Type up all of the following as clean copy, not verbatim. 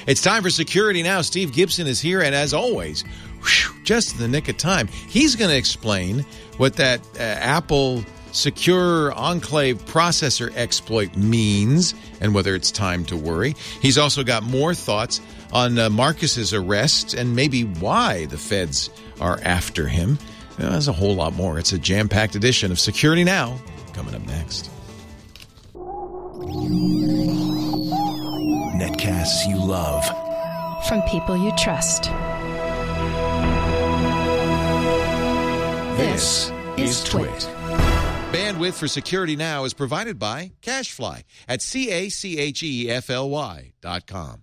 It's time for Security Now. Steve Gibson is here, and as always, just in the nick of time, he's going to explain what that Apple Secure Enclave processor exploit means and whether it's time to worry. He's also got more thoughts on Marcus's arrest and maybe why the feds are after him. There's a whole lot more. It's a jam-packed edition of Security Now coming up next. Netcasts you love. From people you trust. This is Twit. Bandwidth for Security Now is provided by CacheFly at CacheFly.com.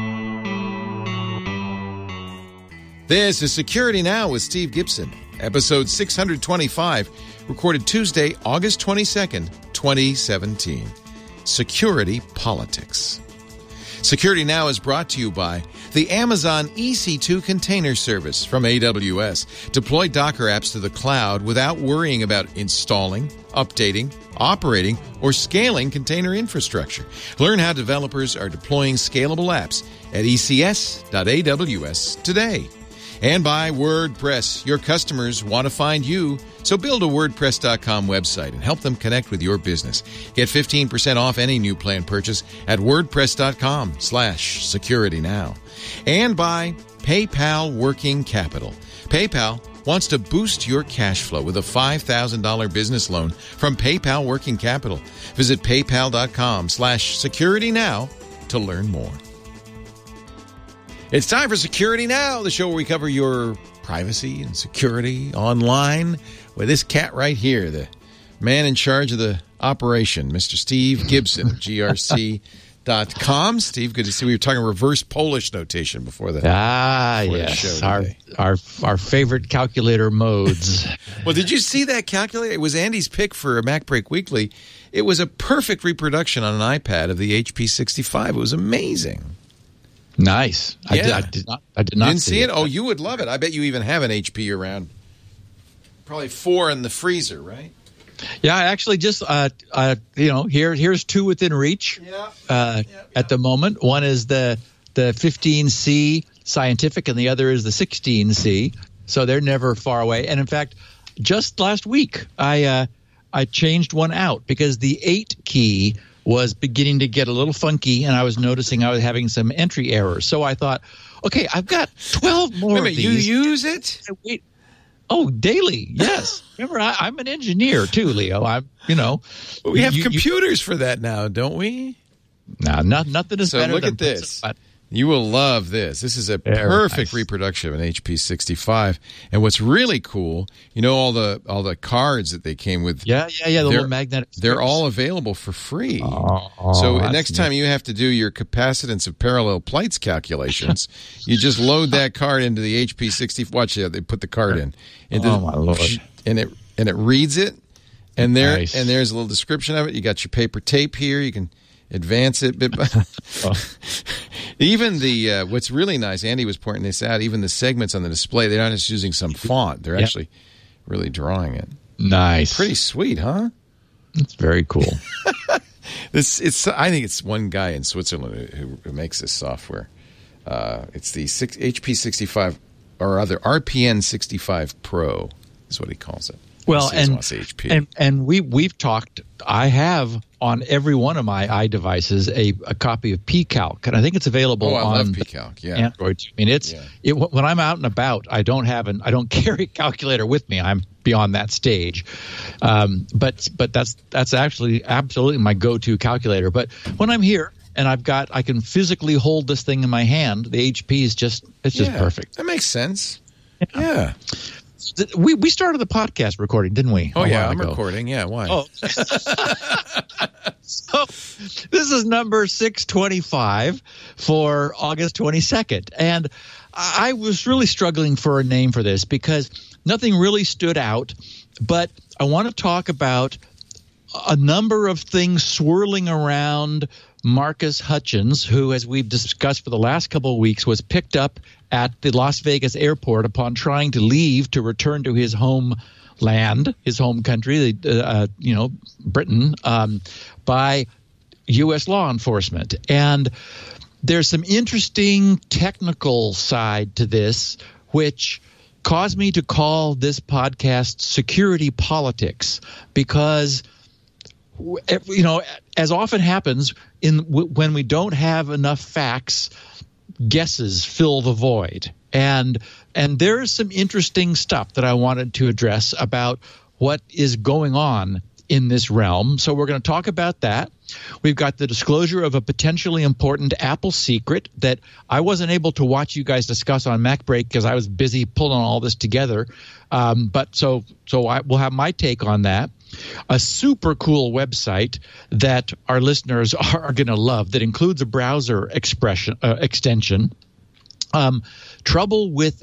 This is Security Now with Steve Gibson, episode 625, recorded Tuesday, August 22nd, 2017. Security Politics. Security Now is brought to you by the Amazon EC2 Container Service from AWS. Deploy Docker apps to the cloud without worrying about installing, updating, operating, or scaling container infrastructure. Learn how developers are deploying scalable apps at ecs.aws today. And by WordPress. Your customers want to find you, so build a WordPress.com website and help them connect with your business. Get 15% off any new plan purchase at WordPress.com/securitynow. And by PayPal Working Capital. PayPal wants to boost your cash flow with a $5,000 business loan from PayPal Working Capital. Visit PayPal.com/securitynow to learn more. It's time for Security Now, the show where we cover your privacy and security online with this cat right here, the man in charge of the operation, Mr. Steve Gibson of GRC.com. Steve, good to see you. We were talking reverse Polish notation before the yes, our favorite calculator modes. Well, did you see that calculator? It was Andy's pick for MacBreak Weekly. It was a perfect reproduction on an iPad of the HP 65. It was amazing. Nice. Yeah. I did not Didn't see it? Oh, you would love it. I bet you even have an HP around. Probably 4 in the freezer, right? Yeah, I actually just here's two within reach. At the moment. One is the 15C Scientific, and the other is the 16C. So they're never far away. And in fact, just last week I changed one out because the 8 key was beginning to get a little funky, and I was noticing I was having some entry errors. So I thought, okay, I've got 12 more of these. You use it? Oh, daily, yes. Remember, I'm an engineer too, Leo. We have computers for that now, don't we? No, nothing is better. So look at this. You will love this. This is a perfect reproduction of an HP 65. And what's really cool, all the cards that they came with. Yeah, the little magnetic strips. They're all available for free. So next time you have to do your capacitance of parallel plates calculations, you just load that card into the HP 65. Watch, they put the card in. Oh my Lord. And it reads it. And there's a little description of it. You got your paper tape here. You can advance it bit by even the what's really nice, Andy was pointing this out, even the segments on the display, they're not just using some font, they're actually really drawing it. Nice. Pretty sweet, huh? It's very cool. I think it's one guy in Switzerland who makes this software. It's the HP 65 or other RPN 65 Pro is what he calls it. Well, and we've talked. I have on every one of my iDevices a copy of PCalc, and I think it's available on PCalc, Android. I mean, when I'm out and about, I don't carry a calculator with me. I'm beyond that stage, but that's actually absolutely my go-to calculator. But when I'm here and I can physically hold this thing in my hand, the HP is just perfect. That makes sense. Yeah. We started the podcast recording, didn't we? Oh, yeah, I'm recording. Yeah, why? Oh. So this is number 625 for August 22nd. And I was really struggling for a name for this because nothing really stood out. But I want to talk about a number of things swirling around Marcus Hutchins, who, as we've discussed for the last couple of weeks, was picked up at the Las Vegas airport upon trying to leave to return to his homeland, his home country, Britain, by U.S. law enforcement. And there's some interesting technical side to this, which caused me to call this podcast Security Politics, because as often happens when we don't have enough facts, guesses fill the void. And there's some interesting stuff that I wanted to address about what is going on in this realm. So we're going to talk about that. We've got the disclosure of a potentially important Apple secret that I wasn't able to watch you guys discuss on MacBreak because I was busy pulling all this together. But so I will have my take on that. A super cool website that our listeners are going to love that includes a browser extension. Trouble with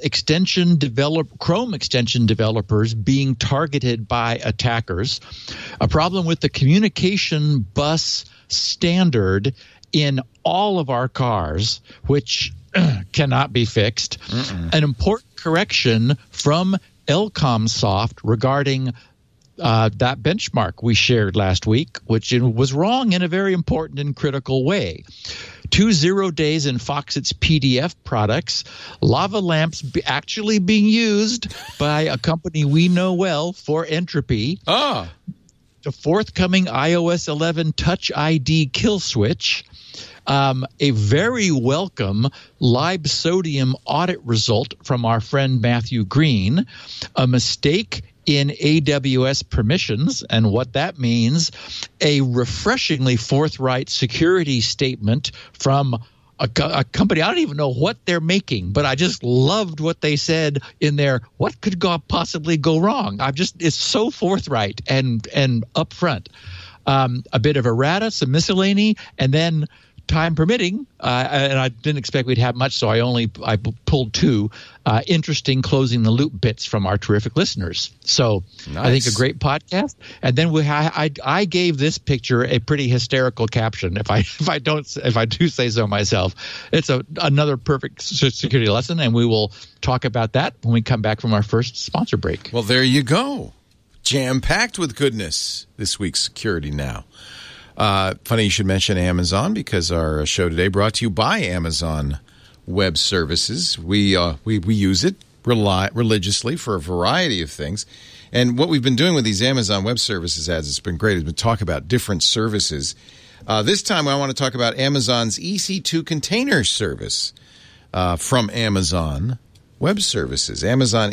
Chrome extension developers being targeted by attackers. A problem with the communication bus standard in all of our cars, which cannot be fixed. An important correction from Elcomsoft regarding that benchmark we shared last week, which was wrong in a very important and critical way. 2 0 days in Foxit's PDF products, lava lamps actually being used by a company we know well for Entropy. The forthcoming iOS 11 Touch ID kill switch. A very welcome LibSodium audit result from our friend Matthew Green. A mistake in AWS permissions, and what that means, a refreshingly forthright security statement from a company. I don't even know what they're making, but I just loved what they said in there. What could possibly go wrong? It's so forthright and upfront. A bit of errata, some miscellany, and then, time permitting, and I didn't expect we'd have much, so I pulled 2 interesting closing the loop bits from our terrific listeners. So nice. I think a great podcast. And then I gave this picture a pretty hysterical caption. If I do say so myself, it's another perfect security lesson, and we will talk about that when we come back from our first sponsor break. Well, there you go, jam-packed with goodness this week's Security Now. Funny you should mention Amazon, because our show today brought to you by Amazon Web Services. We use it religiously for a variety of things. And what we've been doing with these Amazon Web Services ads, it's been great. We've been talking about different services. This time I want to talk about Amazon's EC2 container service from Amazon Web Services. Amazon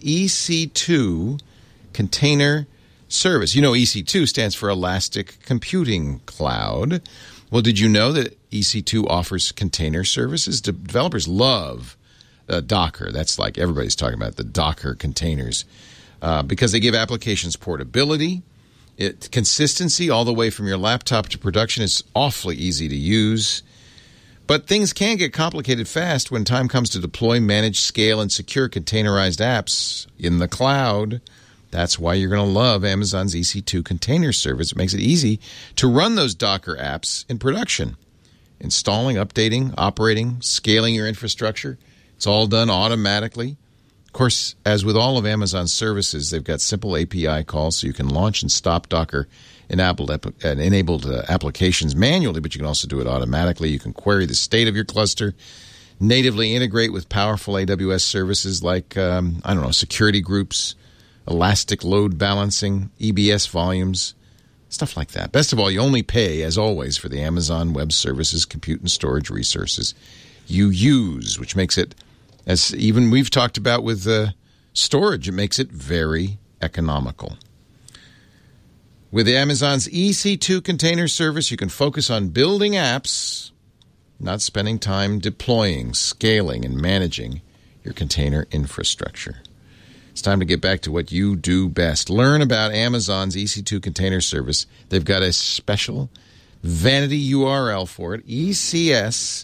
EC2 container service. You know, EC2 stands for Elastic Computing Cloud. Well, did you know that EC2 offers container services? Developers love Docker. That's like everybody's talking about the Docker containers because they give applications portability, consistency all the way from your laptop to production. It's awfully easy to use. But things can get complicated fast when time comes to deploy, manage, scale, and secure containerized apps in the cloud. That's why you're going to love Amazon's EC2 container service. It makes it easy to run those Docker apps in production. Installing, updating, operating, scaling your infrastructure. It's all done automatically. Of course, as with all of Amazon's services, they've got simple API calls so you can launch and stop Docker-enabled applications manually, but you can also do it automatically. You can query the state of your cluster, natively integrate with powerful AWS services like, security groups, elastic load balancing, EBS volumes, stuff like that. Best of all, you only pay, as always, for the Amazon Web Services compute and storage resources you use, which makes it, as even we've talked about with storage, it makes it very economical. With Amazon's EC2 container service, you can focus on building apps, not spending time deploying, scaling, and managing your container infrastructure. It's time to get back to what you do best. Learn about Amazon's EC2 container service. They've got a special vanity URL for it, ecs.aws.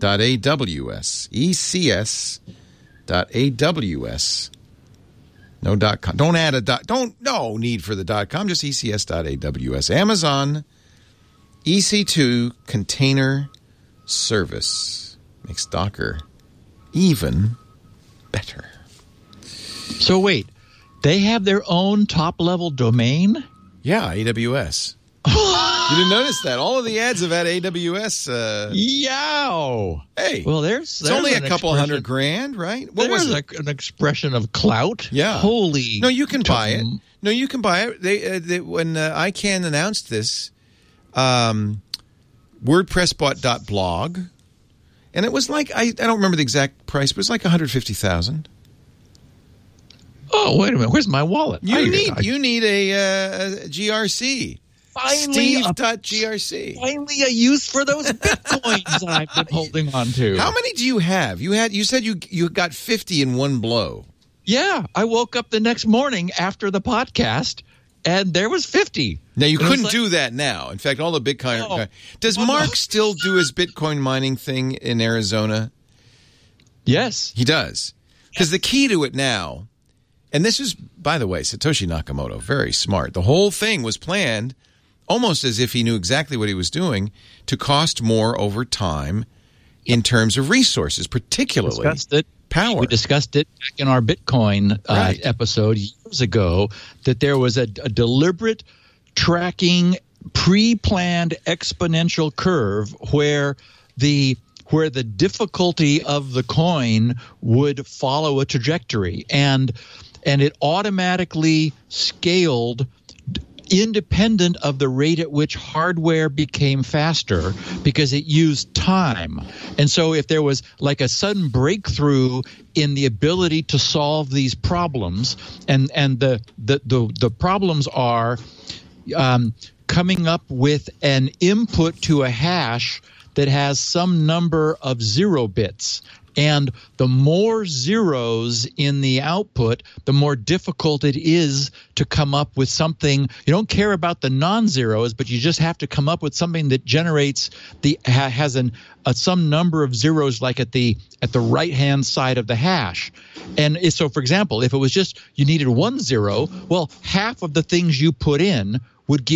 ecs.aws. No .com. Don't add a dot. No need for the .com. Just ecs.aws. Amazon EC2 container service makes Docker even better. So wait, they have their own top-level domain? Yeah, AWS. You didn't notice that? All of the ads have had AWS. Yow! Hey, well, there's only a couple $100,000, right? What was it? An expression of clout. Yeah. Holy. No, you can buy it. No, you can buy it. They when ICANN announced this, WordPress bought .blog, and it was like I don't remember the exact price, but it was like $150,000. Oh, wait a minute! Where's my wallet? You need a GRC. Steve.grc. Finally, a use for those bitcoins that I've been holding on to. How many do you have? You said you got 50 in one blow. Yeah, I woke up the next morning after the podcast, and there was 50. Now, you couldn't do that now. In fact, all the Bitcoin... Does Mark still do his Bitcoin mining thing in Arizona? Yes. He does. Because the key to it now... And this is, by the way, Satoshi Nakamoto, very smart. The whole thing was planned almost as if he knew exactly what he was doing to cost more over time in terms of resources, particularly power. We discussed it back in our Bitcoin episode years ago, that there was a deliberate tracking, pre-planned exponential curve where the difficulty of the coin would follow a trajectory, and it automatically scaled independent of the rate at which hardware became faster because it used time. And so if there was like a sudden breakthrough in the ability to solve these problems, and the problems are coming up with an input to a hash that has some number of 0 bits. And the more zeros in the output, the more difficult it is to come up with something. You don't care about the non-zeros, but you just have to come up with something that generates has some number of zeros, like at the right-hand side of the hash. And so, for example, if it was just you needed 1 0, well, half of the things you put in would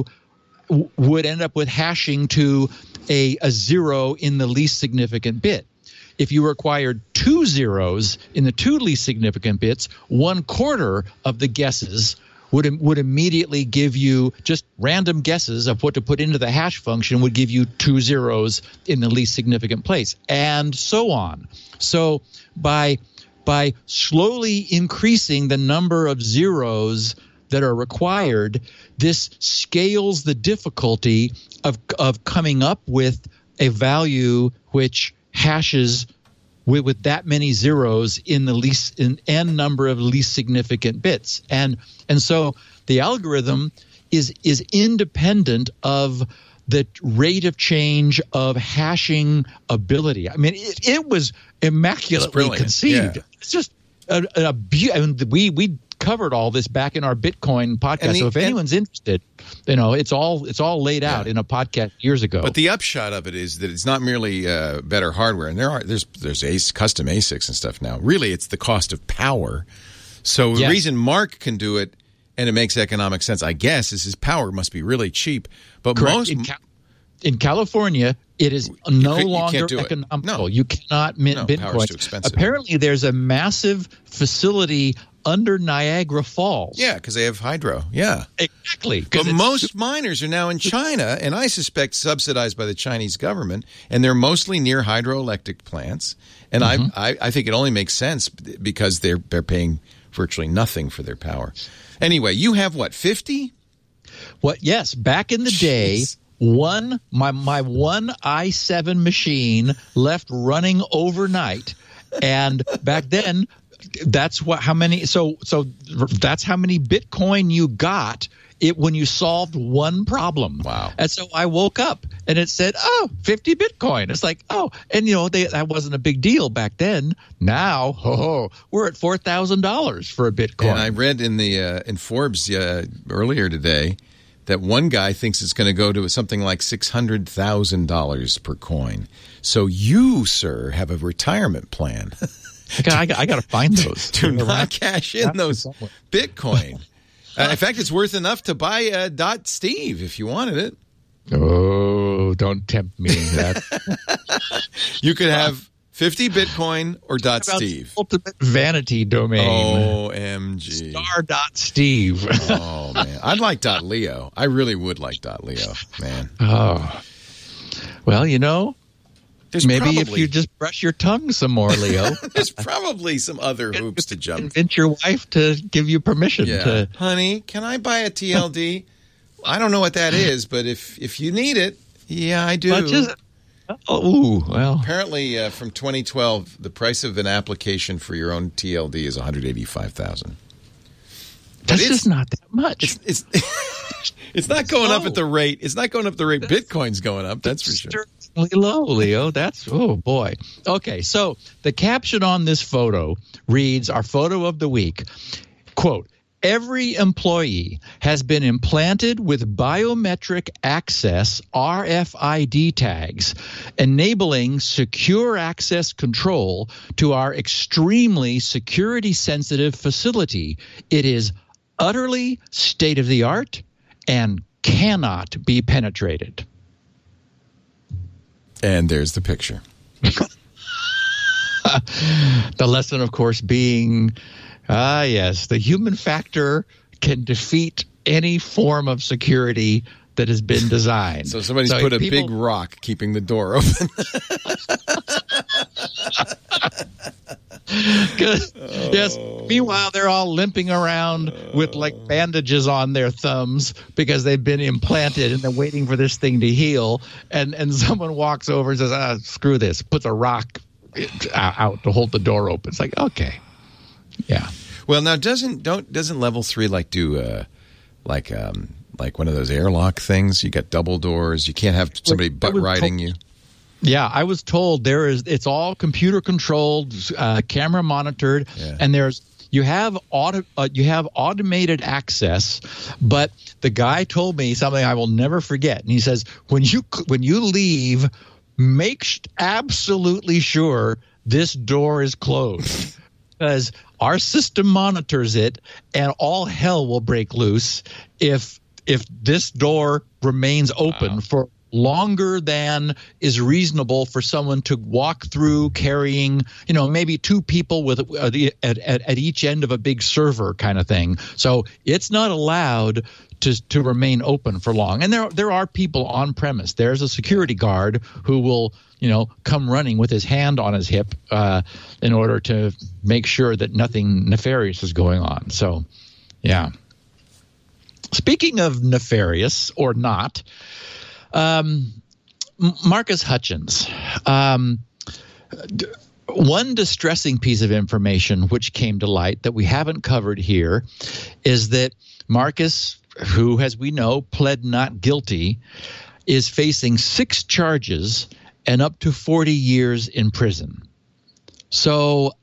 end up with hashing to a 0 in the least significant bit. If you required 2 zeros in the 2 least significant bits, 1/4 of the guesses would immediately give you just random guesses of what to put into the hash function would give you 2 zeros in the least significant place, and so on. So by slowly increasing the number of zeros that are required, this scales the difficulty of coming up with a value which hashes with that many zeros in n number of least significant bits, and so the algorithm is independent of the rate of change of hashing ability. I mean, it was immaculately conceived. Yeah. It's just a beauty. We covered all this back in our Bitcoin podcast. So if anyone's interested, it's all laid out in a podcast years ago. But the upshot of it is that it's not merely better hardware, and there's custom ASICs and stuff now. Really, it's the cost of power. So the reason Mark can do it and it makes economic sense, I guess, is his power must be really cheap. But correct. In California, it is no longer economical. No. You cannot mint Bitcoin. Power's too expensive. Apparently, there's a massive facility under Niagara Falls. Yeah, because they have hydro. Yeah. Exactly. But most miners are now in China, and I suspect subsidized by the Chinese government, and they're mostly near hydroelectric plants. And I think it only makes sense because they're paying virtually nothing for their power. Anyway, you have what, 50? Yes, back in the day, my one i7 machine left running overnight, and back then that's how many Bitcoin you got when you solved one problem. Wow. And so I woke up and it said, 50 Bitcoin. It's like, and that wasn't a big deal back then. Now, we're at $4,000 for a Bitcoin. And I read in Forbes earlier today that one guy thinks it's going to go to something like $600,000 per coin. So you, sir, have a retirement plan. I got to find those. Do not cash in those Bitcoin. In fact, it's worth enough to buy .steve if you wanted it. Oh, don't tempt me. You could have 50 Bitcoin or .steve? Ultimate vanity domain. OMG. Star.steve. Oh, man. I'd like .leo. I really would like .leo, man. Oh. Well, There's maybe probably, if you just brush your tongue some more, Leo. There's probably some other hoops to jump. Convince your wife to give you permission to. Honey, can I buy a TLD? I don't know what that is, but if you need it, yeah, I do. Much is it? Oh, well. Apparently, from 2012, the price of an application for your own TLD is $185,000. That's just not that much. It's not going up at the rate. It's not going up the rate Bitcoin's going up. That's for sure. Low, Leo. That's, oh boy. Okay, so the caption on this photo reads, our photo of the week, quote, every employee has been implanted with biometric access RFID tags, enabling secure access control to our extremely security-sensitive facility. It is utterly state-of-the-art and cannot be penetrated. And there's the picture. The lesson, of course, being, yes, the human factor can defeat any form of security that has been designed. So somebody's put a big rock keeping the door open. Yes. Meanwhile, they're all limping around with like bandages on their thumbs because they've been implanted and they're waiting for this thing to heal. And someone walks over and says, screw this, puts a rock out to hold the door open. It's like, okay. Yeah. Well, now doesn't level 3 do like one of those airlock things? You got double doors. You can't have somebody butt riding you. Yeah, I was told it's all computer controlled, camera monitored, and you have automated access. But the guy told me something I will never forget, and he says, when you leave, make absolutely sure this door is closed, because our system monitors it, and all hell will break loose if this door remains open for longer than is reasonable for someone to walk through carrying, maybe two people with at each end of a big server kind of thing. So it's not allowed to remain open for long. And there are people on premise. There's a security guard who will, come running with his hand on his hip in order to make sure that nothing nefarious is going on. So, yeah. Speaking of nefarious or not, Marcus Hutchins. One distressing piece of information which came to light that we haven't covered here is that Marcus, who, as we know, pled not guilty, is facing 6 charges and up to 40 years in prison. So,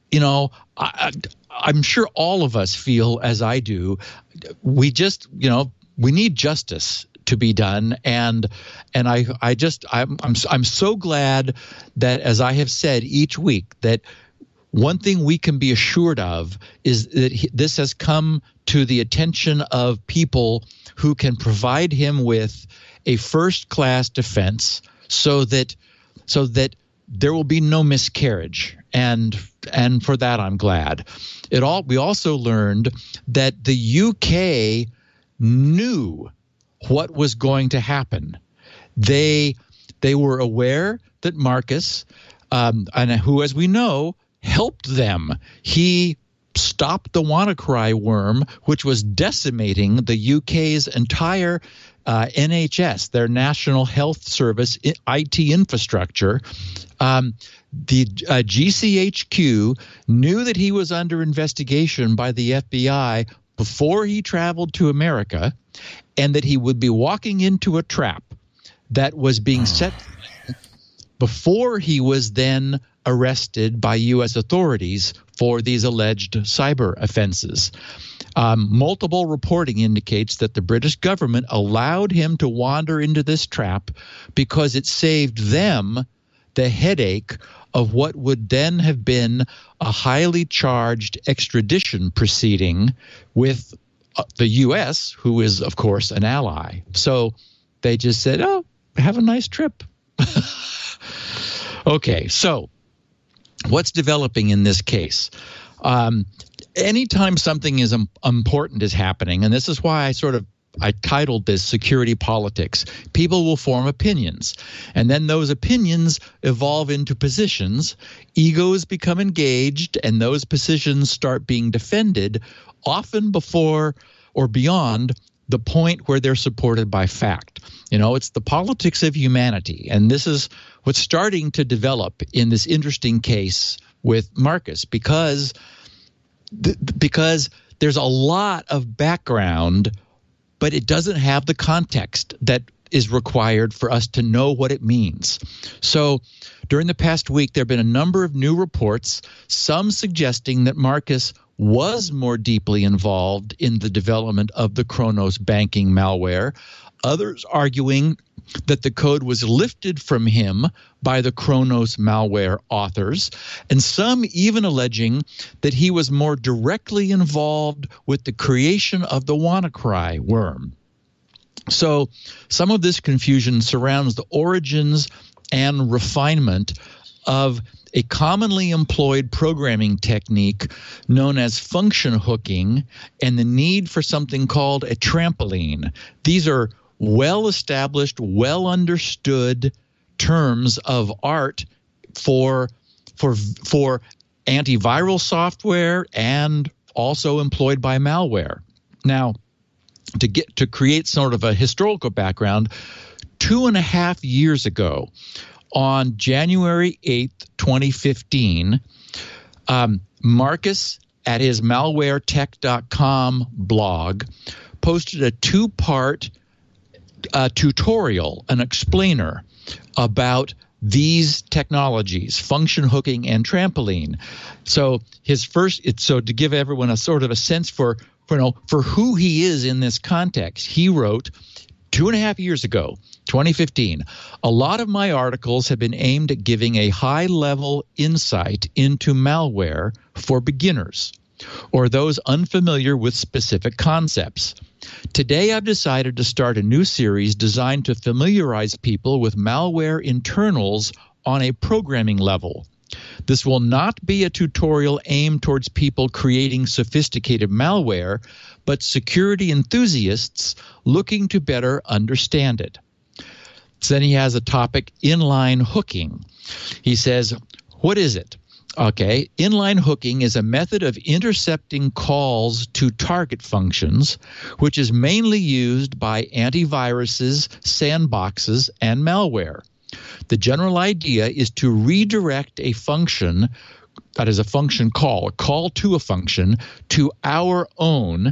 I'm sure all of us feel as I do. We just, we need justice to be done, and I'm so glad that, as I have said each week, that one thing we can be assured of is that this has come to the attention of people who can provide him with a first-class defense, so that there will be no miscarriage, and for that I'm glad. We also learned that the UK knew what was going to happen. They were aware that Marcus, and who, as we know, helped them. He stopped the WannaCry worm, which was decimating the UK's entire NHS, their National Health Service IT infrastructure. The GCHQ knew that he was under investigation by the FBI before he traveled to America, and that he would be walking into a trap that was being set before he was then arrested by U.S. authorities for these alleged cyber offenses. Multiple reporting indicates that the British government allowed him to wander into this trap because it saved them the headache of what would then have been a highly charged extradition proceeding with the U.S., who is, of course, an ally. So they just said, have a nice trip. Okay, so what's developing in this case? Anytime something is important is happening, and this is why I titled this Security Politics. People will form opinions, and then those opinions evolve into positions. Egos become engaged, and those positions start being defended, often before or beyond the point where they're supported by fact. It's the politics of humanity, and this is what's starting to develop in this interesting case with Marcus, because there's a lot of background, but it doesn't have the context that is required for us to know what it means. So during the past week, there have been a number of new reports, some suggesting that Marcus was more deeply involved in the development of the Kronos banking malware, others arguing that the code was lifted from him by the Kronos malware authors, and some even alleging that he was more directly involved with the creation of the WannaCry worm. So some of this confusion surrounds the origins and refinement of a commonly employed programming technique known as function hooking and the need for something called a trampoline. These are well-established, well-understood terms of art for antiviral software and also employed by malware. Now, to create sort of a historical background, 2.5 years ago, on January 8th, 2015, Marcus at his malwaretech.com blog posted a 2-part tutorial, an explainer about these technologies, function hooking and trampoline. So to give everyone a sort of a sense for who he is in this context, he wrote 2.5 years ago, 2015, a lot of my articles have been aimed at giving a high-level insight into malware for beginners or those unfamiliar with specific concepts. Today, I've decided to start a new series designed to familiarize people with malware internals on a programming level. This will not be a tutorial aimed towards people creating sophisticated malware, but security enthusiasts looking to better understand it. So then he has a topic, inline hooking. He says, what is it? Okay, inline hooking is a method of intercepting calls to target functions, which is mainly used by antiviruses, sandboxes, and malware. The general idea is to redirect a function, that is a function call, a call to a function, to our own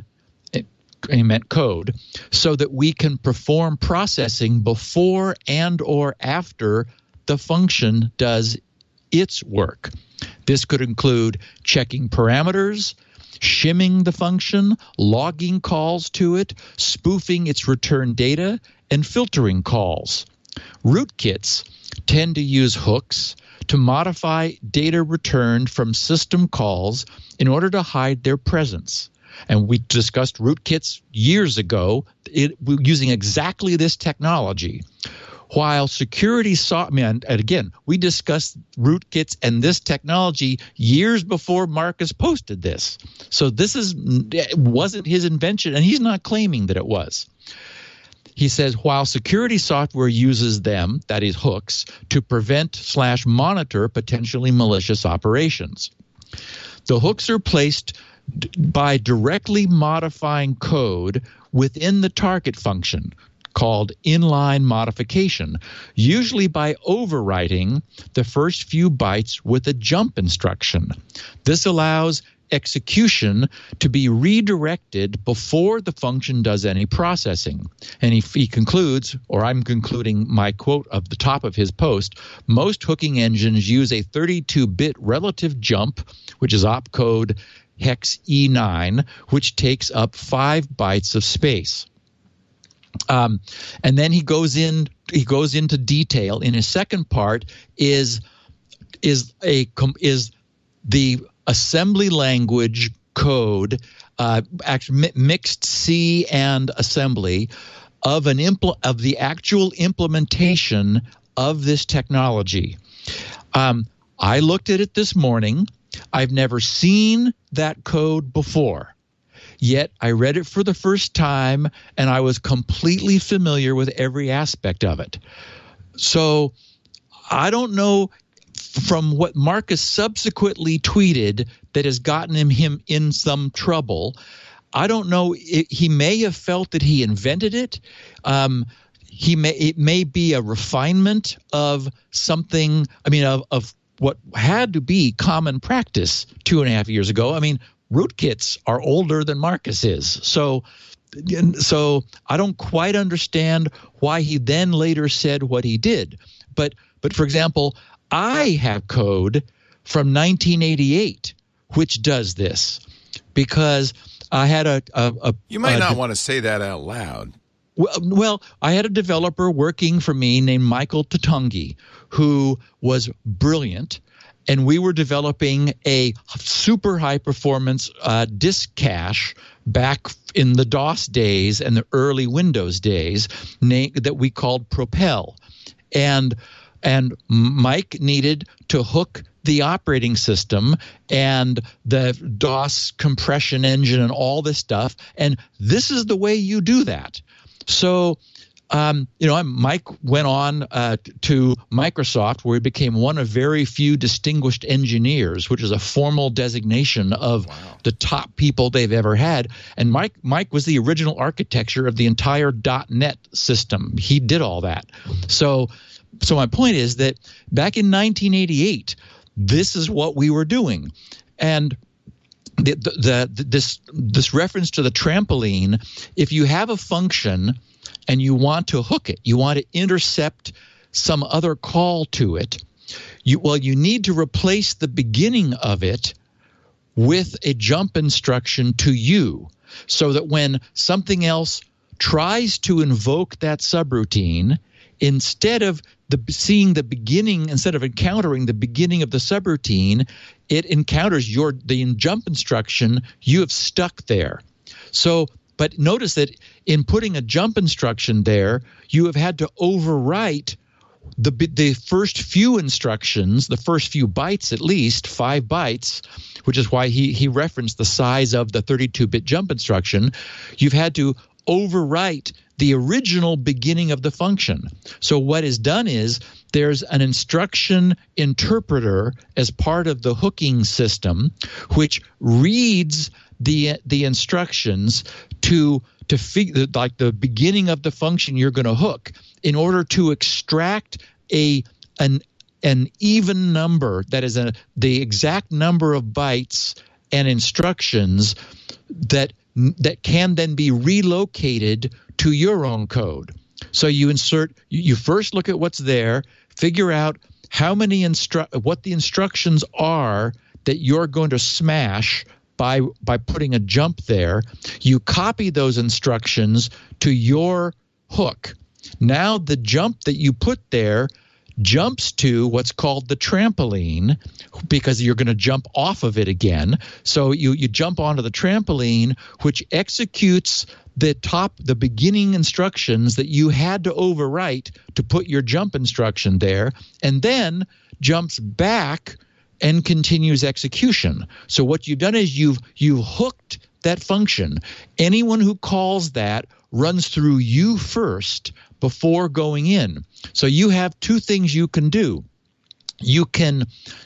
code, so that we can perform processing before and or after the function does its work. This could include checking parameters, shimming the function, logging calls to it, spoofing its return data, and filtering calls. Rootkits tend to use hooks to modify data returned from system calls in order to hide their presence. And we discussed rootkits years ago using exactly this technology. While security and again, we discussed rootkits and this technology years before Marcus posted this. So it wasn't his invention, and he's not claiming that it was. He says, while security software uses them, that is hooks, to prevent/monitor potentially malicious operations. The hooks are placed by directly modifying code within the target function, called inline modification, usually by overwriting the first few bytes with a jump instruction. This allows execution to be redirected before the function does any processing. And he concludes, or I'm concluding my quote of the top of his post, most hooking engines use a 32-bit relative jump, which is opcode hex E9, which takes up 5 bytes of space. And then he goes into detail. In his second part is the assembly language code, actually mixed C and assembly of the actual implementation of this technology. I looked at it this morning. I've never seen that code before. Yet I read it for the first time, and I was completely familiar with every aspect of it. So I don't know from what Marcus subsequently tweeted that has gotten him in some trouble. I don't know. He may have felt that he invented it. It may be a refinement of something. I mean, of what had to be common practice 2.5 years ago. I mean, rootkits are older than Marcus is. So I don't quite understand why he then later said what he did. But for example, I have code from 1988 which does this, because I had a you might not want to say that out loud. Well, I had a developer working for me named Michael Tatungi, who was brilliant, and we were developing a super high-performance disk cache back in the DOS days and the early Windows days that we called Propel. And Mike needed to hook the operating system and the DOS compression engine and all this stuff, and this is the way you do that. So, Mike went on to Microsoft, where he became one of very few distinguished engineers, which is a formal designation of the top people they've ever had. And Mike was the original architecture of the entire .NET system. He did all that. So my point is that back in 1988, this is what we were doing. And this reference to the trampoline, if you have a function and you want to hook it, you want to intercept some other call to it, you need to replace the beginning of it with a jump instruction to you, so that when something else tries to invoke that subroutine, instead of encountering the beginning of the subroutine, it encounters the jump instruction you have stuck there. So, but notice that in putting a jump instruction there, you have had to overwrite the first few instructions, the first few bytes, at least 5 bytes, which is why he referenced the size of the 32-bit jump instruction. You've had to overwrite the original beginning of the function. So what is done is there's an instruction interpreter as part of the hooking system, which reads the instructions to figure, like, the beginning of the function you're going to hook, in order to extract an even number, that is the exact number of bytes and instructions that can then be relocated to your own code. So you first look at what's there, figure out what the instructions are that you're going to smash by putting a jump there. You copy those instructions to your hook. Now the jump that you put there jumps to what's called the trampoline, because you're going to jump off of it again. So you jump onto the trampoline, which executes the beginning instructions that you had to overwrite to put your jump instruction there, and then jumps back and continues execution. So what you've done is you've hooked that function. Anyone who calls that runs through you first before going in. So you have two things you can do. You can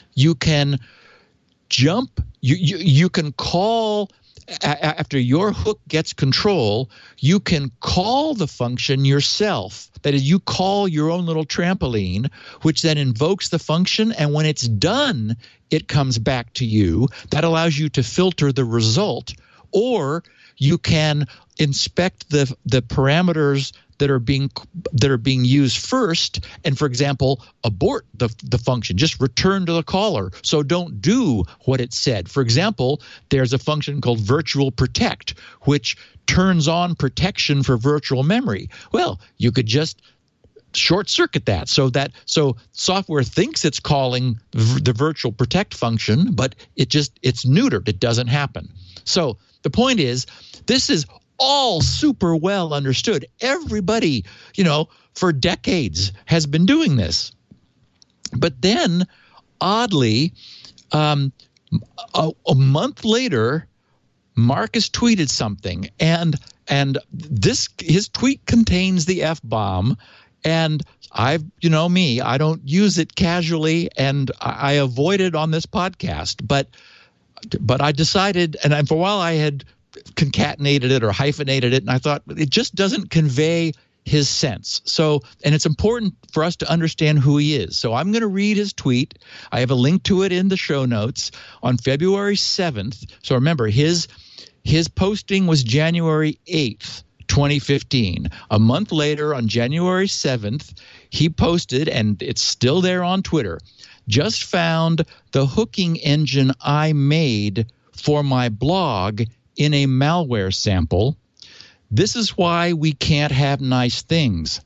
jump. You can call. After your hook gets control, you can call the function yourself. That is, you call your own little trampoline, which then invokes the function, and when it's done, it comes back to you. That allows you to filter the result, or you can inspect the parameters that are being used first, and, for example, abort the function. Just return to the caller. So don't do what it said. For example, there's a function called virtual protect, which turns on protection for virtual memory. Well, you could just short circuit that, so software thinks it's calling the virtual protect function, but it's neutered. It doesn't happen. So the point is, this is all super well understood. Everybody, for decades has been doing this. But then oddly, a month later, Marcus tweeted something, and his tweet contains the F-bomb, and I don't use it casually, and I avoid it on this podcast. But I decided, and for a while I had concatenated it or hyphenated it, and I thought it just doesn't convey his sense. So, and it's important for us to understand who he is. So I'm going to read his tweet. I have a link to it in the show notes on February 7th. So remember, his posting was January 8th, 2015. A month later, on January 7th, he posted, and it's still there on Twitter, "Just found the hooking engine I made for my blog in a malware sample. This is why we can't have nice things."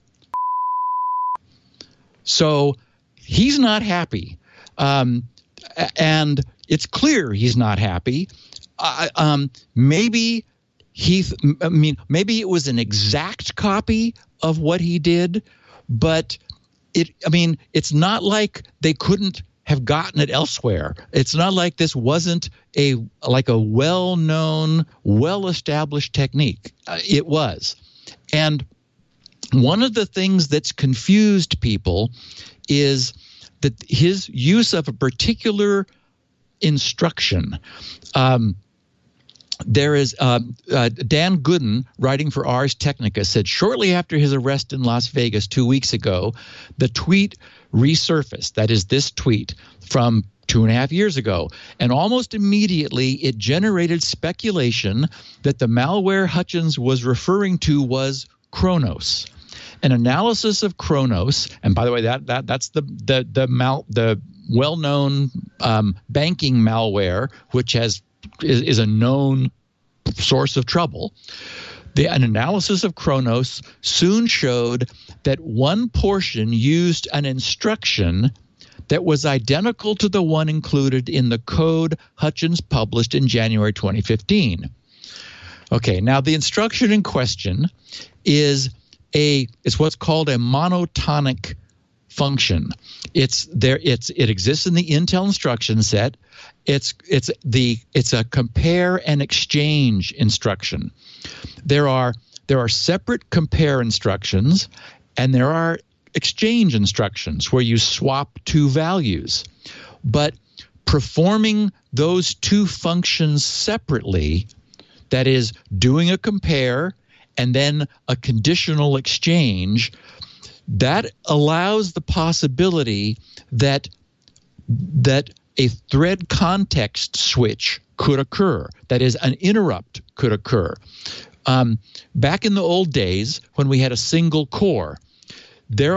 So he's not happy. And it's clear he's not happy. Maybe maybe it was an exact copy of what he did, but it's not like they couldn't have gotten it elsewhere. It's not like this wasn't a well-known, well-established technique. It was. And one of the things that's confused people is that his use of a particular instruction. There is Dan Gooden, writing for Ars Technica, said shortly after his arrest in Las Vegas 2 weeks ago, the tweet resurfaced. That is this tweet from 2.5 years ago. And almost immediately it generated speculation that the malware Hutchins was referring to was Kronos. An analysis of Kronos, and by the way, that's the well-known banking malware, which is a known source of trouble. An analysis of Kronos soon showed that one portion used an instruction that was identical to the one included in the code Hutchins published in January 2015. Okay, now the instruction in question is what's called a monotonic function. It exists in the Intel instruction set. It's a compare and exchange instruction. There are separate compare instructions, and there are exchange instructions where you swap two values. But performing those two functions separately, that is, doing a compare and then a conditional exchange, that allows the possibility that a thread context switch could occur. That is, an interrupt could occur. Back in the old days, when we had a single core, you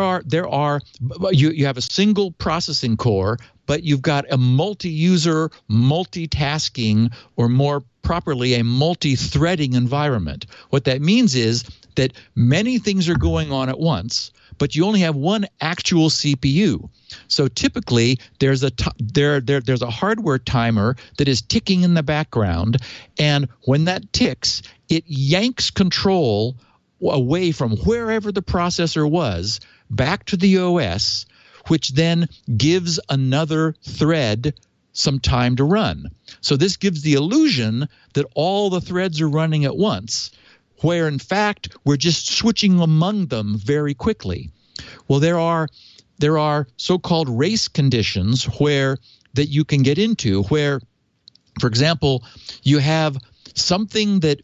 have a single processing core, but you've got a multi-user, multitasking, or more properly, a multi-threading environment. What that means is that many things are going on at once, but you only have one actual CPU. So typically, there's a hardware timer that is ticking in the background, and when that ticks, it yanks control away from wherever the processor was back to the OS, which then gives another thread some time to run. So this gives the illusion that all the threads are running at once, where in fact we're just switching among them very quickly. Well, there are so-called race conditions that you can get into, where, for example, you have something that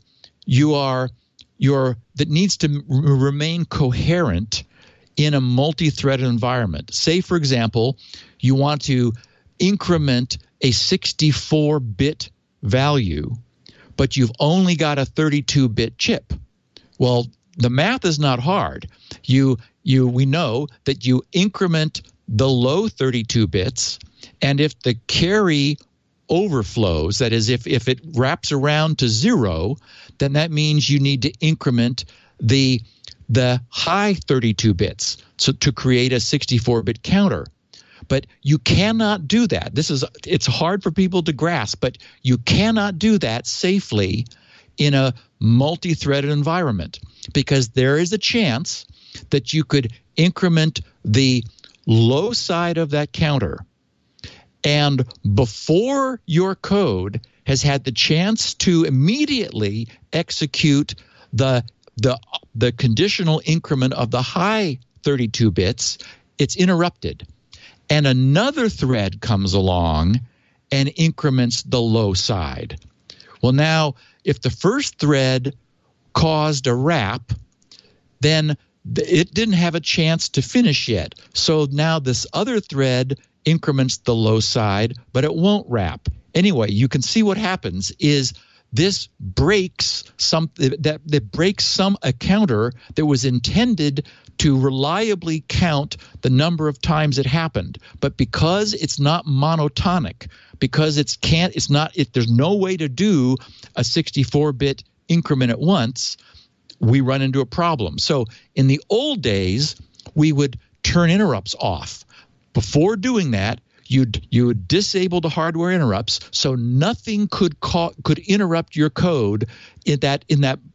that needs to remain coherent in a multi-threaded environment. Say, for example, you want to increment a 64-bit value, but you've only got a 32-bit chip. Well, the math is not hard. We know that you increment the low 32 bits, and if the carry overflows, that is, if it wraps around to 0, then that means you need to increment the high 32 bits to create a 64-bit counter. But you cannot do that. It's hard for people to grasp, but you cannot do that safely in a multi-threaded environment, because there is a chance that you could increment the low side of that counter And before your code has had the chance to immediately execute the conditional increment of the high 32 bits, it's interrupted. And another thread comes along and increments the low side. Well, now, if the first thread caused a wrap, then it didn't have a chance to finish yet. So now this other thread increments the low side, but it won't wrap. Anyway, you can see what happens is this breaks that breaks a counter that was intended to reliably count the number of times it happened. But because it's not monotonic, because there's no way to do a 64-bit increment at once, we run into a problem. So in the old days, we would turn interrupts off. Before doing that, you would disable the hardware interrupts, so nothing could interrupt your code in that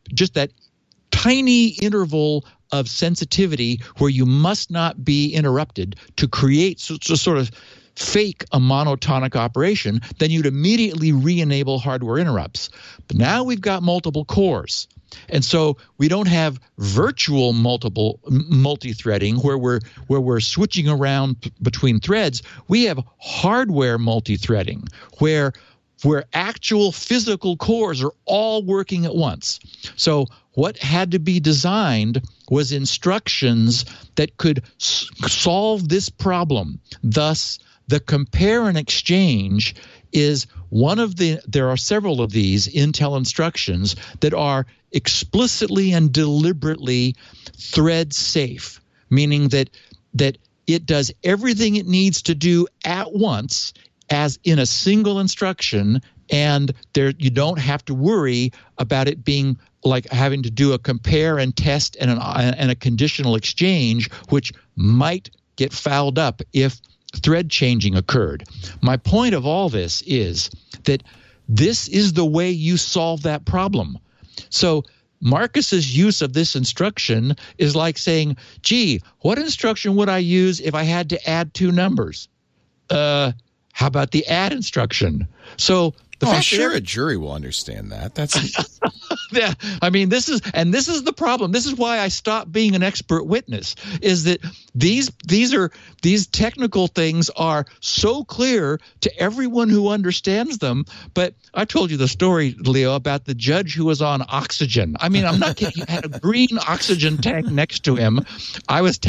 tiny interval of sensitivity where you must not be interrupted to create sort of fake a monotonic operation. Then you'd immediately re-enable hardware interrupts. But now we've got multiple cores. And so we don't have virtual multi-threading where we're switching around between threads. We have hardware multi-threading where actual physical cores are all working at once. So what had to be designed was instructions that could solve this problem. Thus, the compare and exchange is there are several of these Intel instructions that are explicitly and deliberately thread safe, meaning that it does everything it needs to do at once as in a single instruction, and you don't have to worry about it being like having to do a compare and test and a conditional exchange, which might get fouled up if thread changing occurred. My point of all this is that this is the way you solve that problem. So Marcus's use of this instruction is like saying, gee, what instruction would I use if I had to add two numbers? How about the add instruction? So I'm sure a jury will understand that. That's yeah. I mean, this is the problem. This is why I stopped being an expert witness, is that these technical things are so clear to everyone who understands them. But I told you the story, Leo, about the judge who was on oxygen. I mean, I'm not kidding. He had a green oxygen tank next to him. I was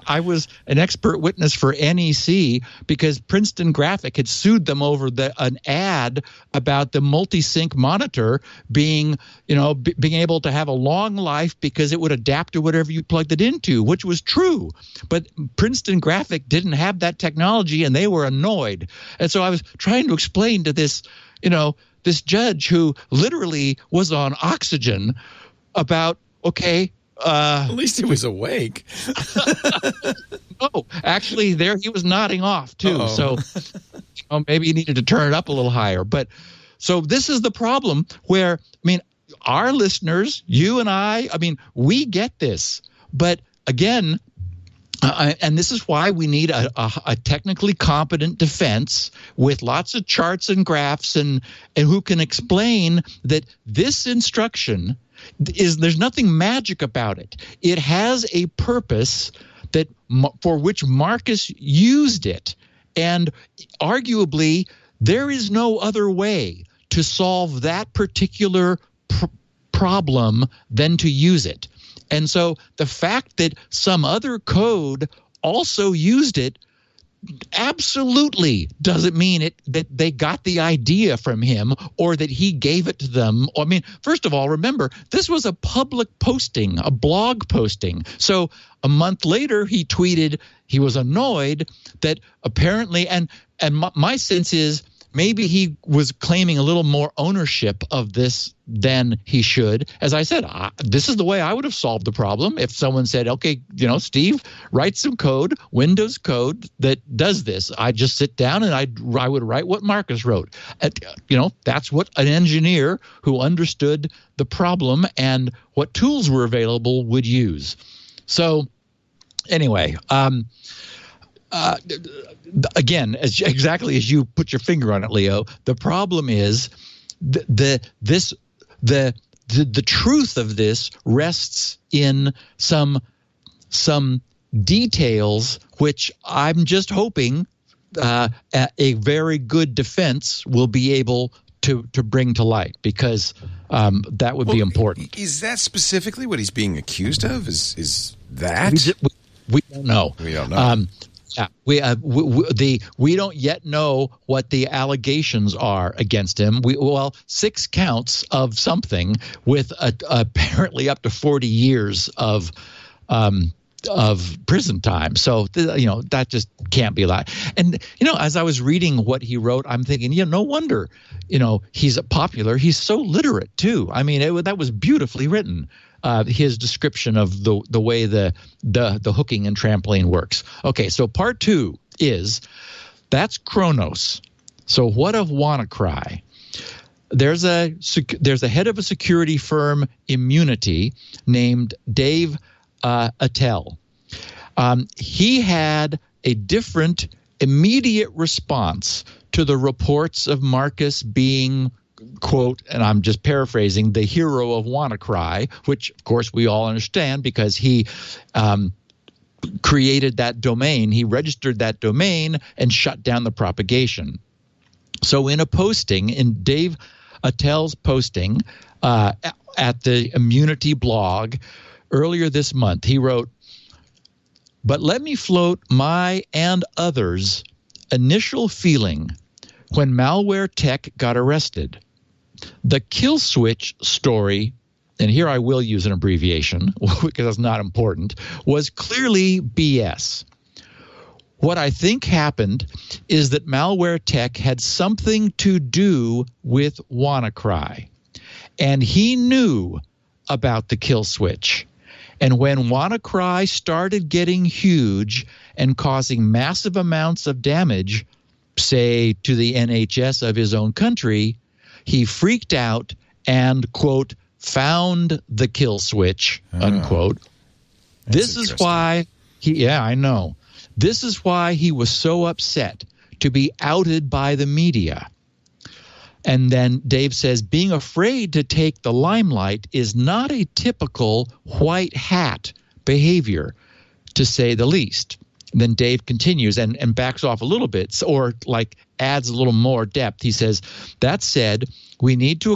an expert witness for NEC because Princeton Graphic had sued them over an ad about the multi-sync monitor being able to have a long life because it would adapt to whatever you plugged it into, which was true. But Princeton Graphic didn't have that technology, and they were annoyed. And so I was trying to explain to this judge who literally was on oxygen about, at least he was awake. No, actually, there he was nodding off too. Uh-oh. So maybe he needed to turn it up a little higher. But so this is the problem where, our listeners, you and I we get this. But again, and this is why we need a technically competent defense with lots of charts and graphs and who can explain that this instruction there's nothing magic about it. It has a purpose for which Marcus used it, and arguably there is no other way to solve that particular problem than to use it. And so the fact that some other code also used it absolutely doesn't mean that they got the idea from him or that he gave it to them. First of all, remember, this was a public posting, a blog posting. So a month later, he tweeted he was annoyed that apparently, and my sense is maybe he was claiming a little more ownership of this than he should. As I said, this is the way I would have solved the problem. If someone said, okay, Steve, write some code, Windows code that does this. I just sit down and I would write what Marcus wrote. That's what an engineer who understood the problem and what tools were available would use. So anyway, again, exactly as you put your finger on it, Leo, the problem is the truth of this rests in some details, which I'm just hoping a very good defense will be able to bring to light, because that would be important. Is that specifically what he's being accused of? Is that? We don't know. We don't know. Yeah, we don't yet know what the allegations are against him. 6 counts of something with apparently up to 40 years of prison time. So that just can't be allowed. And as I was reading what he wrote, I'm thinking, no wonder he's popular. He's so literate too. I mean, that was beautifully written. His description of the way the hooking and trampling works. Okay, so part 2 that's Kronos. So what of WannaCry? There's a head of a security firm, Immunity, named Dave Attell. He had a different immediate response to the reports of Marcus being, quote, and I'm just paraphrasing, the hero of WannaCry, which of course we all understand because he created that domain. He registered that domain and shut down the propagation. So in a posting, in Dave Attell's posting at the Immunity blog earlier this month, he wrote, "But let me float my and others' initial feeling when Malware Tech got arrested. The kill switch story," and here I will use an abbreviation because it's not important, "was clearly BS. What I think happened is that Malware Tech had something to do with WannaCry, and he knew about the kill switch. And when WannaCry started getting huge and causing massive amounts of damage, say to the NHS of his own country, he freaked out and, quote, found the kill switch, unquote. This is why I know. This is why he was so upset to be outed by the media." And then Dave says, "Being afraid to take the limelight is not a typical white hat behavior, to say the least." And then Dave continues and backs off a little bit, or like adds a little more depth. He says, "That said, we need to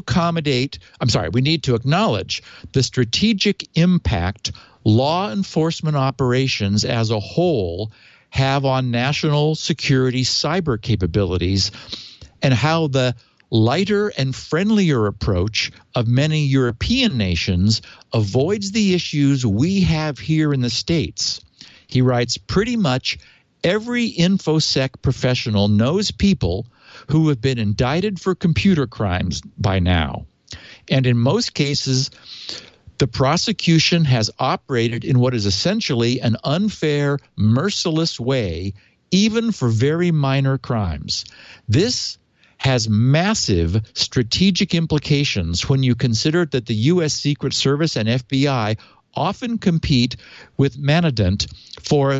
acknowledge the strategic impact law enforcement operations as a whole have on national security cyber capabilities, and how the lighter and friendlier approach of many European nations avoids the issues we have here in the States." He writes, "Pretty much every InfoSec professional knows people who have been indicted for computer crimes by now. And in most cases, the prosecution has operated in what is essentially an unfair, merciless way, even for very minor crimes. This has massive strategic implications when you consider that the U.S. Secret Service and FBI often compete with Mandiant for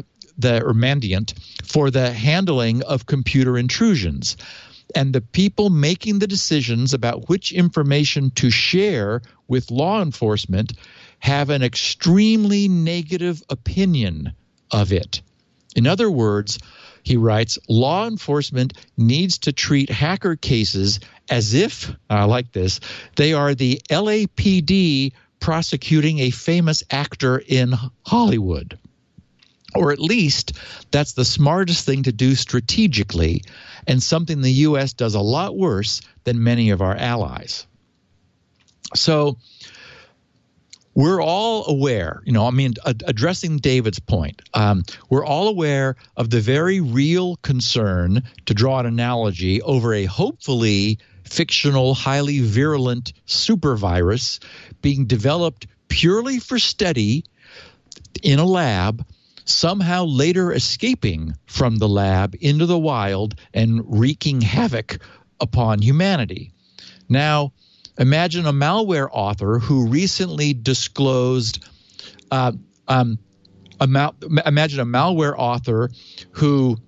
the handling of computer intrusions. And the people making the decisions about which information to share with law enforcement have an extremely negative opinion of it. In other words," he writes, "law enforcement needs to treat hacker cases as if, I like this, they are the LAPD prosecuting a famous actor in Hollywood. Or at least that's the smartest thing to do strategically, and something the U.S. does a lot worse than many of our allies." So we're all aware, addressing David's point, we're all aware of the very real concern, to draw an analogy, over a hopefully fictional, highly virulent supervirus being developed purely for study in a lab, somehow later escaping from the lab into the wild and wreaking havoc upon humanity. Now, imagine a malware author who recently disclosed imagine a malware author who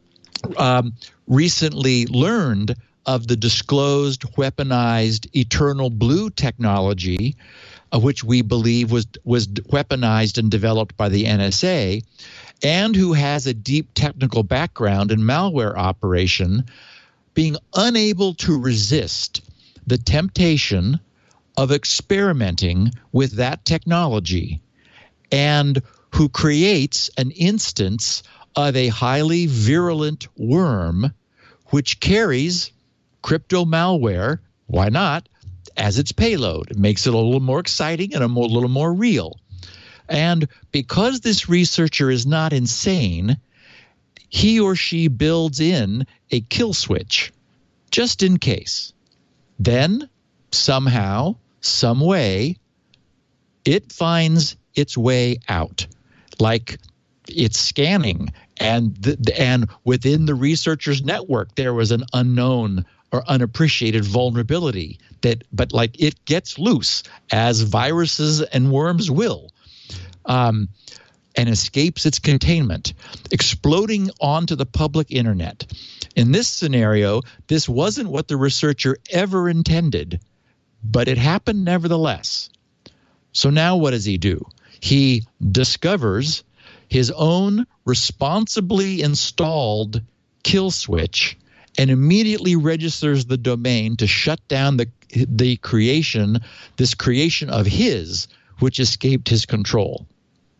recently learned of the disclosed weaponized Eternal Blue technology, which we believe was weaponized and developed by the NSA, and who has a deep technical background in malware operation, being unable to resist the temptation of experimenting with that technology, and who creates an instance of a highly virulent worm which carries crypto malware, why not, as its payload. It makes it a little more exciting and a little more real. And because this researcher is not insane, he or she builds in a kill switch just in case. Then, somehow, some way, it finds its way out. Like it's scanning, and within the researcher's network, there was an unknown or unappreciated vulnerability but like it gets loose, as viruses and worms will, and escapes its containment, exploding onto the public internet. In this scenario, this wasn't what the researcher ever intended, but it happened nevertheless. So now what does he do? He discovers his own responsibly installed kill switch and immediately registers the domain to shut down this creation of his, which escaped his control.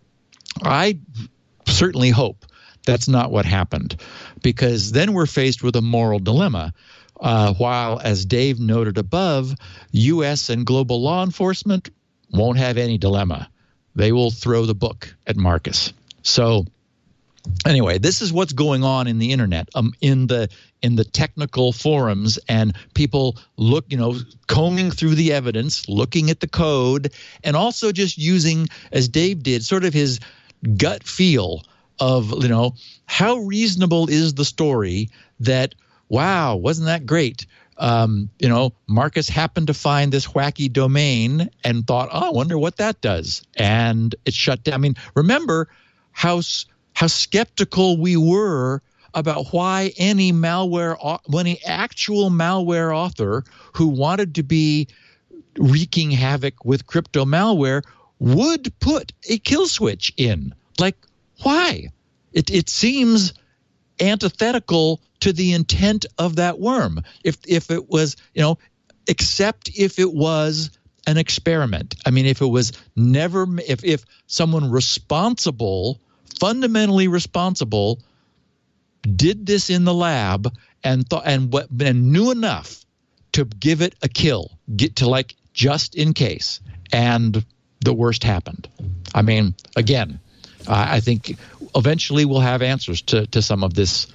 I certainly hope that's not what happened, because then we're faced with a moral dilemma. While, as Dave noted above, U.S. and global law enforcement won't have any dilemma. They will throw the book at Marcus. So anyway, this is what's going on in the internet, in the technical forums, and people combing through the evidence, looking at the code, and also just using, as Dave did, sort of his gut feel of, how reasonable is the story that, wow, wasn't that great? Marcus happened to find this wacky domain and thought, oh, I wonder what that does. And it shut down. I mean, remember how skeptical we were about why any actual malware author who wanted to be wreaking havoc with crypto malware would put a kill switch in. Like, why? It seems antithetical to the intent of that worm. If it was, except if it was an experiment. I mean, if it was never, if someone responsible, fundamentally responsible, did this in the lab and knew enough to give it a kill, just in case, and the worst happened. I mean, again, I think eventually we'll have answers to some of this,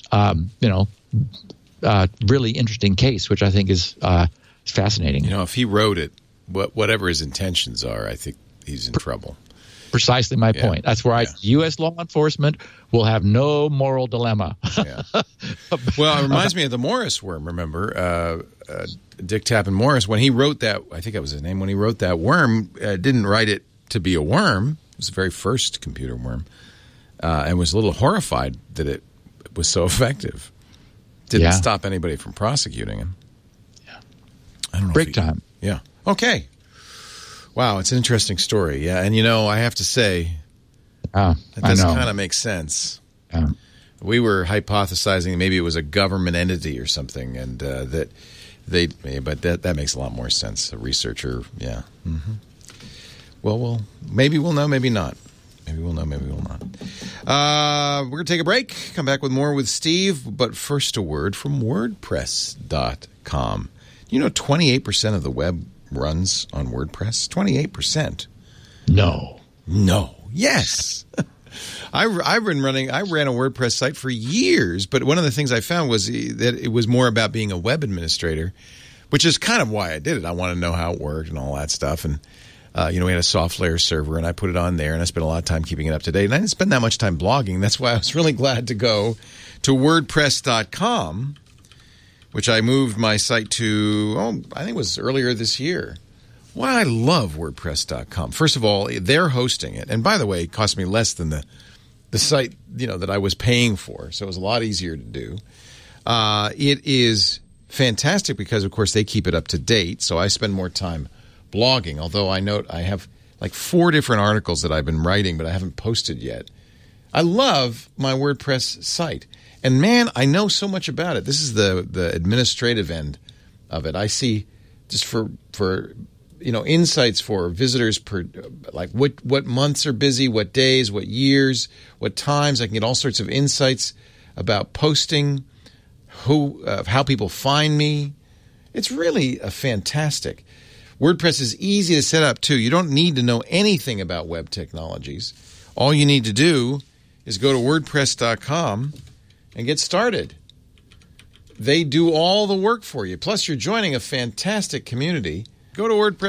really interesting case, which I think is fascinating. If he wrote it, whatever his intentions are, I think he's in trouble. Precisely my point. That's where U.S. law enforcement will have no moral dilemma. Yeah. Well, it reminds me of the Morris worm, remember? Dick Tappan Morris, when he wrote that, I think that was his name, when he wrote that worm, didn't write it to be a worm. It was the very first computer worm, and was a little horrified that it was so effective. Didn't stop anybody from prosecuting him. Yeah. I don't know. Break time. Yeah. Okay. Wow, it's an interesting story. Yeah, and I have to say, that does kind of make sense. Yeah. We were hypothesizing maybe it was a government entity or something, and but that makes a lot more sense. A researcher, yeah. Mm-hmm. Well, maybe we'll know, maybe not. Maybe we'll know, maybe we'll not. We're going to take a break, come back with more with Steve, but first a word from WordPress.com. 28% of the web runs on WordPress? 28%. No. Yes. I ran a WordPress site for years, but one of the things I found was that it was more about being a web administrator, which is kind of why I did it. I wanted to know how it worked and all that stuff. And, we had a SoftLayer server, and I put it on there, and I spent a lot of time keeping it up to date. And I didn't spend that much time blogging. That's why I was really glad to go to WordPress.com, which I moved my site to, I think it was earlier this year. Well, I love WordPress.com. First of all, they're hosting it. And by the way, it cost me less than the site, that I was paying for. So it was a lot easier to do. It is fantastic because, of course, they keep it up to date. So I spend more time blogging, although I note I have like 4 different articles that I've been writing, but I haven't posted yet. I love my WordPress site. And man, I know so much about it. This is the administrative end of it. I see just for insights for visitors per, like what months are busy, what days, what years, what times. I can get all sorts of insights about posting, how people find me. It's really a fantastic. WordPress is easy to set up too. You don't need to know anything about web technologies. All you need to do is go to WordPress.com and get started. They do all the work for you. Plus, you're joining a fantastic community. Go to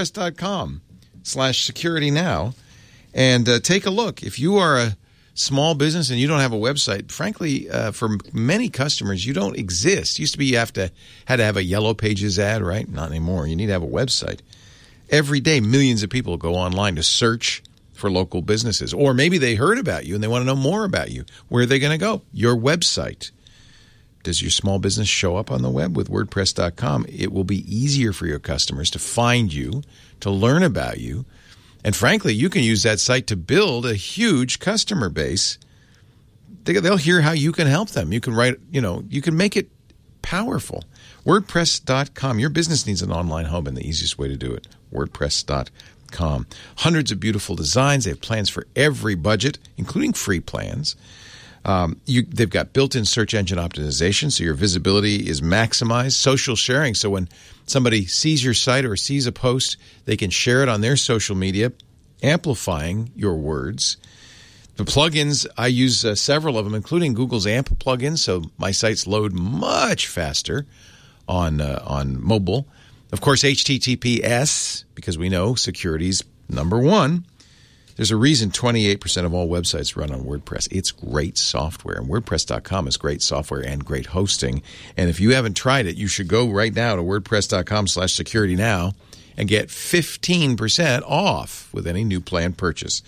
WordPress.com/securitynow and take a look. If you are a small business and you don't have a website, frankly, for many customers, you don't exist. Used to be you had to have a Yellow Pages ad, right? Not anymore. You need to have a website. Every day, millions of people go online to search for local businesses. Or maybe they heard about you and they want to know more about you. Where are they going to go? Your website. Does your small business show up on the web with WordPress.com? It will be easier for your customers to find you, to learn about you. And frankly, you can use that site to build a huge customer base. They'll hear how you can help them. You can write, you can make it powerful. WordPress.com. Your business needs an online home, and the easiest way to do it, WordPress.com. Hundreds of beautiful designs. They have plans for every budget, including free plans. They've got built-in search engine optimization, so your visibility is maximized. Social sharing, so when somebody sees your site or sees a post, they can share it on their social media, amplifying your words. The plugins, I use several of them, including Google's AMP plugin, so my sites load much faster on mobile. Of course, HTTPS, because we know security's number one. There's a reason 28% of all websites run on WordPress. It's great software, and WordPress.com is great software and great hosting. And if you haven't tried it, you should go right now to WordPress.com/securitynow and get 15% off with any new plan purchase.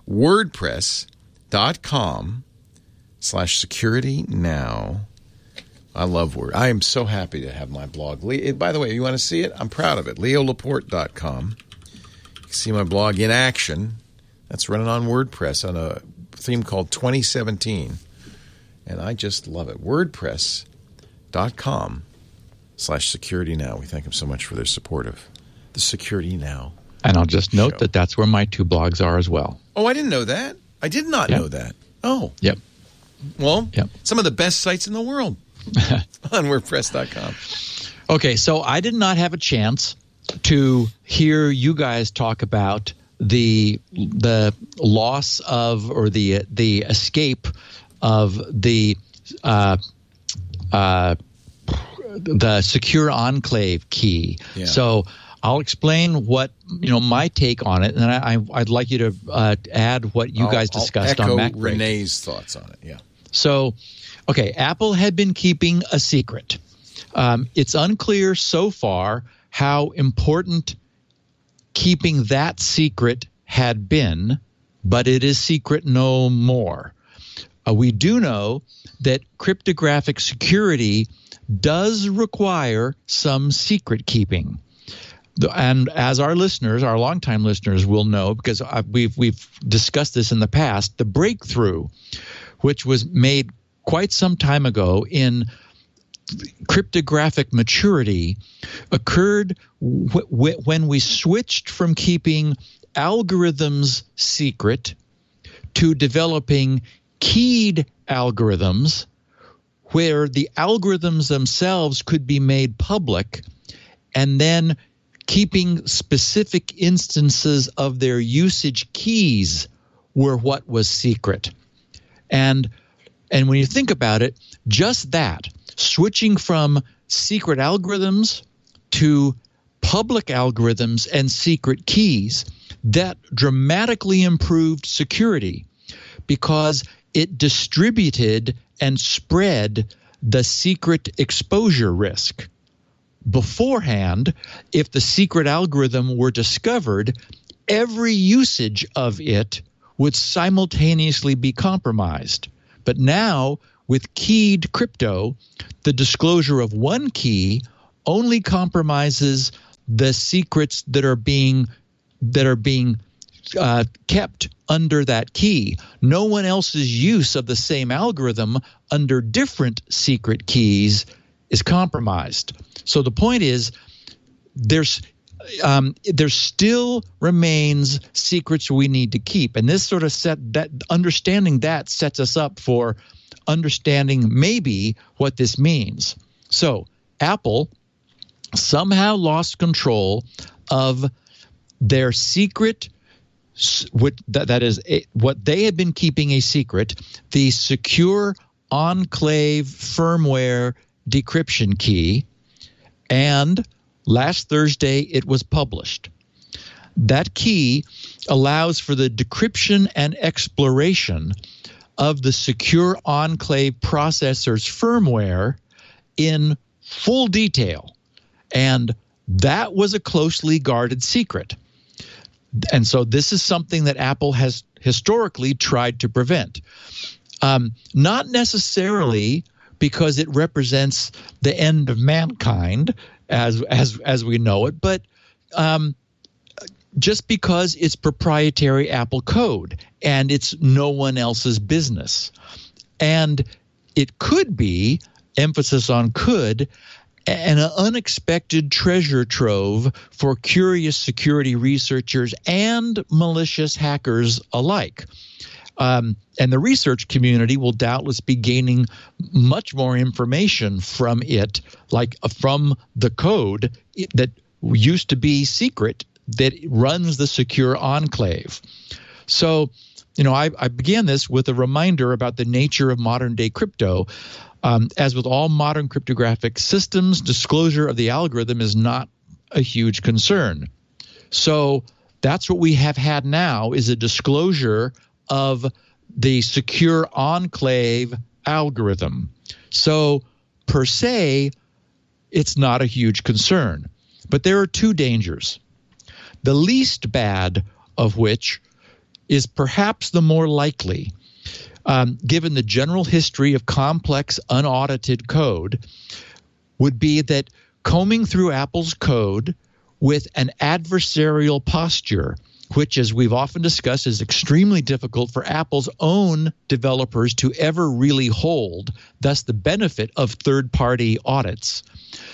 WordPress.com/securitynow. I love Word. I am so happy to have my blog. By the way, you want to see it? I'm proud of it. LeoLaporte.com. You can see my blog in action. That's running on WordPress on a theme called 2017. And I just love it. WordPress.com/securitynow. We thank them so much for their support of the Security Now. And I'll just note that that's where my 2 blogs are as well. Oh, I didn't know that. I did not know that. Oh. Yep. Well, some of the best sites in the world on WordPress.com. Okay, so I did not have a chance to hear you guys talk about the loss of, or the escape of the secure enclave key. Yeah. So I'll explain what my take on it, and then I'd like you to add what you guys discussed on MacBreak. Renee's thoughts on it. Yeah. So, okay, Apple had been keeping a secret. It's unclear so far how important keeping that secret had been, but it is secret no more. We do know that cryptographic security does require some secret keeping. And as our listeners, our longtime listeners will know, because we've discussed this in the past, the breakthrough, which was made quite some time ago in cryptographic maturity, occurred when we switched from keeping algorithms secret to developing keyed algorithms, where the algorithms themselves could be made public, and then keeping specific instances of their usage keys were what was secret. And when you think about it, just that, switching from secret algorithms to public algorithms and secret keys, that dramatically improved security because it distributed and spread the secret exposure risk. beforehand, if the secret algorithm were discovered, every usage of it would simultaneously be compromised. But now, with keyed crypto, the disclosure of one key only compromises the secrets that are being kept under that key. No one else's use of the same algorithm under different secret keys is compromised. So the point is, there still remains secrets we need to keep, and this sort of understanding that sets us up for understanding maybe what this means. So Apple somehow lost control of their secret, that is what they had been keeping a secret, the secure enclave firmware decryption key, and last Thursday it was published. That key allows for the decryption and exploration of the secure enclave processor's firmware in full detail, and that was a closely guarded secret. And so this is something that Apple has historically tried to prevent. Not necessarily because it represents the end of mankind as we know it, but just because it's proprietary Apple code and it's no one else's business. And it could be, emphasis on could, an unexpected treasure trove for curious security researchers and malicious hackers alike. And the research community will doubtless be gaining much more information from it, like from the code that used to be secret that runs the secure enclave. So, I began this with a reminder about the nature of modern-day crypto. As with all modern cryptographic systems, disclosure of the algorithm is not a huge concern. So that's what we have had now, is a disclosure of the secure enclave algorithm. So per se, it's not a huge concern. But there are two dangers, the least bad of which is perhaps the more likely. Given the general history of complex, unaudited code, would be that combing through Apple's code with an adversarial posture, which, as we've often discussed, is extremely difficult for Apple's own developers to ever really hold, thus the benefit of third-party audits.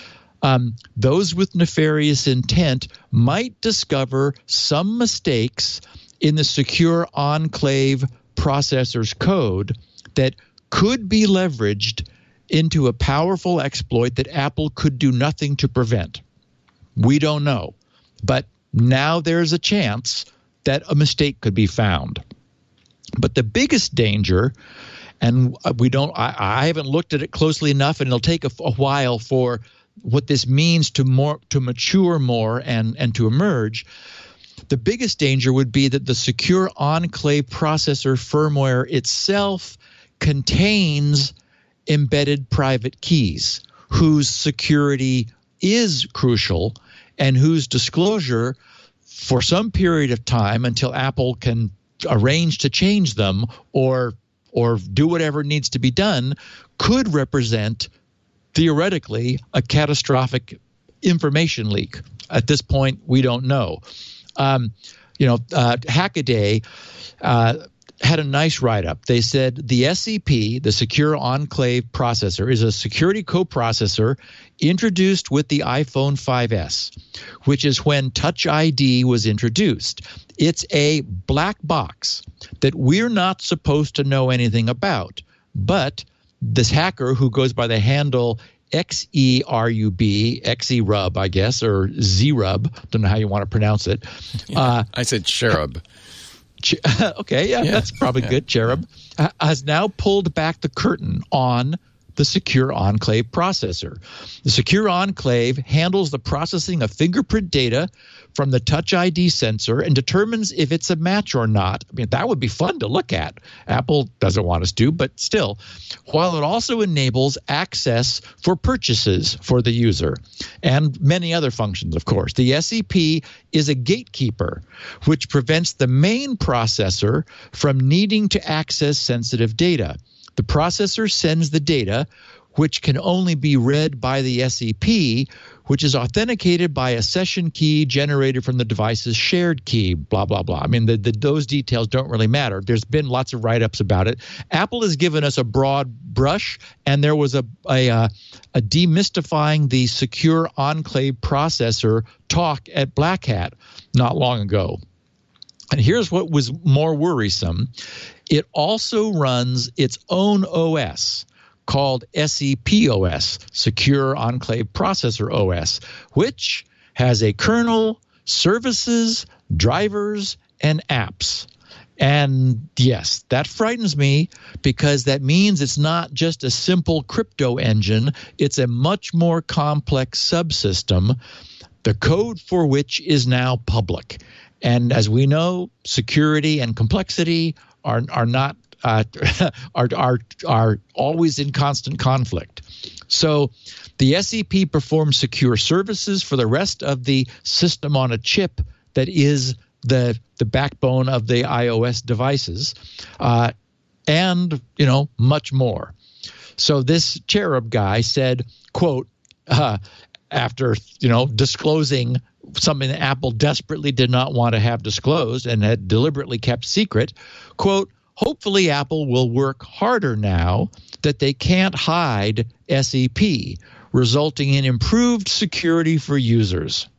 Those with nefarious intent might discover some mistakes in the secure enclave processor's code that could be leveraged into a powerful exploit that Apple could do nothing to prevent. We don't know, but now there's a chance that a mistake could be found. But the biggest danger, and I haven't looked at it closely enough, and it'll take a while for what this means to mature more and to emerge. The biggest danger would be that the secure enclave processor firmware itself contains embedded private keys whose security is crucial and whose disclosure for some period of time until Apple can arrange to change them or do whatever needs to be done could represent theoretically a catastrophic information leak. At this point, we don't know. Hackaday had a nice write-up. They said the SEP, the Secure Enclave Processor, is a security coprocessor introduced with the iPhone 5S, which is when Touch ID was introduced. It's a black box that we're not supposed to know anything about, but this hacker who goes by the handle XERUB, I guess, or ZRUB, don't know how you want to pronounce it. I said cherub. Okay, yeah, that's probably good. Cherub has now pulled back the curtain on the Secure Enclave processor. The Secure Enclave handles the processing of fingerprint data from the Touch ID sensor and determines if it's a match or not. I mean, that would be fun to look at. Apple doesn't want us to, but still. While it also enables access for purchases for the user and many other functions, of course. The SEP is a gatekeeper, which prevents the main processor from needing to access sensitive data. The processor sends the data, which can only be read by the SEP, which is authenticated by a session key generated from the device's shared key, blah, blah, blah. I mean, those details don't really matter. There's been lots of write-ups about it. Apple has given us a broad brush, and there was a demystifying the Secure Enclave processor talk at Black Hat not long ago. And here's what was more worrisome. It also runs its own OS called SEPOS, Secure Enclave Processor OS, which has a kernel, services, drivers, and apps. And yes, that frightens me because that means it's not just a simple crypto engine. It's a much more complex subsystem, the code for which is now public. And as we know, security and complexity are not are always in constant conflict. So the SEP performs secure services for the rest of the system on a chip that is the backbone of the iOS devices, and much more. So this Cherub guy said, quote, after disclosing something that Apple desperately did not want to have disclosed and had deliberately kept secret, quote, hopefully Apple will work harder now that they can't hide SEP, resulting in improved security for users.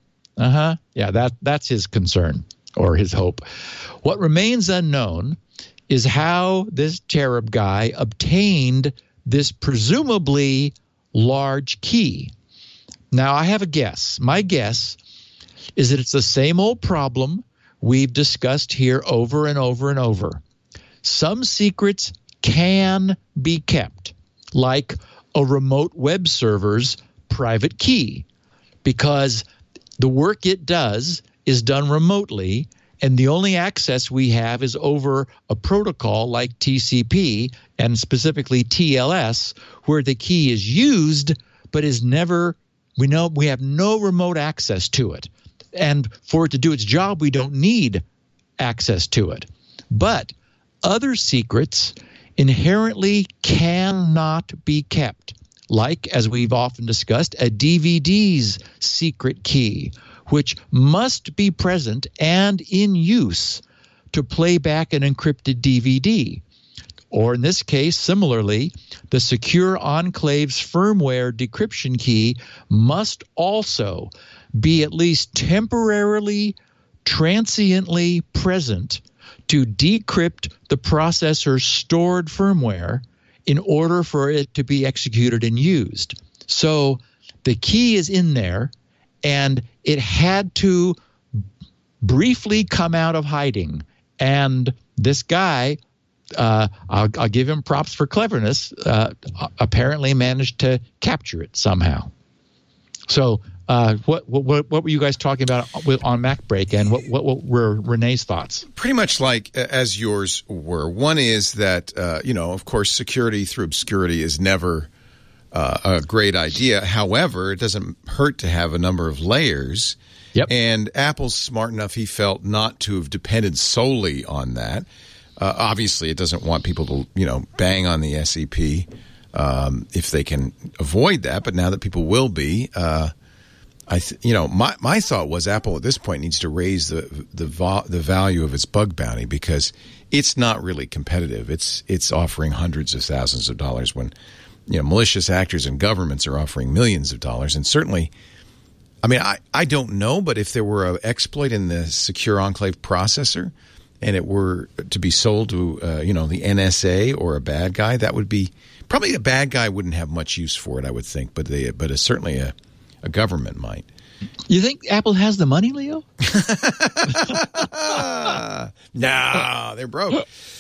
Yeah, that's his concern or his hope. What remains unknown is how this Cherub guy obtained this presumably large key. Now, I have a guess. My guess is that it's the same old problem we've discussed here over and over and over. Some secrets can be kept, like a remote web server's private key, because the work it does is done remotely, and the only access we have is over a protocol like TCP and specifically TLS, where the key is used but is never, we have no remote access to it. And for it to do its job, we don't need access to it. But other secrets inherently cannot be kept, like, as we've often discussed, a DVD's secret key, which must be present and in use to play back an encrypted DVD. Or in this case, similarly, the Secure Enclave's firmware decryption key must also be at least temporarily, transiently present to decrypt the processor's stored firmware in order for it to be executed and used. So the key is in there, and it had to briefly come out of hiding. And this guy, I'll give him props for cleverness, apparently managed to capture it somehow. So what were you guys talking about on MacBreak, and what were Renee's thoughts? Pretty much like as yours were. One is that, of course, security through obscurity is never a great idea. However, it doesn't hurt to have a number of layers. Yep. And Apple's smart enough, he felt, not to have depended solely on that. Obviously, it doesn't want people to, bang on the SEP if they can avoid that. But now that people will be, my thought was Apple at this point needs to raise the value of its bug bounty, because it's not really competitive. It's offering hundreds of thousands of dollars when malicious actors and governments are offering millions of dollars. And certainly, I don't know, but if there were an exploit in the Secure Enclave processor and it were to be sold to the NSA or a bad guy, that would be probably a bad guy wouldn't have much use for it, I would think, but certainly a government might. You think Apple has the money, Leo? No, they're broke.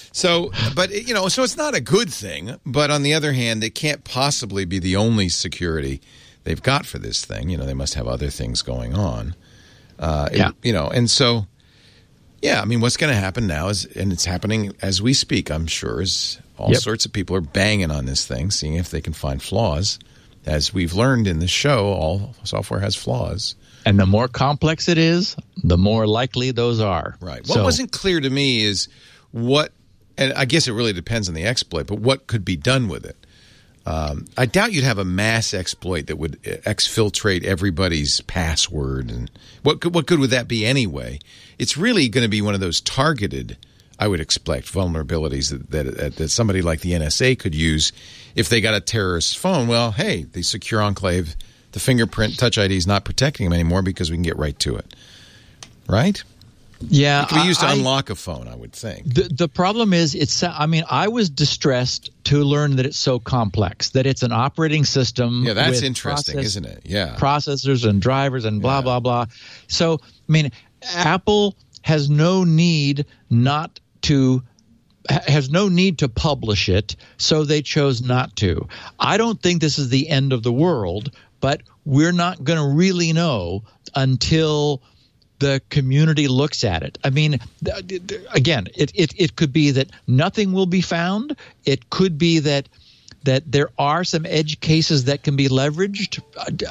So, but, so it's not a good thing. But on the other hand, it can't possibly be the only security they've got for this thing. They must have other things going on. And so, I mean, what's going to happen now is, and it's happening as we speak, I'm sure, is all sorts of people are banging on this thing, seeing if they can find flaws. As we've learned in the show, all software has flaws. And the more complex it is, the more likely those are. Right. What wasn't clear to me is what, and I guess it really depends on the exploit, but what could be done with it. I doubt you'd have a mass exploit that would exfiltrate everybody's password. And what good would that be anyway? It's really going to be one of those targeted, I would expect, vulnerabilities that somebody like the NSA could use if they got a terrorist phone. Well, hey, the Secure Enclave, the fingerprint Touch ID is not protecting them anymore because we can get right to it. Right? Yeah. It could be used to unlock a phone, I would think. The problem is, I was distressed to learn that it's so complex, that it's an operating system. Yeah, that's interesting, isn't it? Yeah. Processors and drivers and blah, blah, blah. So, I mean, Apple has no need to publish it, so they chose not to. I don't think this is the end of the world, but we're not going to really know until the community looks at it. I mean, again, it could be that nothing will be found. It could be that there are some edge cases that can be leveraged.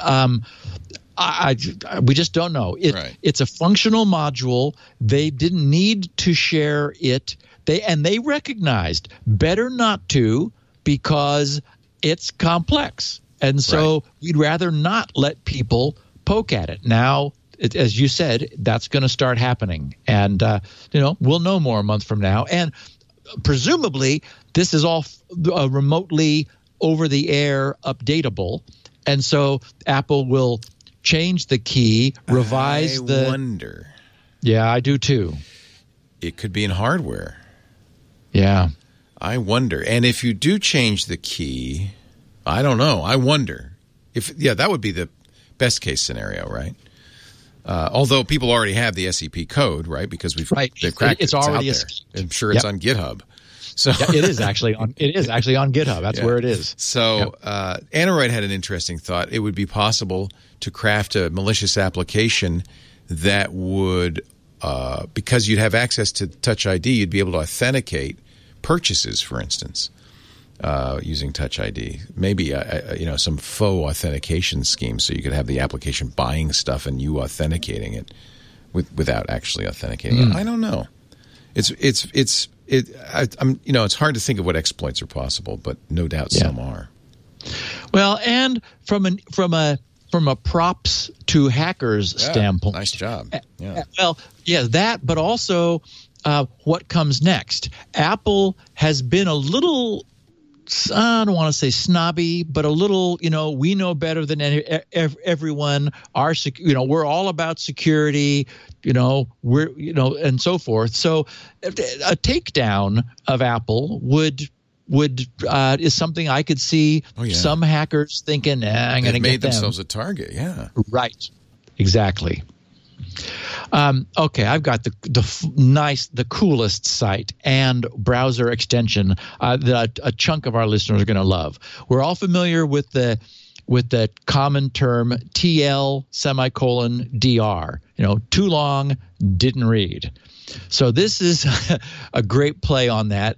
We just don't know. It's a functional module. They didn't need to share it. They recognized better not to, because it's complex. And so we'd rather not let people poke at it. Now, as you said, that's going to start happening. And, we'll know more a month from now. And presumably, this is all remotely over-the-air updatable. And so Apple will change the key, revise I wonder. Yeah, I do too. It could be in hardware. Yeah. I wonder. And if you do change the key, I don't know. I wonder. That would be the best case scenario, right? Although people already have the SEP code, right? Because they've cracked it. It's already out there. I'm sure it's on GitHub. So it is actually on GitHub. That's where it is. So Anoroid had an interesting thought. It would be possible to craft a malicious application that would, because you'd have access to Touch ID, you'd be able to authenticate purchases, for instance, using Touch ID. Maybe some faux authentication scheme, so you could have the application buying stuff and you authenticating it without actually authenticating it. I don't know. It's hard to think of what exploits are possible, but no doubt some are. Well, and from a props to hackers standpoint, nice job. Yeah. That, but also what comes next. Apple has been a little, I don't want to say snobby, but a little, we know better than everyone. We're all about security, and so forth. So a takedown of Apple would is something I could see some hackers thinking, I'm going to get them. They made themselves a target, Right, exactly. Okay, I've got the coolest site and browser extension that a chunk of our listeners are going to love. We're all familiar with the common term TL:\DR. Too long, didn't read. So this is a great play on that.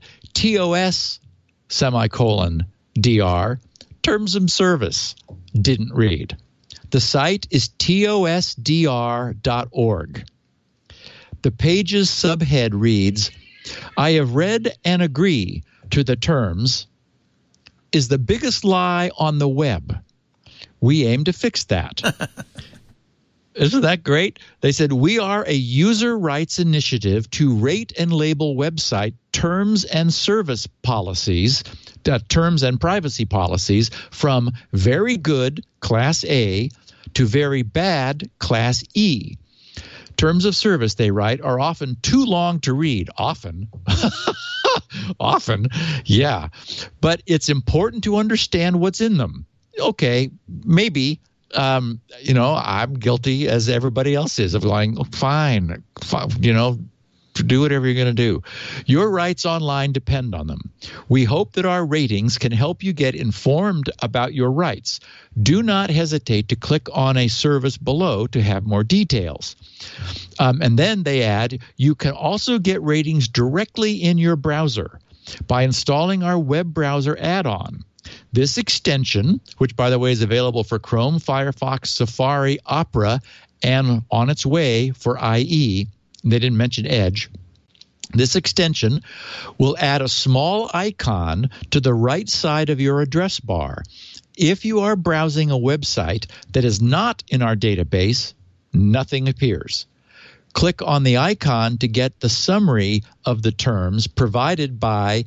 TOS:\DR, terms of service, didn't read. The site is tosdr.org. The page's subhead reads, I have read and agree to the terms, is the biggest lie on the web. We aim to fix that. Isn't that great? They said, we are a user rights initiative to rate and label website terms and service policies, terms and privacy policies, from very good, Class A, to very bad, Class E. Terms of service, they write, are often too long to read. Often. Often, yeah. But it's important to understand what's in them. Okay, maybe. I'm guilty as everybody else is of going, fine, do whatever you're going to do. Your rights online depend on them. We hope that our ratings can help you get informed about your rights. Do not hesitate to click on a service below to have more details. And then they add, you can also get ratings directly in your browser by installing our web browser add-on. This extension, which by the way is available for Chrome, Firefox, Safari, Opera, and on its way for IE, they didn't mention Edge. This extension will add a small icon to the right side of your address bar. If you are browsing a website that is not in our database, nothing appears. Click on the icon to get the summary of the terms provided by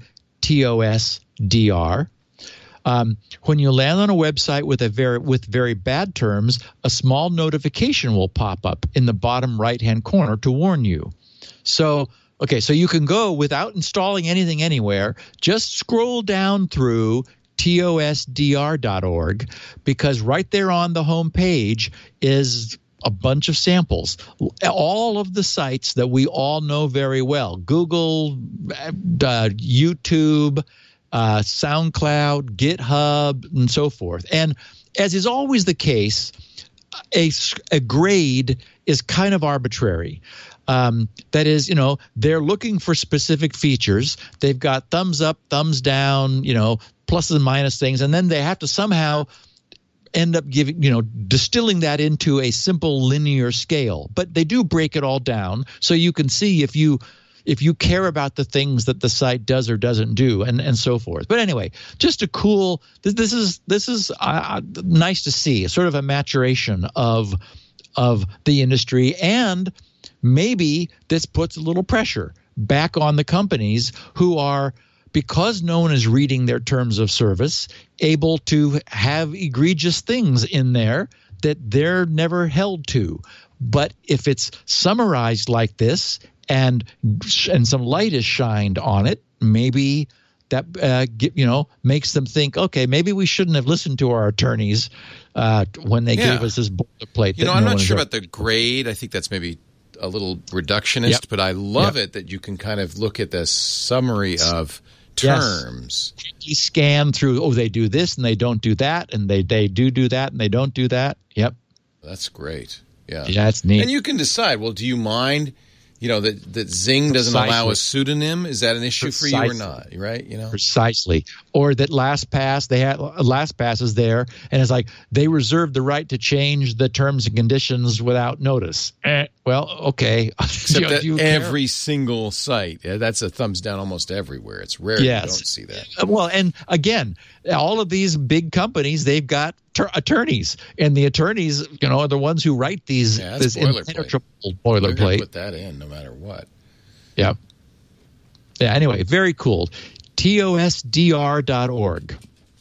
TOSDR. When you land on a website with very bad terms, a small notification will pop up in the bottom right-hand corner to warn you. So you can go without installing anything anywhere. Just scroll down through tosdr.org, because right there on the home page is a bunch of samples. All of the sites that we all know very well: Google, YouTube, SoundCloud, GitHub, and so forth. And as is always the case, a grade is kind of arbitrary. That is, they're looking for specific features. They've got thumbs up, thumbs down, pluses and minus things, and then they have to somehow end up distilling that into a simple linear scale. But they do break it all down so you can see if you care about the things that the site does or doesn't do, and so forth. But anyway, just a cool. This is nice to see, sort of a maturation of the industry, and maybe this puts a little pressure back on the companies who are, because no one is reading their terms of service, able to have egregious things in there that they're never held to. But if it's summarized like this, and some light is shined on it, maybe that makes them think, okay, maybe we shouldn't have listened to our attorneys when they gave us this boilerplate. I'm not sure about the grade. I think that's maybe a little reductionist, but I love it that you can kind of look at the summary of terms. Yes. You scan through, they do this and they don't do that, and they do that and they don't do that. Yep. That's great. Yeah. Yeah, it's neat. And you can decide, well, do you mind that Zing doesn't allow a pseudonym? Is that an issue for you or not? Right? Precisely. Or that LastPass is there, and it's like they reserve the right to change the terms and conditions without notice. Well, okay. Except that every single site, that's a thumbs down almost everywhere. It's rare you don't see that. Well, and again, all of these big companies, they've got attorneys, and the attorneys, are the ones who write this impenetrable boilerplate. They're going to put that in no matter what. Yeah. Yeah. Anyway, very cool. TOSDR.org.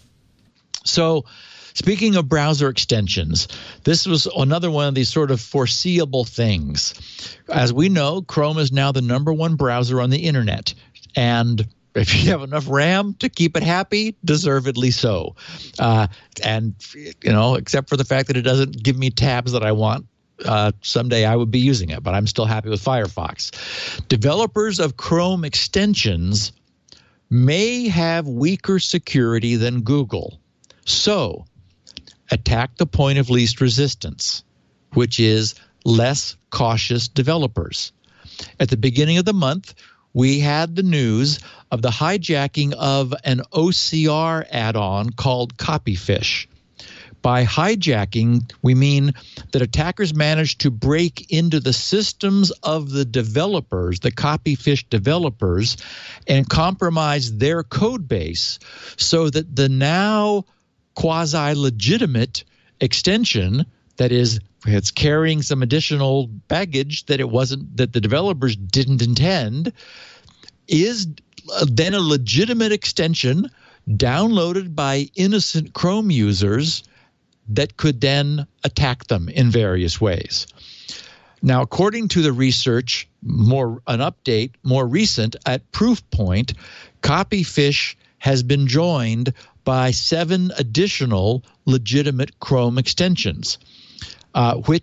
So, speaking of browser extensions, this was another one of these sort of foreseeable things. As we know, Chrome is now the #1 browser on the internet, and if you have enough RAM to keep it happy, deservedly so. And except for the fact that it doesn't give me tabs that I want, someday I would be using it, but I'm still happy with Firefox. Developers of Chrome extensions may have weaker security than Google. So, attack the point of least resistance, which is less cautious developers. At the beginning of the month, we had the news of the hijacking of an OCR add-on called Copyfish. By hijacking, we mean that attackers managed to break into the systems of the developers, the Copyfish developers, and compromise their code base so that the now quasi-legitimate extension, that is, it's carrying some additional baggage that the developers didn't intend, is then a legitimate extension downloaded by innocent Chrome users that could then attack them in various ways. Now, according to the research, more recent at Proofpoint, Copyfish has been joined by 7 additional legitimate Chrome extensions, which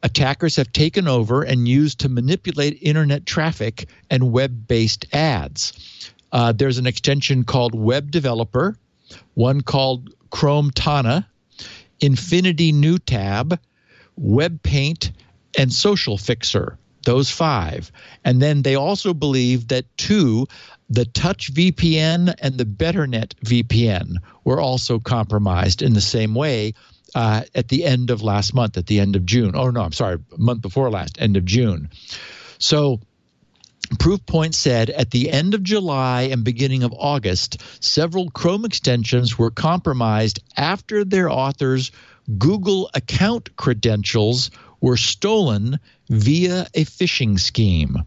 attackers have taken over and used to manipulate internet traffic and web-based ads. There's an extension called Web Developer, one called Chrome Tana, Infinity New Tab, Web Paint, and Social Fixer. Those 5. And then they also believe that 2, the Touch VPN and the BetterNet VPN, were also compromised in the same way at the end of last month, at the end of June. Oh, no, I'm sorry, month before last, end of June. So Proofpoint said at the end of July and beginning of August, several Chrome extensions were compromised after their authors' Google account credentials were stolen via a phishing scheme.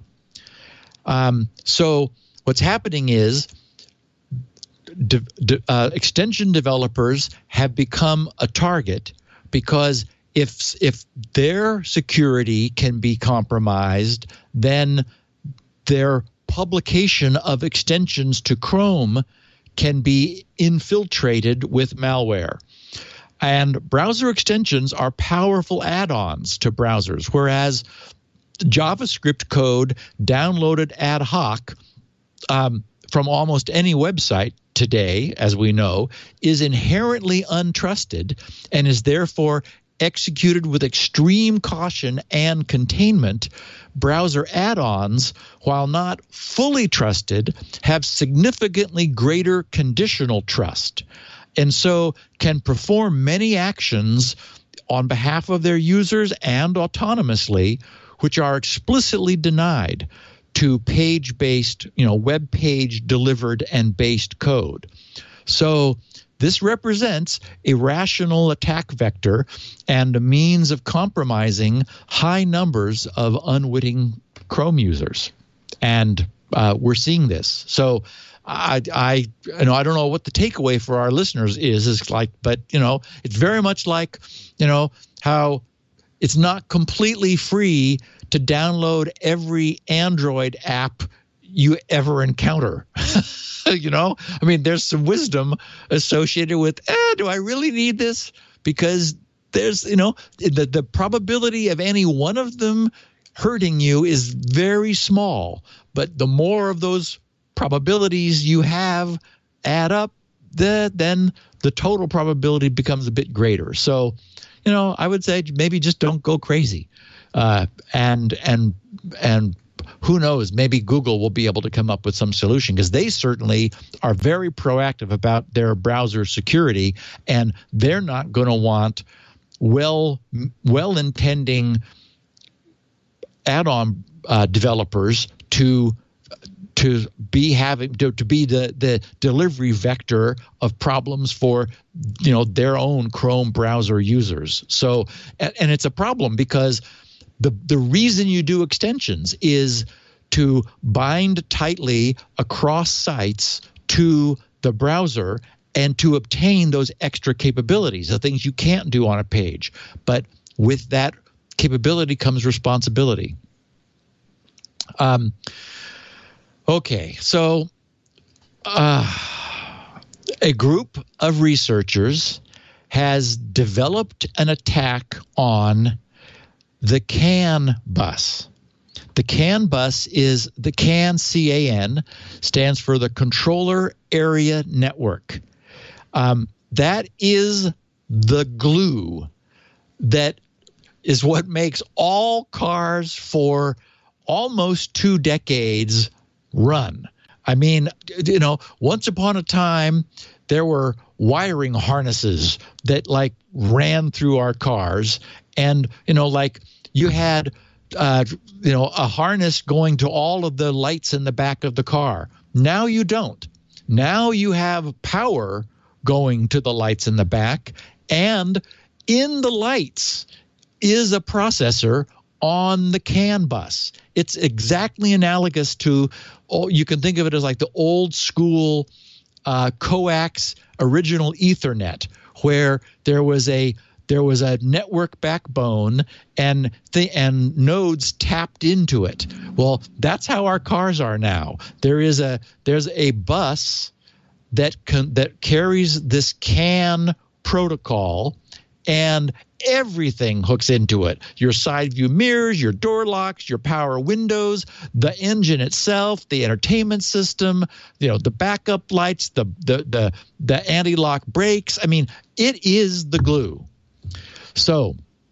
So what's happening is extension developers have become a target because if their security can be compromised, then their publication of extensions to Chrome can be infiltrated with malware. And browser extensions are powerful add-ons to browsers, whereas JavaScript code downloaded ad hoc from almost any website today, as we know, is inherently untrusted and is therefore executed with extreme caution and containment. Browser add-ons, while not fully trusted, have significantly greater conditional trust, and so can perform many actions on behalf of their users and autonomously, which are explicitly denied to page-based, web page delivered and based code. So this represents a rational attack vector and a means of compromising high numbers of unwitting Chrome users. And we're seeing this. So I don't know what the takeaway for our listeners is like, but it's very much like, how it's not completely free to download every Android app you ever encounter. There's some wisdom associated with, do I really need this? Because there's, the probability of any one of them hurting you is very small. But the more of those probabilities you have add up, then the total probability becomes a bit greater. So, I would say maybe just don't go crazy. And who knows, maybe Google will be able to come up with some solution, because they certainly are very proactive about their browser security, and they're not going to want well-intending add-on developers to be the delivery vector of problems for their own Chrome browser users. So, and it's a problem because the reason you do extensions is to bind tightly across sites to the browser and to obtain those extra capabilities, the things you can't do on a page. But with that capability comes responsibility. Okay, so a group of researchers has developed an attack on the CAN bus. The CAN bus is the CAN, C-A-N, stands for the Controller Area Network. That is the glue that is what makes all cars for almost 2 decades run. I mean, once upon a time, there were wiring harnesses that ran through our cars, and you had a harness going to all of the lights in the back of the car. Now you don't. Now you have power going to the lights in the back, and in the lights is a processor on the CAN bus. It's exactly analogous to, you can think of it as like the old school coax original Ethernet, where there was a network backbone and nodes tapped into it. Well, that's how our cars are now. There's a bus that carries this CAN protocol, and everything hooks into it. Your side view mirrors, your door locks, your power windows, the engine itself, the entertainment system, the backup lights, the anti-lock brakes. I mean, it is the glue. So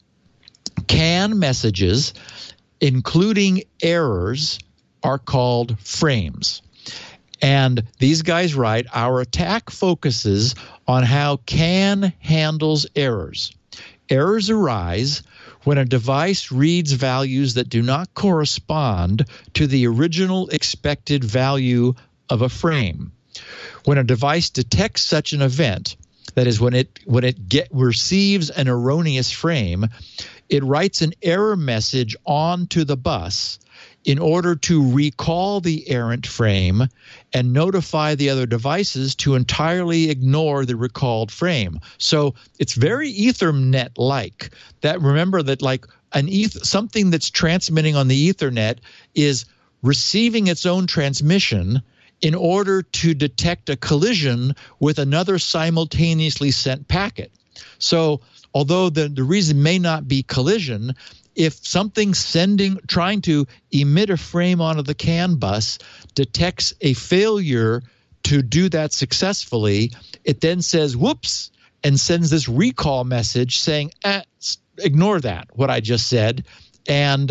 CAN messages, including errors, are called frames. And these guys write, our attack focuses on how CAN handles errors. Errors arise when a device reads values that do not correspond to the original expected value of a frame. When a device detects such an event, that is, when it receives an erroneous frame, it writes an error message onto the bus in order to recall the errant frame and notify the other devices to entirely ignore the recalled frame. So it's very Ethernet-like. That, remember that like something that's transmitting on the Ethernet is receiving its own transmission in order to detect a collision with another simultaneously sent packet. So although the reason may not be collision, if something trying to emit a frame onto the CAN bus detects a failure to do that successfully, it then says, whoops, and sends this recall message saying, ignore that, what I just said, and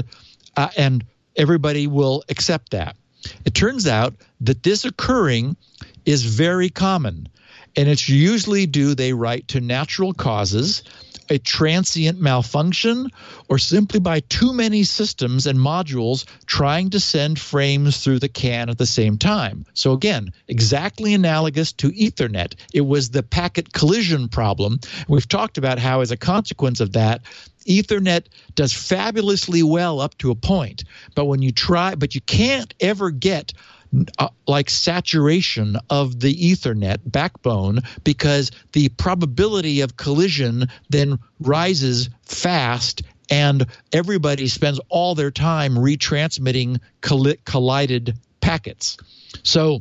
everybody will accept that. It turns out that this occurring is very common, and it's usually due, they write, to natural causes, a transient malfunction, or simply by too many systems and modules trying to send frames through the CAN at the same time. So again, exactly analogous to Ethernet. It was the packet collision problem. We've talked about how, as a consequence of that, Ethernet does fabulously well up to a point. But when you you can't ever get like saturation of the Ethernet backbone, because the probability of collision then rises fast, and everybody spends all their time retransmitting collided packets. So,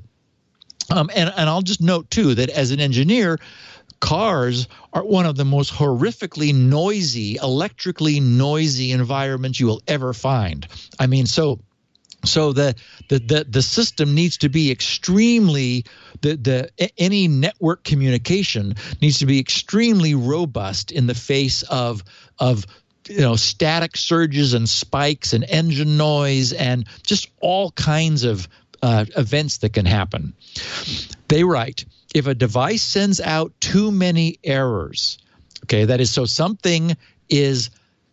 and I'll just note too that as an engineer, cars are one of the most horrifically noisy, electrically noisy environments you will ever find. I mean, so the system needs to be extremely, any network communication needs to be extremely robust in the face of static surges and spikes and engine noise and just all kinds of events that can happen. They write, if a device sends out too many errors, okay, that is, so something is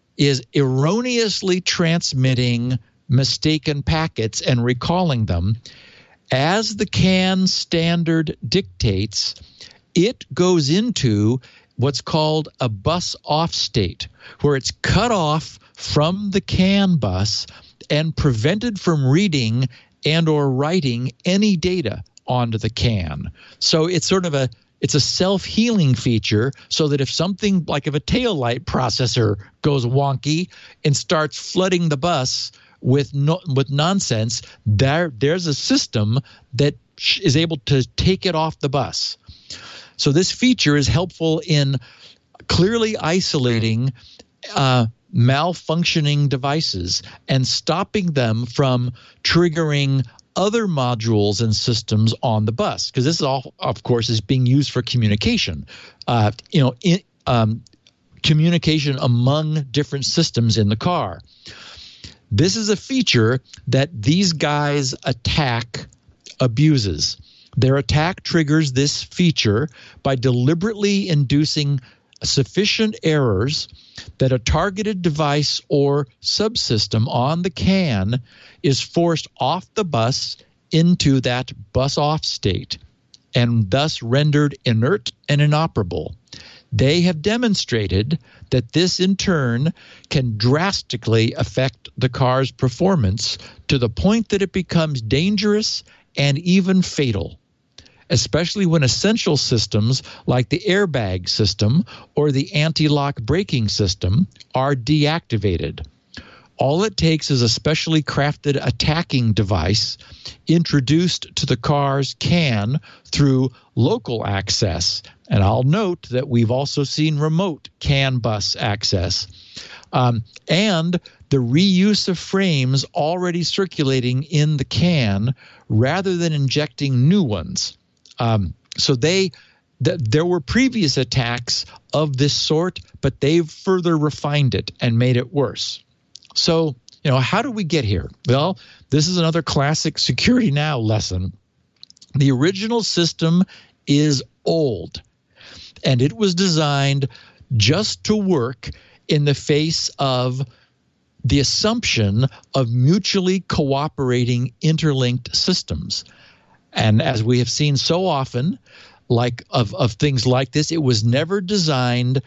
erroneously transmitting mistaken packets and recalling them, as the CAN standard dictates, it goes into what's called a bus off state, where it's cut off from the CAN bus and prevented from reading and or writing any data onto the CAN. So it's sort of it's a self-healing feature, so that if something like if a taillight processor goes wonky and starts flooding the bus with nonsense, there's a system that is able to take it off the bus. So this feature is helpful in clearly isolating malfunctioning devices and stopping them from triggering other modules and systems on the bus, because this is all, of course, is being used for communication. Communication among different systems in the car. This is a feature that these guys' attack abuses. Their attack triggers this feature by deliberately inducing sufficient errors that a targeted device or subsystem on the CAN is forced off the bus into that bus off state and thus rendered inert and inoperable. They have demonstrated that this in turn can drastically affect the car's performance to the point that it becomes dangerous and even fatal, especially when essential systems like the airbag system or the anti-lock braking system are deactivated. All it takes is a specially crafted attacking device introduced to the car's CAN through local access. And I'll note that we've also seen remote CAN bus access. And the reuse of frames already circulating in the CAN rather than injecting new ones. So there were previous attacks of this sort, but they've further refined it and made it worse. So, how do we get here? Well, this is another classic Security Now lesson. The original system is old, and it was designed just to work in the face of the assumption of mutually cooperating interlinked systems. And as we have seen so often, of things like this, it was never designed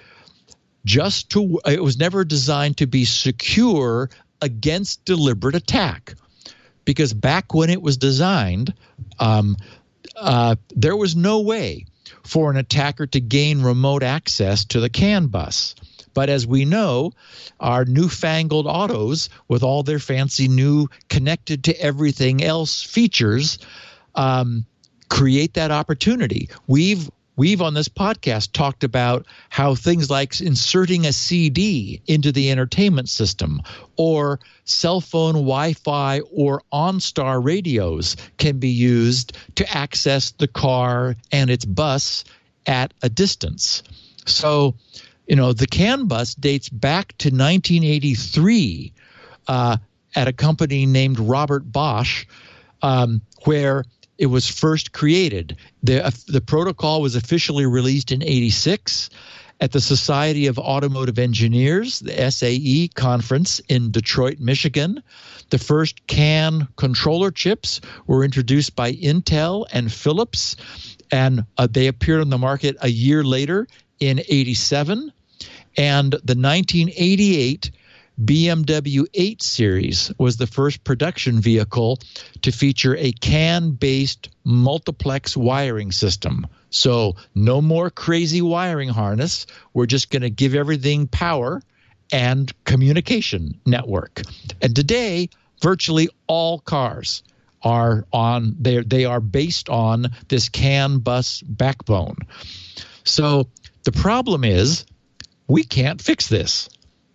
to be secure against deliberate attack, because back when it was designed, there was no way for an attacker to gain remote access to the CAN bus. But as we know, our newfangled autos with all their fancy new connected to everything else features create that opportunity. We've on this podcast talked about how things like inserting a CD into the entertainment system, or cell phone Wi-Fi or OnStar radios can be used to access the car and its bus at a distance. So, the CAN bus dates back to 1983 at a company named Robert Bosch, where it was first created. The protocol was officially released in 86 at the Society of Automotive Engineers, the SAE conference in Detroit, Michigan. The first CAN controller chips were introduced by Intel and Philips, and they appeared on the market a year later in 87. And the 1988 BMW 8 Series was the first production vehicle to feature a CAN-based multiplex wiring system. So no more crazy wiring harness. We're just going to give everything power and communication network. And today, virtually all cars are they are based on this CAN bus backbone. So the problem is we can't fix this.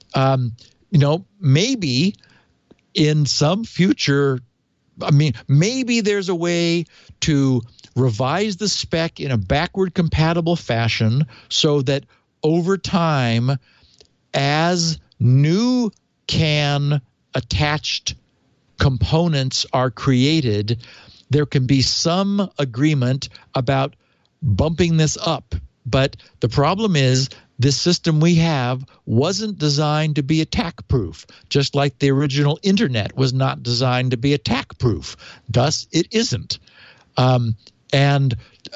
Maybe in some future, maybe there's a way to revise the spec in a backward compatible fashion so that over time, as new CAN attached components are created, there can be some agreement about bumping this up. But the problem is, this system we have wasn't designed to be attack-proof, just like the original Internet was not designed to be attack-proof. Thus, it isn't. And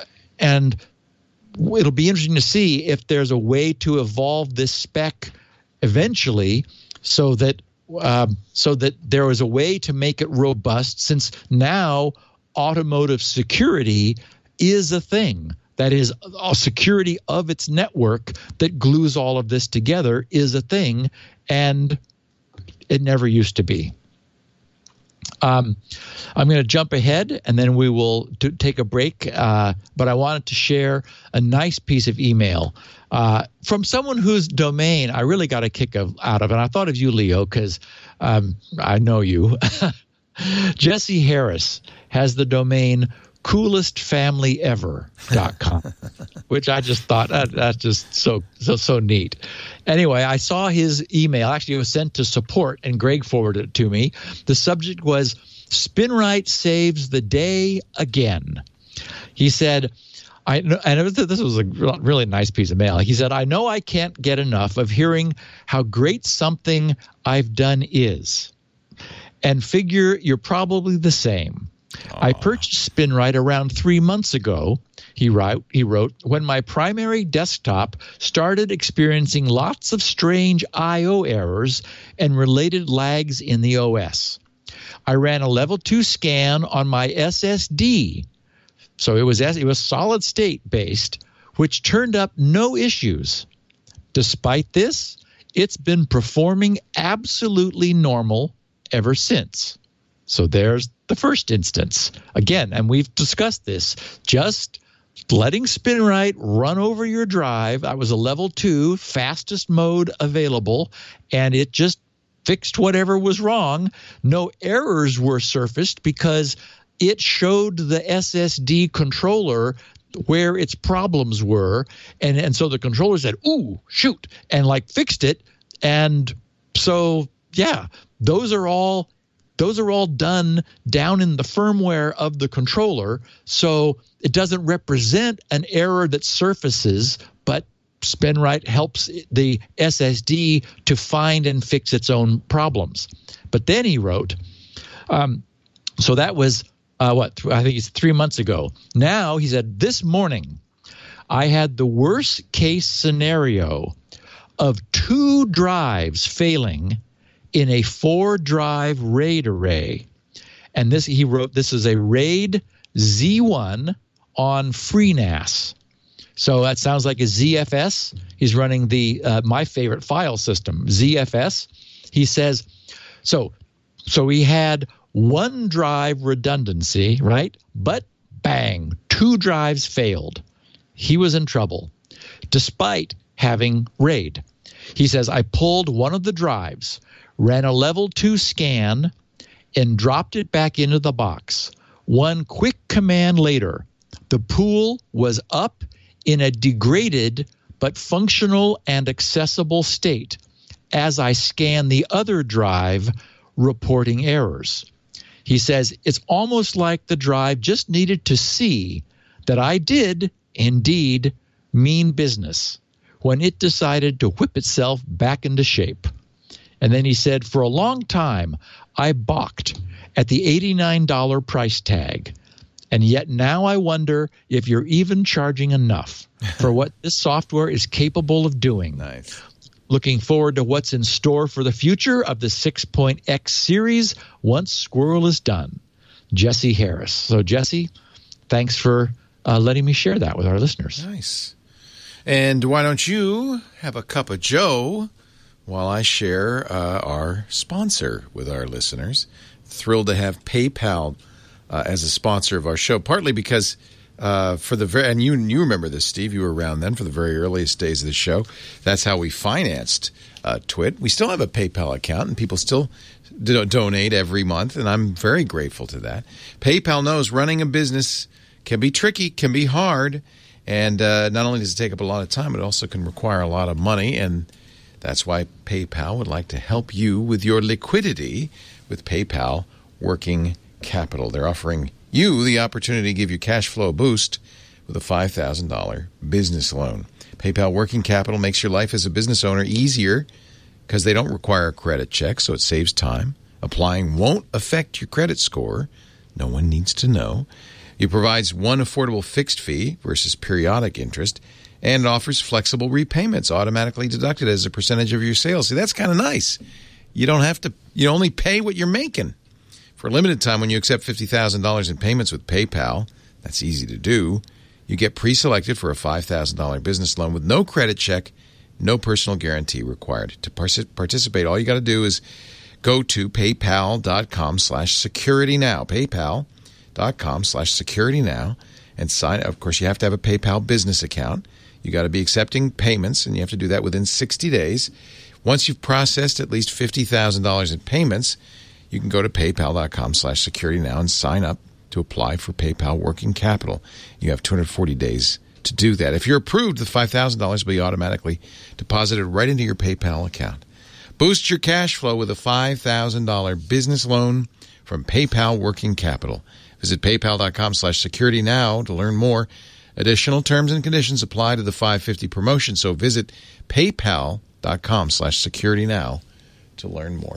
it'll be interesting to see if there's a way to evolve this spec eventually so that there is a way to make it robust, since now automotive security is a thing. That is, a security of its network that glues all of this together is a thing, and it never used to be. I'm going to jump ahead, and then we will take a break, but I wanted to share a nice piece of email from someone whose domain I really got a kick out of, and I thought of you, Leo, because I know you. Jesse Harris has the domain coolestfamilyever.com, which I just thought that's just so neat. Anyway, I saw his email. Actually, it was sent to support, and Greg forwarded it to me. The subject was SpinRite saves the day again. He said, this was a really nice piece of mail. He said, I know I can't get enough of hearing how great something I've done is, and figure you're probably the same. I purchased SpinRite around 3 months ago, he wrote, when my primary desktop started experiencing lots of strange I/O errors and related lags in the OS. I ran a level 2 scan on my SSD, so it was solid state based, which turned up no issues. Despite this, it's been performing absolutely normal ever since. So there's the first instance. Again, and we've discussed this, just letting SpinRite run over your drive. That was a level 2, fastest mode available, and it just fixed whatever was wrong. No errors were surfaced because it showed the SSD controller where its problems were, and so the controller said, ooh, shoot, and like fixed it. And so, yeah, those are all done down in the firmware of the controller. So it doesn't represent an error that surfaces, but SpinRite helps the SSD to find and fix its own problems. But then he wrote, so that was, I think it's 3 months ago. Now, he said, this morning, I had the worst case scenario of 2 drives failing in a 4-drive RAID array. And this, he wrote, this is a RAID Z1 on FreeNAS. So that sounds like a ZFS. He's running the my favorite file system, ZFS. He says, so he had 1 drive redundancy, right? But bang, 2 drives failed. He was in trouble, despite having RAID. He says, I pulled one of the drives, ran a level 2 scan, and dropped it back into the box. One quick command later, the pool was up in a degraded but functional and accessible state as I scan the other drive, reporting errors. He says, it's almost like the drive just needed to see that I did indeed mean business when it decided to whip itself back into shape. And then he said, for a long time, I balked at the $89 price tag. And yet now I wonder if you're even charging enough for what this software is capable of doing. Nice. Looking forward to what's in store for the future of the 6.x series once Squirrel is done. Jesse Harris. So, Jesse, thanks for letting me share that with our listeners. Nice. And why don't you have a cup of Joe while I share our sponsor with our listeners? Thrilled to have PayPal as a sponsor of our show, partly because for the very, and you remember this, Steve, you were around then for the very earliest days of the show. That's how we financed Twit. We still have a PayPal account, and people still donate every month, and I'm very grateful to that. PayPal knows running a business can be tricky, can be hard, and not only does it take up a lot of time, it also can require a lot of money, and that's why PayPal would like to help you with your liquidity with PayPal Working Capital. They're offering you the opportunity to give your cash flow a boost with a $5,000 business loan. PayPal Working Capital makes your life as a business owner easier because they don't require a credit check, so it saves time. Applying won't affect your credit score. No one needs to know. It provides one affordable fixed fee versus periodic interest, and it offers flexible repayments automatically deducted as a percentage of your sales. See, that's kind of nice. You don't have to, you only pay what you're making. For a limited time, when you accept $50,000 in payments with PayPal, that's easy to do, you get pre-selected for a $5,000 business loan with no credit check, no personal guarantee required. To participate, all you got to do is go to paypal.com/securitynow, paypal.com/securitynow, and sign up. Of course, you have to have a PayPal business account. You got to be accepting payments, and you have to do that within 60 days. Once you've processed at least $50,000 in payments, you can go to paypal.com/securitynow and sign up to apply for PayPal Working Capital. You have 240 days to do that. If you're approved, the $5,000 will be automatically deposited right into your PayPal account. Boost your cash flow with a $5,000 business loan from PayPal Working Capital. Visit paypal.com/securitynow to learn more. Additional terms and conditions apply to the 550 promotion, so visit paypal.com/securitynow to learn more.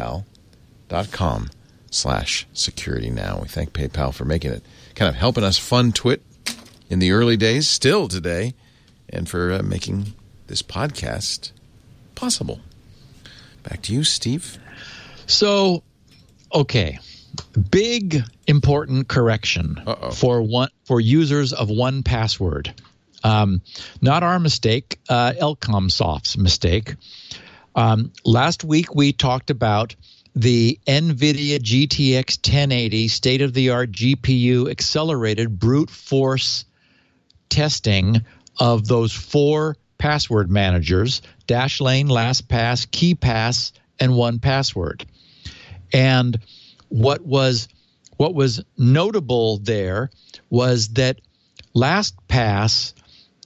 paypal.com/securitynow. We thank PayPal for making it, kind of helping us fund Twit in the early days, still today, and for making this podcast possible. Back to you, Steve. So, okay. Big important correction for users of 1Password. Not our mistake, Elcomsoft's mistake. Last week, we talked about the NVIDIA GTX 1080 state-of-the-art GPU accelerated brute force testing of those 4 password managers: Dashlane, LastPass, KeePass, and 1Password. And what was notable there was that LastPass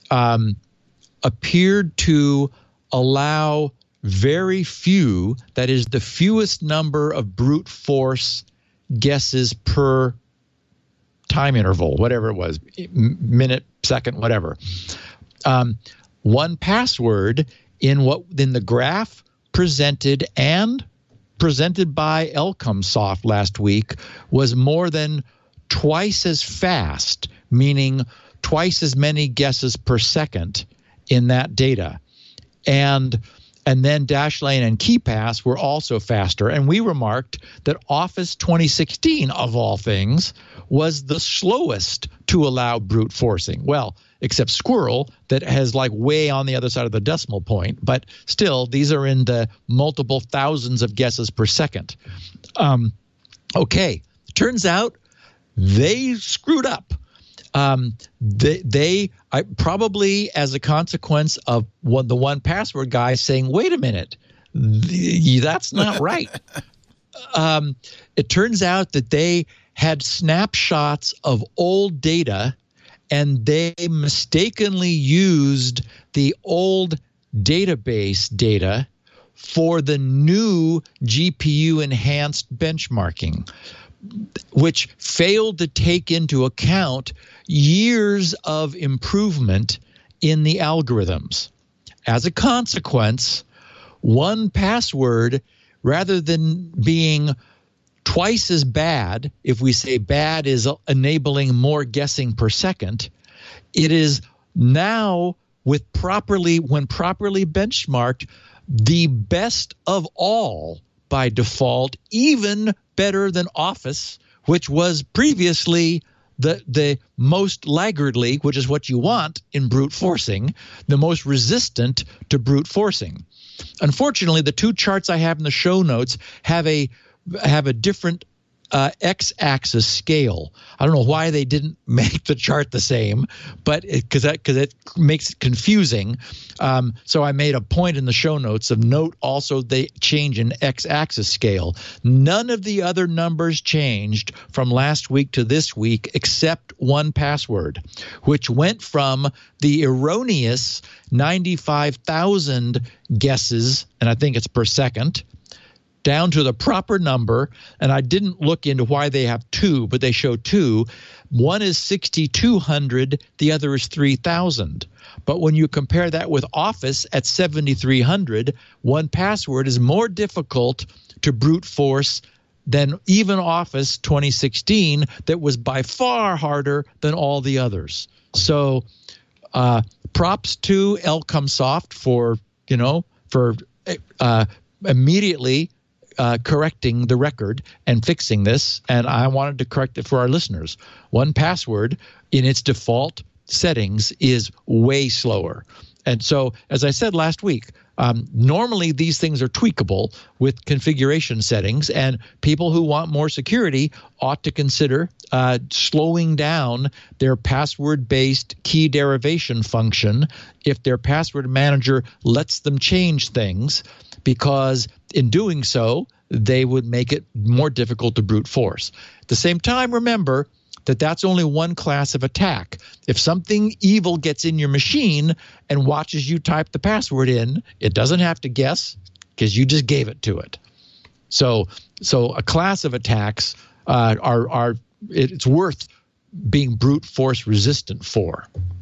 appeared to allow very few, that is the fewest number of brute force guesses per time interval, whatever it was, minute, second, whatever. 1Password in the graph presented by Elcomsoft last week was more than twice as fast, meaning twice as many guesses per second in that data. And then Dashlane and KeePass were also faster. And we remarked that Office 2016, of all things, was the slowest to allow brute forcing. Well, except Squirrel, that has like way on the other side of the decimal point. But still, these are in the multiple thousands of guesses per second. Okay, turns out they screwed up. They probably as a consequence of the 1Password guy saying, wait a minute, that's not right. It turns out that they had snapshots of old data, and they mistakenly used the old database data for the new GPU enhanced benchmarking, which failed to take into account years of improvement in the algorithms. As a consequence, 1Password, rather than being twice as bad, if we say bad is enabling more guessing per second, it is now, when properly benchmarked, the best of all by default, even better than Office, which was previously the most laggardly, which is what you want in brute forcing, the most resistant to brute forcing. Unfortunately, the 2 charts I have in the show notes have a different x-axis scale. I don't know why they didn't make the chart the same, but because it makes it confusing. So I made a point in the show notes of note also they change in x-axis scale. None of the other numbers changed from last week to this week except 1Password, which went from the erroneous 95,000 guesses, and I think it's per second, down to the proper number. And I didn't look into why they have 2, but they show 2. One is 6,200, the other is 3,000. But when you compare that with Office at 7,300, 1Password is more difficult to brute force than even Office 2016, that was by far harder than all the others. So props to Elcomsoft for immediately correcting the record and fixing this, and I wanted to correct it for our listeners. 1Password in its default settings is way slower. And so, as I said last week, normally these things are tweakable with configuration settings, and people who want more security ought to consider slowing down their password-based key derivation function if their password manager lets them change things, because in doing so, they would make it more difficult to brute force. At the same time, remember that that's only one class of attack. If something evil gets in your machine and watches you type the password in, it doesn't have to guess because you just gave it to it. So a class of attacks it's worth being brute force resistant for.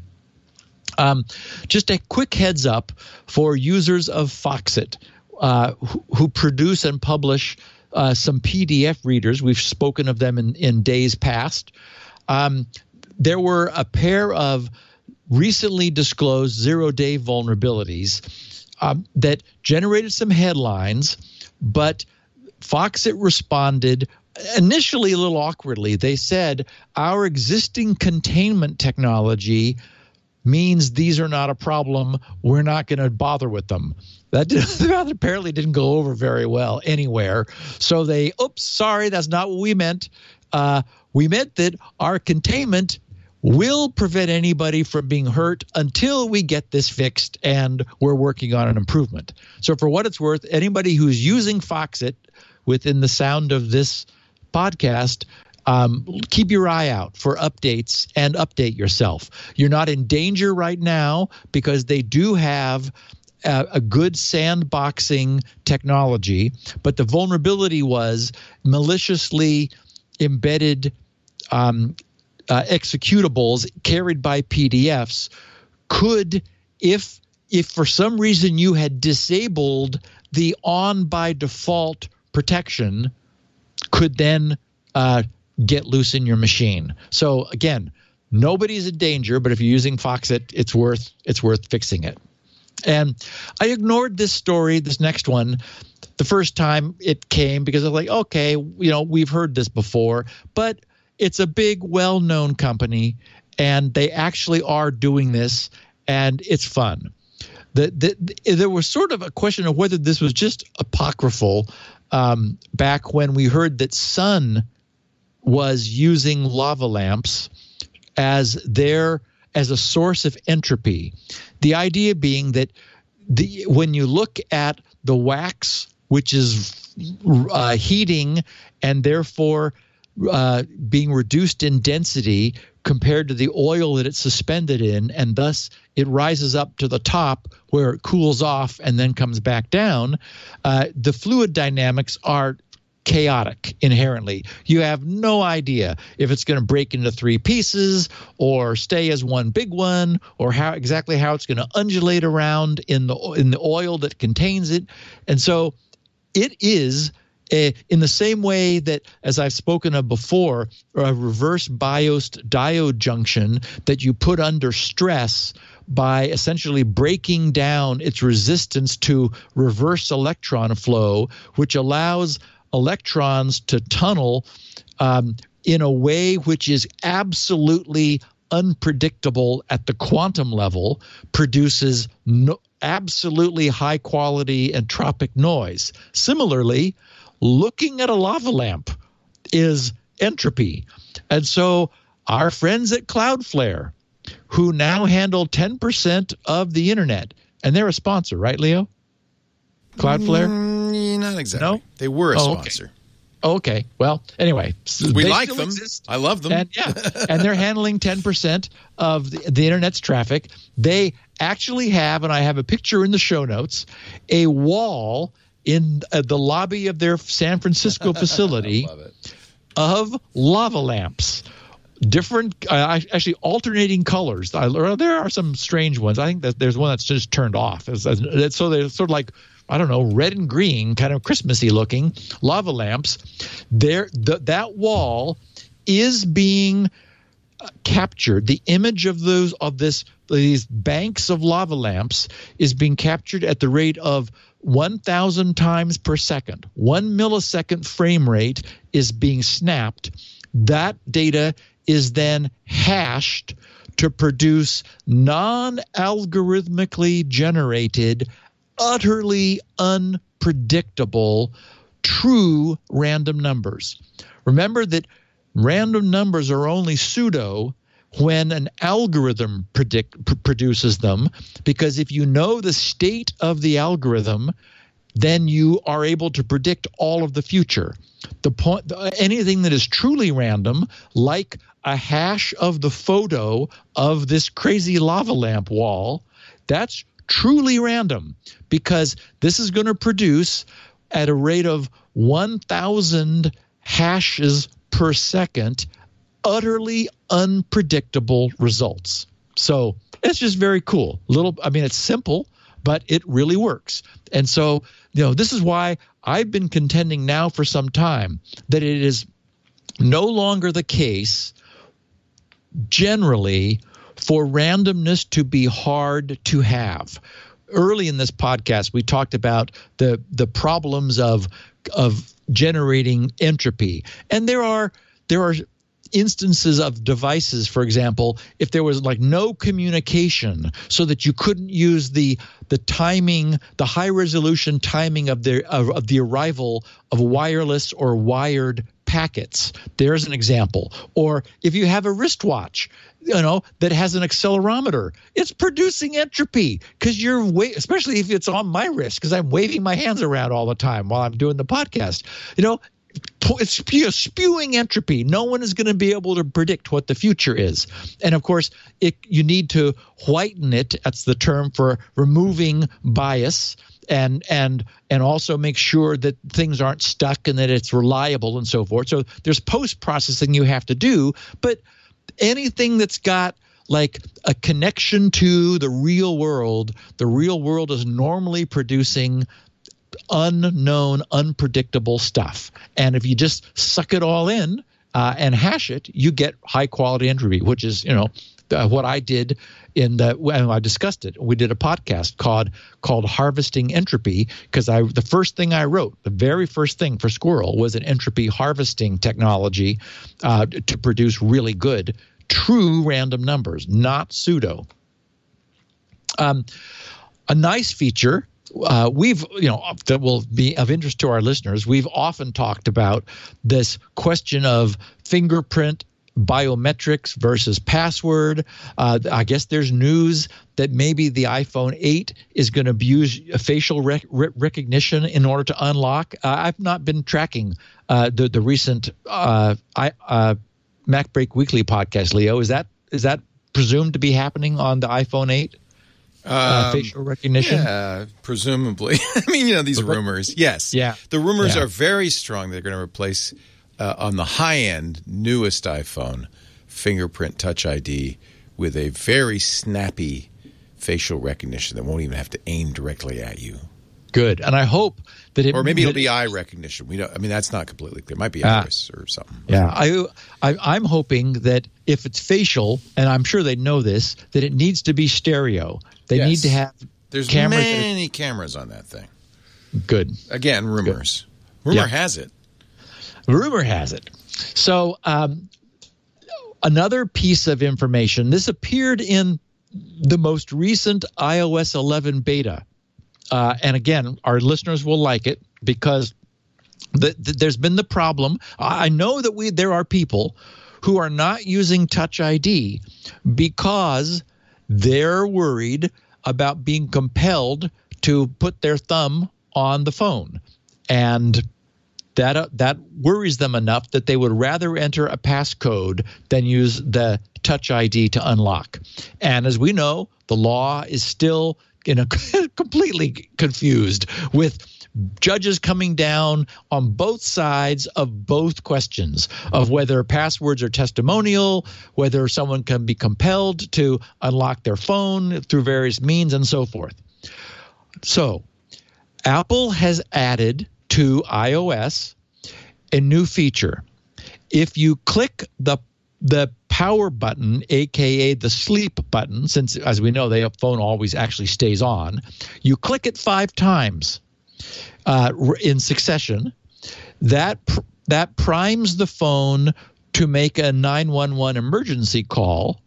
Just a quick heads up for users of Foxit, who produce and publish some PDF readers. We've spoken of them in days past. There were a pair of recently disclosed zero-day vulnerabilities that generated some headlines, but Foxit responded initially a little awkwardly. They said, our existing containment technology means these are not a problem. We're not going to bother with them. That apparently didn't go over very well anywhere. So oops, sorry, that's not what we meant. We meant that our containment will prevent anybody from being hurt until we get this fixed, and we're working on an improvement. So for what it's worth, anybody who's using Foxit within the sound of this podcast, keep your eye out for updates and update yourself. You're not in danger right now because they do have a good sandboxing technology, but the vulnerability was maliciously embedded executables carried by PDFs could, if for some reason you had disabled the on by default protection, could then get loose in your machine. So again, nobody's in danger, but if you're using Foxit, it's worth fixing it. And I ignored this story, this next one, the first time it came because I was like, okay, we've heard this before, but it's a big, well-known company, and they actually are doing this, and it's fun. There was sort of a question of whether this was just apocryphal back when we heard that Sun was using lava lamps as a source of entropy. The idea being that when you look at the wax, which is heating and therefore being reduced in density compared to the oil that it's suspended in, and thus it rises up to the top where it cools off and then comes back down, the fluid dynamics are chaotic inherently. You have no idea if it's going to break into three pieces or stay as one big one, or how it's going to undulate around in the oil that contains it. And so it is in the same way that, as I've spoken of before, a reverse biased diode junction that you put under stress by essentially breaking down its resistance to reverse electron flow, which allows electrons to tunnel in a way which is absolutely unpredictable at the quantum level, produces absolutely high quality entropic noise. Similarly, looking at a lava lamp is entropy. And so our friends at Cloudflare, who now handle 10% of the internet, and they're a sponsor, right, Leo? Cloudflare? Not exactly. No? They were a sponsor. Okay. Well, anyway. We like them. Exist. I love them. And, and they're handling 10% of the internet's traffic. They actually have, and I have a picture in the show notes, a wall in the lobby of their San Francisco facility of lava lamps. Different, actually alternating colors. There are some strange ones. I think that there's one that's just turned off. So they're sort of like, I don't know, red and green, kind of Christmassy looking lava lamps. That wall is being captured. The image of these banks of lava lamps is being captured at the rate of 1,000 times per second. 1 millisecond frame rate is being snapped. That data is then hashed to produce non-algorithmically generated, utterly unpredictable, true random numbers. Remember that random numbers are only pseudo when an algorithm produces them, because if you know the state of the algorithm, then you are able to predict all of the future. Anything that is truly random, like a hash of the photo of this crazy lava lamp wall, that's truly random, because this is going to produce at a rate of 1,000 hashes per second utterly unpredictable results. So it's just very cool. It's simple, but it really works. And so, this is why I've been contending now for some time that it is no longer the case generally for randomness to be hard to have. Early in this podcast, we talked about the problems of generating entropy, and there are instances of devices, for example, if there was like no communication so that you couldn't use the timing, the high resolution timing of the arrival of wireless or wired packets. There's an example. Or if you have a wristwatch, that has an accelerometer, it's producing entropy because especially if it's on my wrist, because I'm waving my hands around all the time while I'm doing the podcast. It's spewing entropy. No one is going to be able to predict what the future is. And of course, you need to whiten it. That's the term for removing bias and also make sure that things aren't stuck and that it's reliable and so forth. So there's post-processing you have to do, but anything that's got like a connection to the real world is normally producing unknown, unpredictable stuff. And if you just suck it all in and hash it, you get high quality entropy, which is, what I did when I discussed it. We did a podcast called Harvesting Entropy, because the first thing I wrote, the very first thing for Squirrel, was an entropy harvesting technology to produce really good, true random numbers, not pseudo. A nice feature that will be of interest to our listeners. We've often talked about this question of fingerprint biometrics versus password. I guess there's news that maybe the iPhone 8 is going to use facial recognition in order to unlock. I've not been tracking the recent MacBreak Weekly podcast, Leo. Is that presumed to be happening on the iPhone 8? Facial recognition? Yeah, presumably. I mean, these rumors. Yes. Yeah. The rumors are very strong. They're going to replace, on the high-end, newest iPhone, fingerprint Touch ID with a very snappy facial recognition that won't even have to aim directly at you. Good. And I hope that or maybe it'll be eye recognition. That's not completely clear. It might be iris or something. Yeah. I'm hoping that if it's facial, and I'm sure they know this, that it needs to be stereo. They need to have There's cameras. Many cameras on that thing. Good. Again, rumors. Good. Rumor has it. Rumor has it. So another piece of information, this appeared in the most recent iOS 11 beta. And again, our listeners will like it because there's been the problem. I know that there are people who are not using Touch ID because they're worried about being compelled to put their thumb on the phone. And that worries them enough that they would rather enter a passcode than use the Touch ID to unlock. And as we know, the law is still completely confused, with judges coming down on both sides of both questions of whether passwords are testimonial, whether someone can be compelled to unlock their phone through various means, and so forth. So Apple has added to iOS a new feature. If you click the power button, aka the sleep button, since as we know the phone always actually stays on, you click it 5 times in succession, that primes the phone to make a 911 emergency call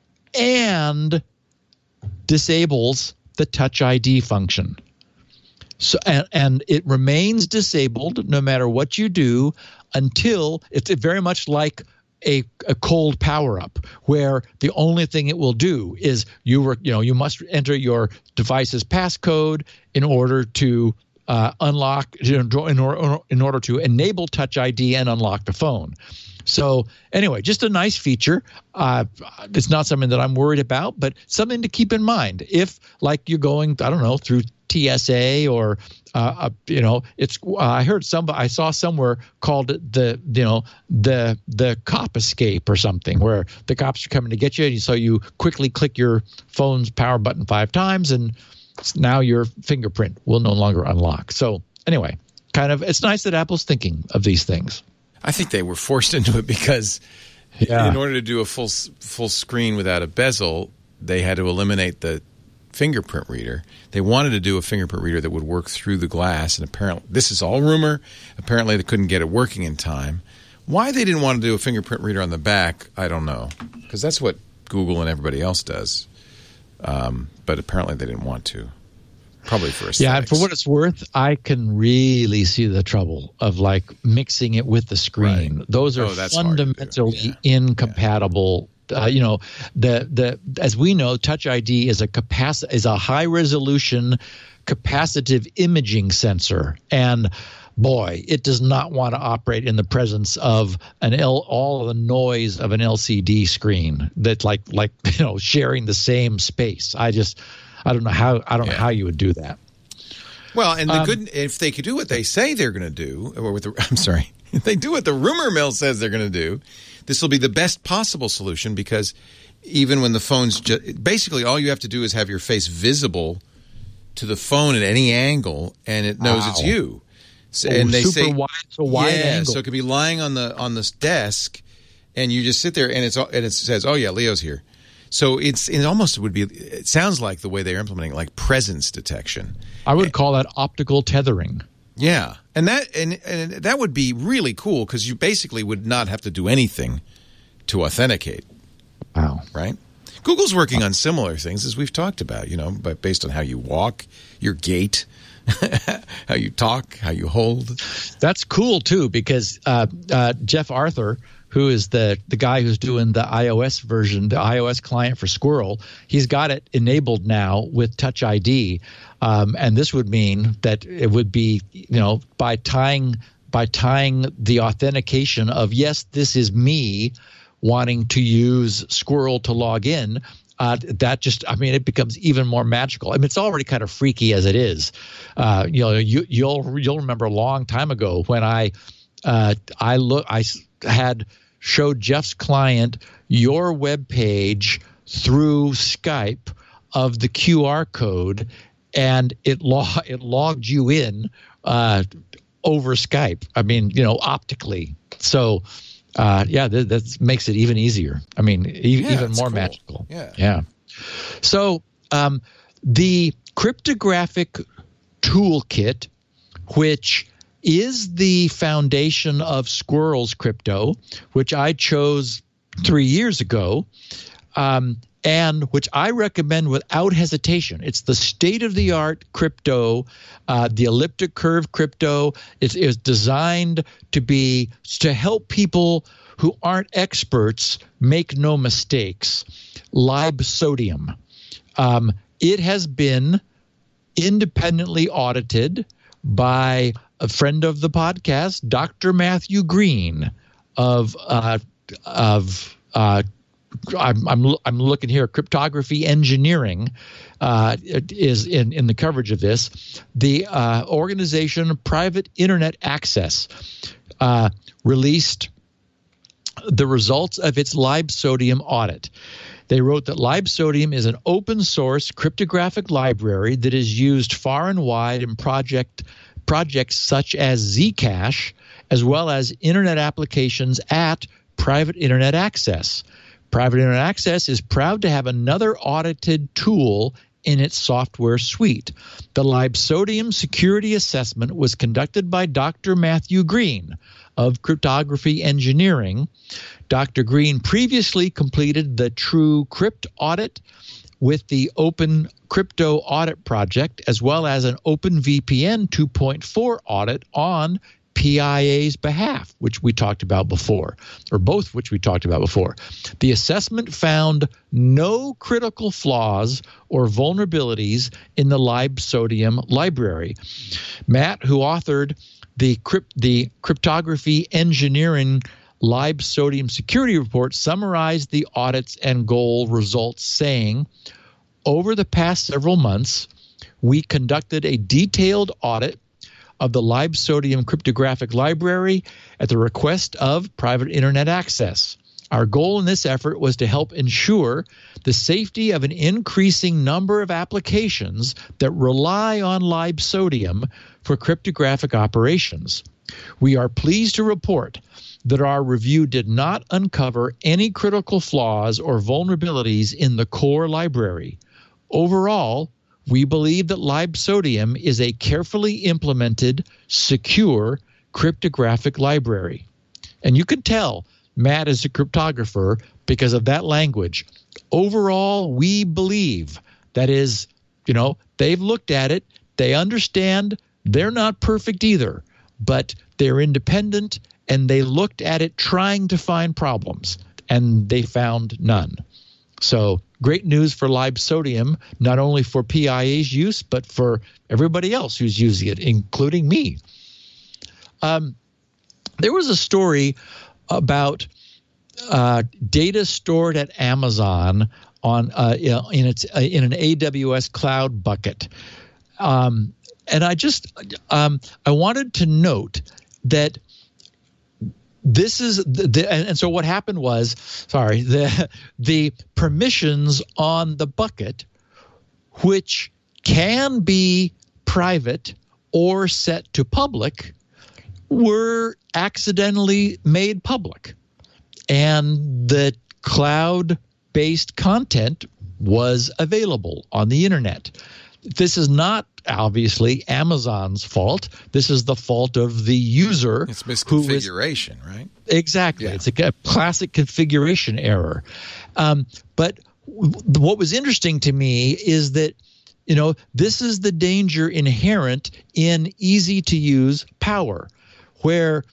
and disables the Touch ID function. So and it remains disabled no matter what you do until it's very much like a cold power up, where the only thing it will do is you must enter your device's passcode in order to unlock, in order to enable Touch ID and unlock the phone. So anyway, just a nice feature. It's not something that I'm worried about, but something to keep in mind if, like, you're going, I don't know, through TSA or it's. I saw somewhere called the cop escape or something, where the cops are coming to get you, so you quickly click your phone's power button 5 times, and now your fingerprint will no longer unlock. So anyway, it's nice that Apple's thinking of these things. I think they were forced into it because in order to do a full screen without a bezel, they had to eliminate the fingerprint reader. They wanted to do a fingerprint reader that would work through the glass, and apparently, this is all rumor, apparently they couldn't get it working in time. Why they didn't want to do a fingerprint reader on the back, I don't know. Because that's what Google and everybody else does. But apparently they didn't want to. Probably for aesthetics. Yeah, and for what it's worth, I can really see the trouble of like mixing it with the screen. Right. Those are fundamentally incompatible. As we know, Touch ID is a high resolution capacitive imaging sensor, and boy, it does not want to operate in the presence of all of the noise of an LCD screen that's like sharing the same space. I don't know how you would do that. Well, and if they could do what they say they're going to do, if they do what the rumor mill says they're going to do, this will be the best possible solution, because even when the phone's basically all you have to do is have your face visible to the phone at any angle, and it knows it's you. So, and they say wide angle. So it could be lying on the desk, and you just sit there, and it says, "Oh yeah, Leo's here." So it sounds like the way they're implementing, like presence detection. I would call that optical tethering. Yeah, and that would be really cool, because you basically would not have to do anything to authenticate. Wow! Right? Google's working on similar things, as we've talked about, but based on how you walk, your gait, how you talk, how you hold. That's cool too, because Jeff Arthur, who is the guy who's doing the iOS version, the iOS client for Squirrel, he's got it enabled now with Touch ID, and this would mean that it would be, by tying the authentication of, yes, this is me wanting to use Squirrel to log in, it becomes even more magical. I mean, it's already kind of freaky as it is. You'll remember a long time ago when I had showed Jeff's client your web page through Skype of the QR code, and it logged you in over Skype. I mean, optically. So. That makes it even easier. I mean, even more magical. Yeah. So the cryptographic toolkit, which is the foundation of Squirrel's crypto, which I chose 3 years ago, and which I recommend without hesitation. It's the state-of-the-art crypto, the elliptic curve crypto. It is designed to help people who aren't experts make no mistakes. LibSodium. It has been independently audited by a friend of the podcast, Dr. Matthew Green I'm looking here. Cryptography Engineering is in the coverage of this. The organization Private Internet Access released the results of its LibSodium audit. They wrote that LibSodium is an open source cryptographic library that is used far and wide in projects such as Zcash, as well as internet applications at Private Internet Access. Private Internet Access is proud to have another audited tool in its software suite. The LibSodium security assessment was conducted by Dr. Matthew Green of Cryptography Engineering. Dr. Green previously completed the TrueCrypt audit with the Open Crypto Audit Project, as well as an OpenVPN 2.4 audit on PIA's behalf, which we talked about before, or both which we talked about before. The assessment found no critical flaws or vulnerabilities in the LibSodium library. Matt, who authored the Cryptography Engineering LibSodium Security Report, summarized the audits and goal results, saying, over the past several months, we conducted a detailed audit of the LibSodium cryptographic library at the request of Private Internet Access. Our goal in this effort was to help ensure the safety of an increasing number of applications that rely on LibSodium for cryptographic operations. We are pleased to report that our review did not uncover any critical flaws or vulnerabilities in the core library. Overall, we believe that LibSodium is a carefully implemented, secure cryptographic library. And you can tell Matt is a cryptographer because of that language. Overall, we believe, that is, they've looked at it. They understand they're not perfect either, but they're independent, and they looked at it trying to find problems, and they found none. So great news for LibSodium, not only for PIA's use, but for everybody else who's using it, including me. There was a story about data stored at Amazon on in an AWS cloud bucket, and I wanted to note that this is and so what happened was, the permissions on the bucket, which can be private or set to public, were accidentally made public, and the cloud-based content was available on the internet. This is not obviously Amazon's fault. This is the fault of the user. It's misconfiguration, right? Exactly. Yeah. It's a classic configuration error. But what was interesting to me is that, this is the danger inherent in easy-to-use power, where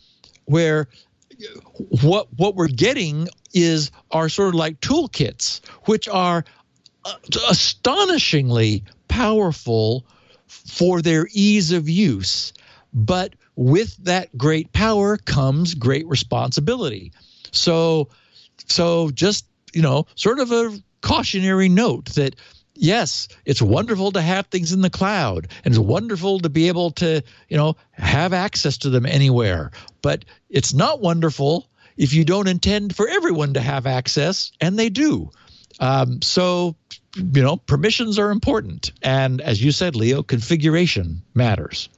what we're getting are sort of like toolkits, which are astonishingly powerful for their ease of use. But with that great power comes great responsibility. So just, sort of a cautionary note that, yes, it's wonderful to have things in the cloud, and it's wonderful to be able to, have access to them anywhere. But it's not wonderful if you don't intend for everyone to have access, and they do. So permissions are important. And as you said, Leo, configuration matters.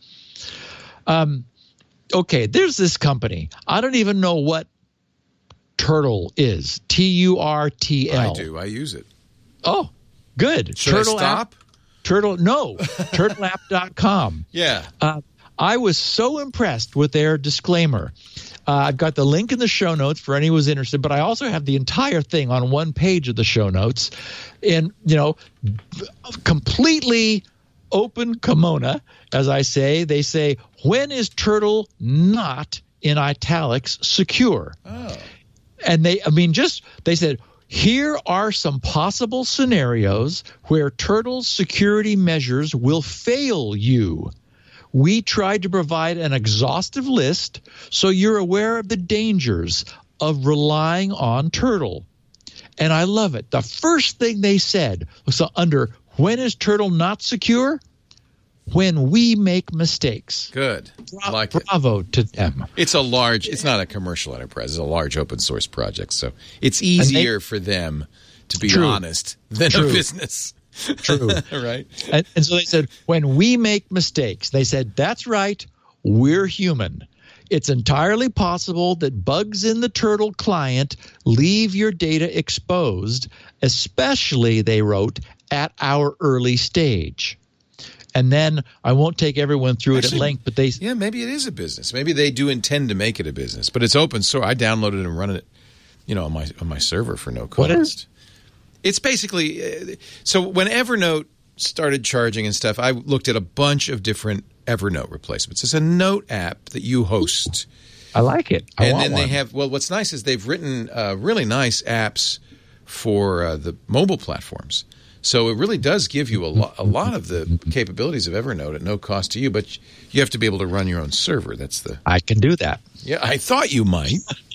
Okay, there's this company. I don't even know what Turtle is. Turtl. I do. I use it. Oh, good. Should I stop? Turtleapp.com. Yeah. I was so impressed with their disclaimer. I've got the link in the show notes for anyone who's interested, but I also have the entire thing on one page of the show notes. And, completely open kimono, as I say. They say, when is Turtle not, in italics, secure? Oh. And they said, here are some possible scenarios where Turtle's security measures will fail you. We tried to provide an exhaustive list so you're aware of the dangers of relying on Turtle. And I love it. The first thing they said was under when is Turtle not secure? When we make mistakes. Good. Bravo to them. It's not a commercial enterprise. It's a large open source project. So it's easier for them to be honest than a business. True. Right. And so they said, when we make mistakes, they said, that's right, we're human. It's entirely possible that bugs in the Turtle client leave your data exposed, especially, they wrote, at our early stage. And then I won't take everyone through it at length, but maybe it is a business. Maybe they do intend to make it a business, but it's open source. I downloaded it and run it, on my server for no cost. What is? It's basically so when Evernote started charging and stuff, I looked at a bunch of different Evernote replacements. It's a note app that you host. I like it. They have, what's nice is they've written really nice apps for the mobile platforms. So it really does give you a lot of the capabilities of Evernote at no cost to you, but you have to be able to run your own server. I can do that. Yeah, I thought you might.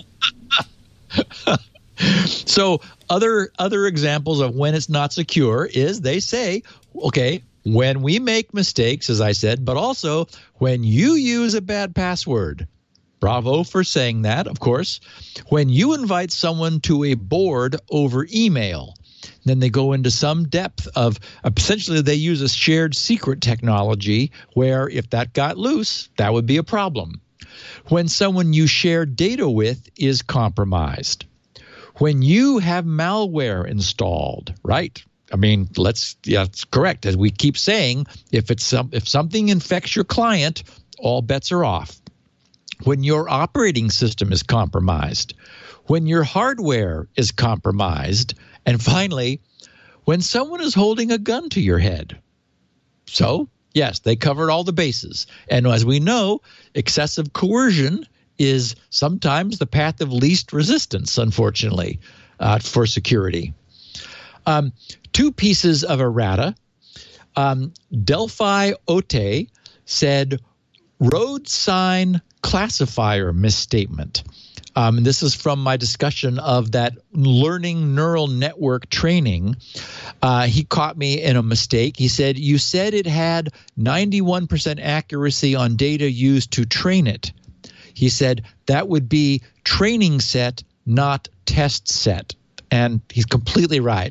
So other examples of when it's not secure is they say, okay, when we make mistakes, as I said, but also when you use a bad password. Bravo for saying that, of course. When you invite someone to a board over email, then they go into some depth of essentially they use a shared secret technology where if that got loose, that would be a problem. When someone you share data with is compromised. When you have malware installed, right? I mean, it's correct. As we keep saying, if something infects your client, all bets are off. when your operating system is compromised, when your hardware is compromised, and finally, when someone is holding a gun to your head. So, yes, they covered all the bases. And as we know, excessive coercion is sometimes the path of least resistance, unfortunately, for security. Two pieces of errata. Delphi Ote said, road sign classifier misstatement. This is from my discussion of that learning neural network training. He caught me in a mistake. He said, you said it had 91% accuracy on data used to train it. He said that would be training set, not test set. And he's completely right.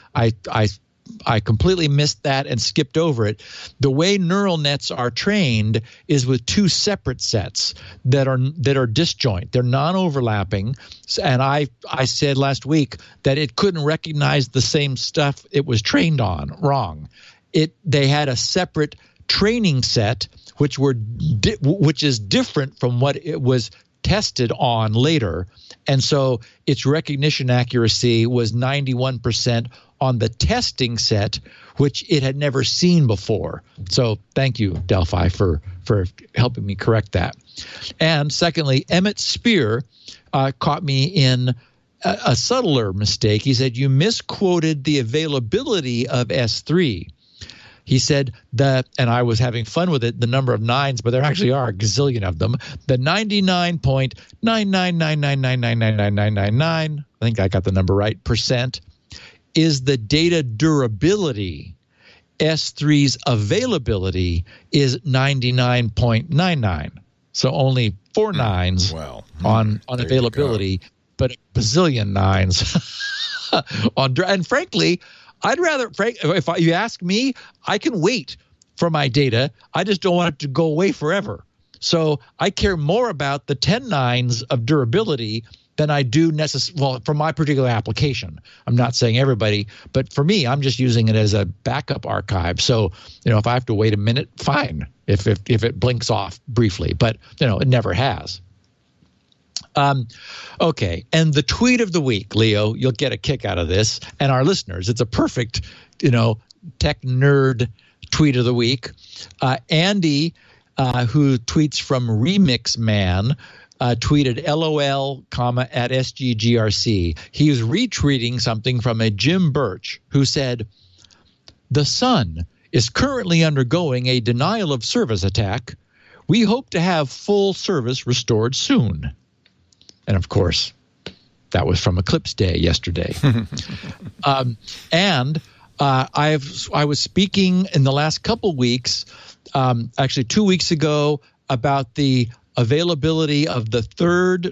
I completely missed that and skipped over it. The way neural nets are trained is with two separate sets that are disjoint. They're non-overlapping. And I said last week that it couldn't recognize the same stuff it was trained on. Wrong. They had a separate training set which is different from what it was tested on later. And so its recognition accuracy was 91% on the testing set, which it had never seen before. So thank you, Delphi, for helping me correct that. And secondly, Emmett Spear caught me in a subtler mistake. He said, you misquoted the availability of S3. He said that, and I was having fun with it, the number of nines, but there actually are a gazillion of them. The 99.999999999, I think I got the number right, percent, is the data durability. S3's availability is 99.99. So only 4 nines on availability, but a bazillion nines on. And frankly, I'd rather, if you ask me, I can wait for my data. I just don't want it to go away forever. So I care more about the 10 nines of durability than I do for my particular application. I'm not saying everybody, but for me, I'm just using it as a backup archive. So, if I have to wait a minute, fine, if it blinks off briefly, but, it never has. Okay, and the tweet of the week, Leo, you'll get a kick out of this, and our listeners, it's a perfect, tech nerd tweet of the week. Andy, who tweets from Remix Man, tweeted LOL, at SGGRC. He was retweeting something from a Jim Birch who said, the Sun is currently undergoing a denial of service attack. We hope to have full service restored soon. And of course, that was from Eclipse Day yesterday. I was speaking in the last couple weeks, actually 2 weeks ago, about the availability of the third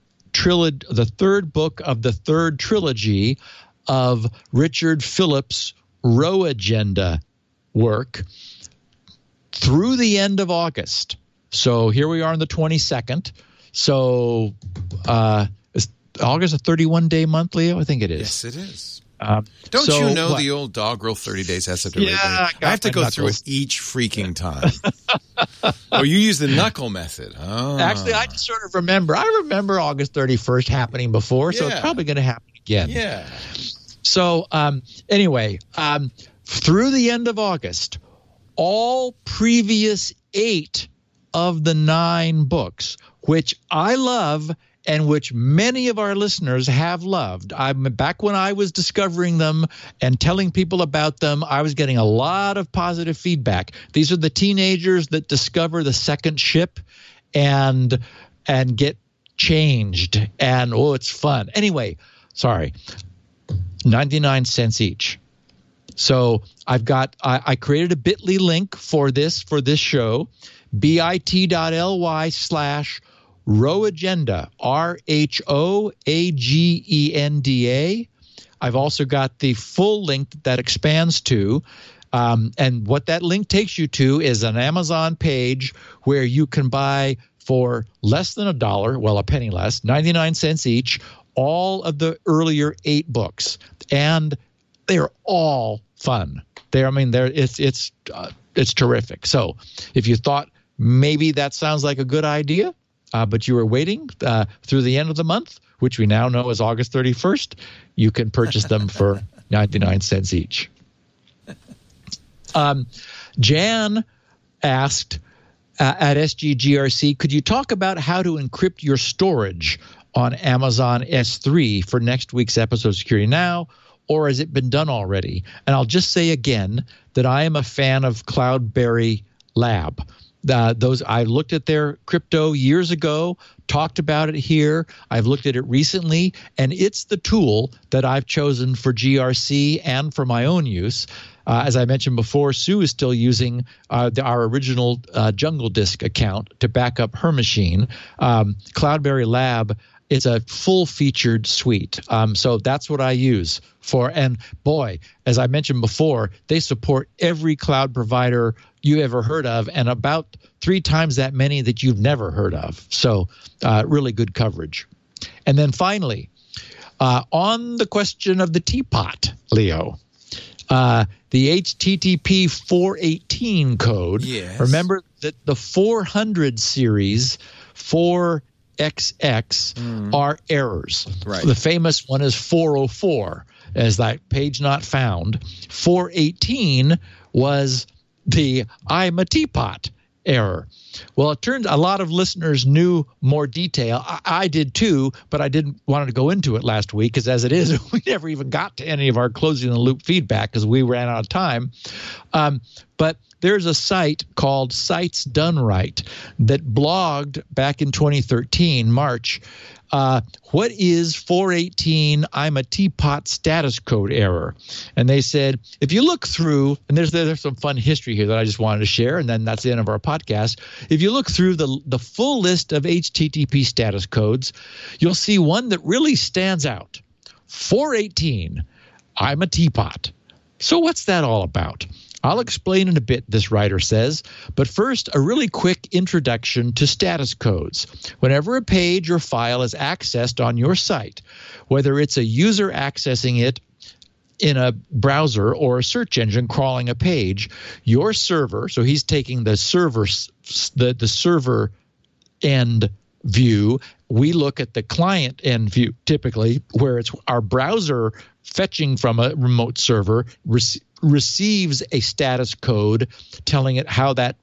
book of the third trilogy of Richard Phillips' Row Agenda work through the end of August. So here we are on the 22nd. So is August a 31-day month, Leo? I think it is. Yes, it is. Don't you know the old doggerel 30 days has to do with it? I have to go through it each freaking time. Oh, you use the knuckle method. Oh. Actually, I just sort of remember. I remember August 31st happening before, so it's probably going to happen again. Yeah. So anyway, through the end of August, all previous 8 of the 9 books, which I love and which many of our listeners have loved. Back when I was discovering them and telling people about them, I was getting a lot of positive feedback. These are the teenagers that discover the second ship and get changed. And, it's fun. Anyway, sorry, 99 cents each. So I created a bit.ly link for this show, bit.ly/Row Agenda, RHOAGENDA. I've also got the full link that expands to, and what that link takes you to is an Amazon page where you can buy for less than $1, well, a penny less, 99 cents each, all of the earlier 8 books, and they're all fun. It's terrific. So if you thought maybe that sounds like a good idea, but you were waiting through the end of the month, which we now know is August 31st, you can purchase them for 99 cents each. Jan asked at SGGRC, could you talk about how to encrypt your storage on Amazon S3 for next week's episode of Security Now, or has it been done already? And I'll just say again that I am a fan of Cloudberry Lab. I looked at their crypto years ago, talked about it here. I've looked at it recently, and it's the tool that I've chosen for GRC and for my own use. As I mentioned before, Sue is still using our original Jungle Disk account to back up her machine. Cloudberry Lab is a full-featured suite. So that's what I use for. And boy, as I mentioned before, they support every cloud provider you ever heard of and about 3 times that many that you've never heard of. So really good coverage. And then finally, on the question of the teapot, Leo, the HTTP 418 code. Yes. Remember that the 400 series 4XX are errors. Right. The famous one is 404, as that page not found. 418 was the I'm a teapot error. Well, it turns a lot of listeners knew more detail. I did too, but I didn't want to go into it last week because as it is, we never even got to any of our closing the loop feedback because we ran out of time. But there's a site called Sites Done Right that blogged back in 2013, March, what is 418 I'm a teapot status code error? And they said, if you look through, and there's some fun history here that I just wanted to share, and then that's the end of our podcast. If you look through the full list of HTTP status codes, you'll see one that really stands out. 418, I'm a teapot. So what's that all about? I'll explain in a bit, this writer says, but first, a really quick introduction to status codes. Whenever a page or file is accessed on your site, whether it's a user accessing it in a browser or a search engine crawling a page, your server, so he's taking the server end view, we look at the client end view typically, where it's our browser fetching from a remote server, receives a status code telling it how that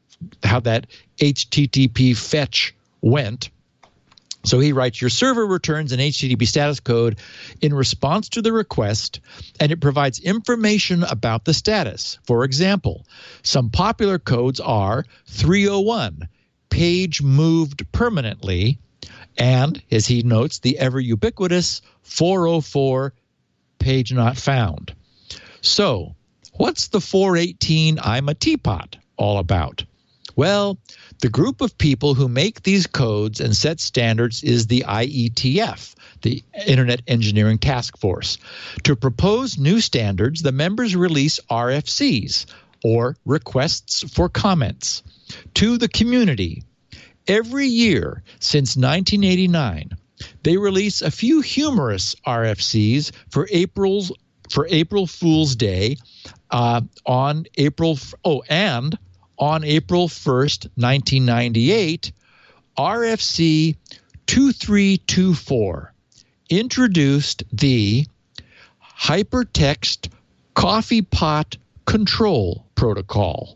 HTTP fetch went. So he writes, your server returns an HTTP status code in response to the request, and it provides information about the status. For example, some popular codes are 301, page moved permanently, and, as he notes, the ever ubiquitous 404, page not found. So, what's the 418 I'm a teapot all about? Well, the group of people who make these codes and set standards is the IETF, the Internet Engineering Task Force. To propose new standards, the members release RFCs, or requests for comments, to the community. Every year since 1989, they release a few humorous RFCs for April Fool's Day on April 1st, 1998, RFC 2324 introduced the Hypertext Coffee Pot Control Protocol,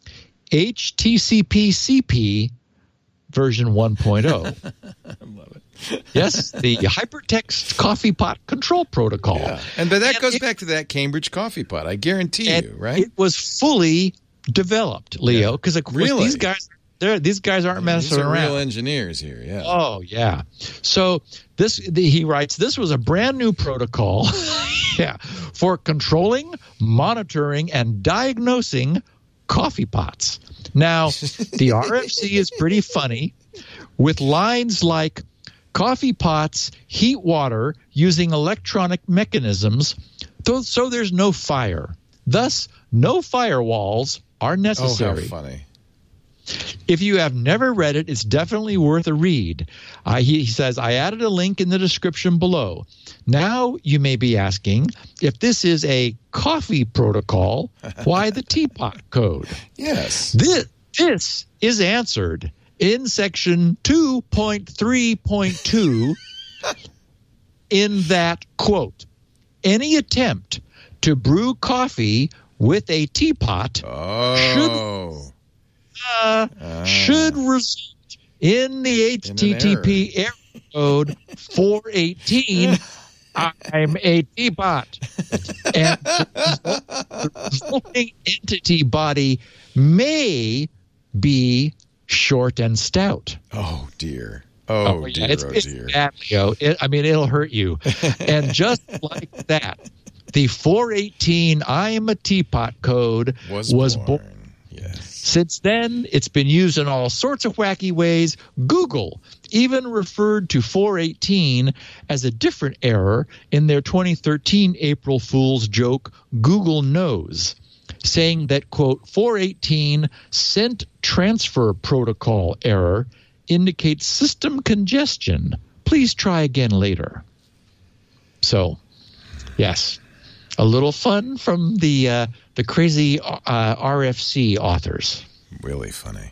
HTCP-CP version 1.0. I love it. Yes, the Hypertext Coffee Pot Control Protocol. Yeah. But that goes back to that Cambridge coffee pot, I guarantee you, right? It was fully developed, Leo, because of course Really? these guys aren't messing These are around. real engineers here, yeah. Oh, yeah. So he writes, this was a brand new protocol for controlling, monitoring, and diagnosing coffee pots. Now, the RFC is pretty funny with lines like, coffee pots heat water using electronic mechanisms, so there's no fire. Thus, no firewalls are necessary. Oh, how funny. If you have never read it, it's definitely worth a read. He says, I added a link in the description below. Now you may be asking, if this is a coffee protocol, why the teapot code? Yes. This is answered in section 2.3.2 in that, quote, any attempt to brew coffee with a teapot should result in the HTTP error code 418. I'm a teapot. And the resulting entity body may be short and stout. Oh, dear. Oh, dear. It's bad, Leo. It'll hurt you. And just like that, the 418 I'm a teapot code was born. Yes. Since then, it's been used in all sorts of wacky ways. Google even referred to 418 as a different error in their 2013 April Fool's joke, Google Knows, saying that, quote, 418 sent transfer protocol error indicates system congestion. Please try again later. So, yes, a little fun from the crazy RFC authors. Really funny.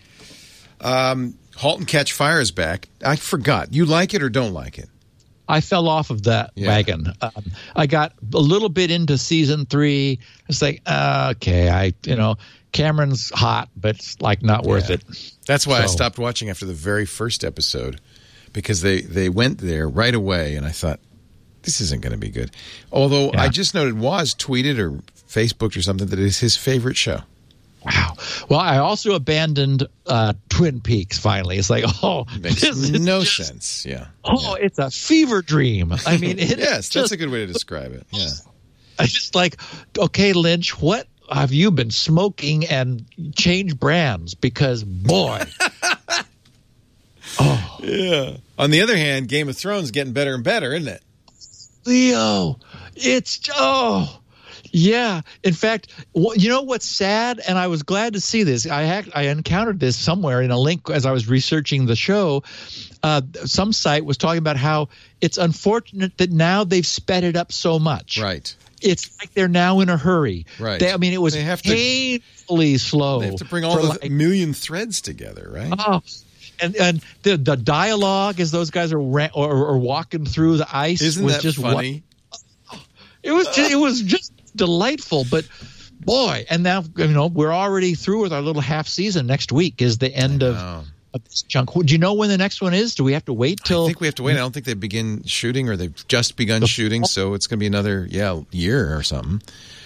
Halt and Catch Fire is back. I forgot. You like it or don't like it? I fell off of that wagon. I got a little bit into season 3. It's like, okay, Cameron's hot, but it's like not worth it. That's why I stopped watching after the very first episode, because they went there right away, and I thought, this isn't going to be good. Although I just noted Woz tweeted or Facebooked or something that it is his favorite show. Wow. Well, I also abandoned Twin Peaks finally. It's like, makes no sense. Yeah. It's a fever dream. I mean, yes, that's a good way to describe it. Yeah. I just like, okay, Lynch, what have you been smoking and change brands? Because, boy. Yeah. On the other hand, Game of Thrones is getting better and better, isn't it? Leo, it's yeah. In fact, you know what's sad, and I was glad to see this. I encountered this somewhere in a link as I was researching the show. Some site was talking about how it's unfortunate that now they've sped it up so much. Right. It's like they're now in a hurry. Right. It was painfully slow. They have to bring all the million threads together, right? Oh. And the dialogue as those guys are walking through the ice was that just funny. It was just delightful. But boy, and now we're already through with our little half season. Next week is the end of this chunk. Do you know when the next one is? Do we have to wait till? I think we have to wait. I don't think they begin shooting, or they've just begun shooting, so it's going to be another year or something.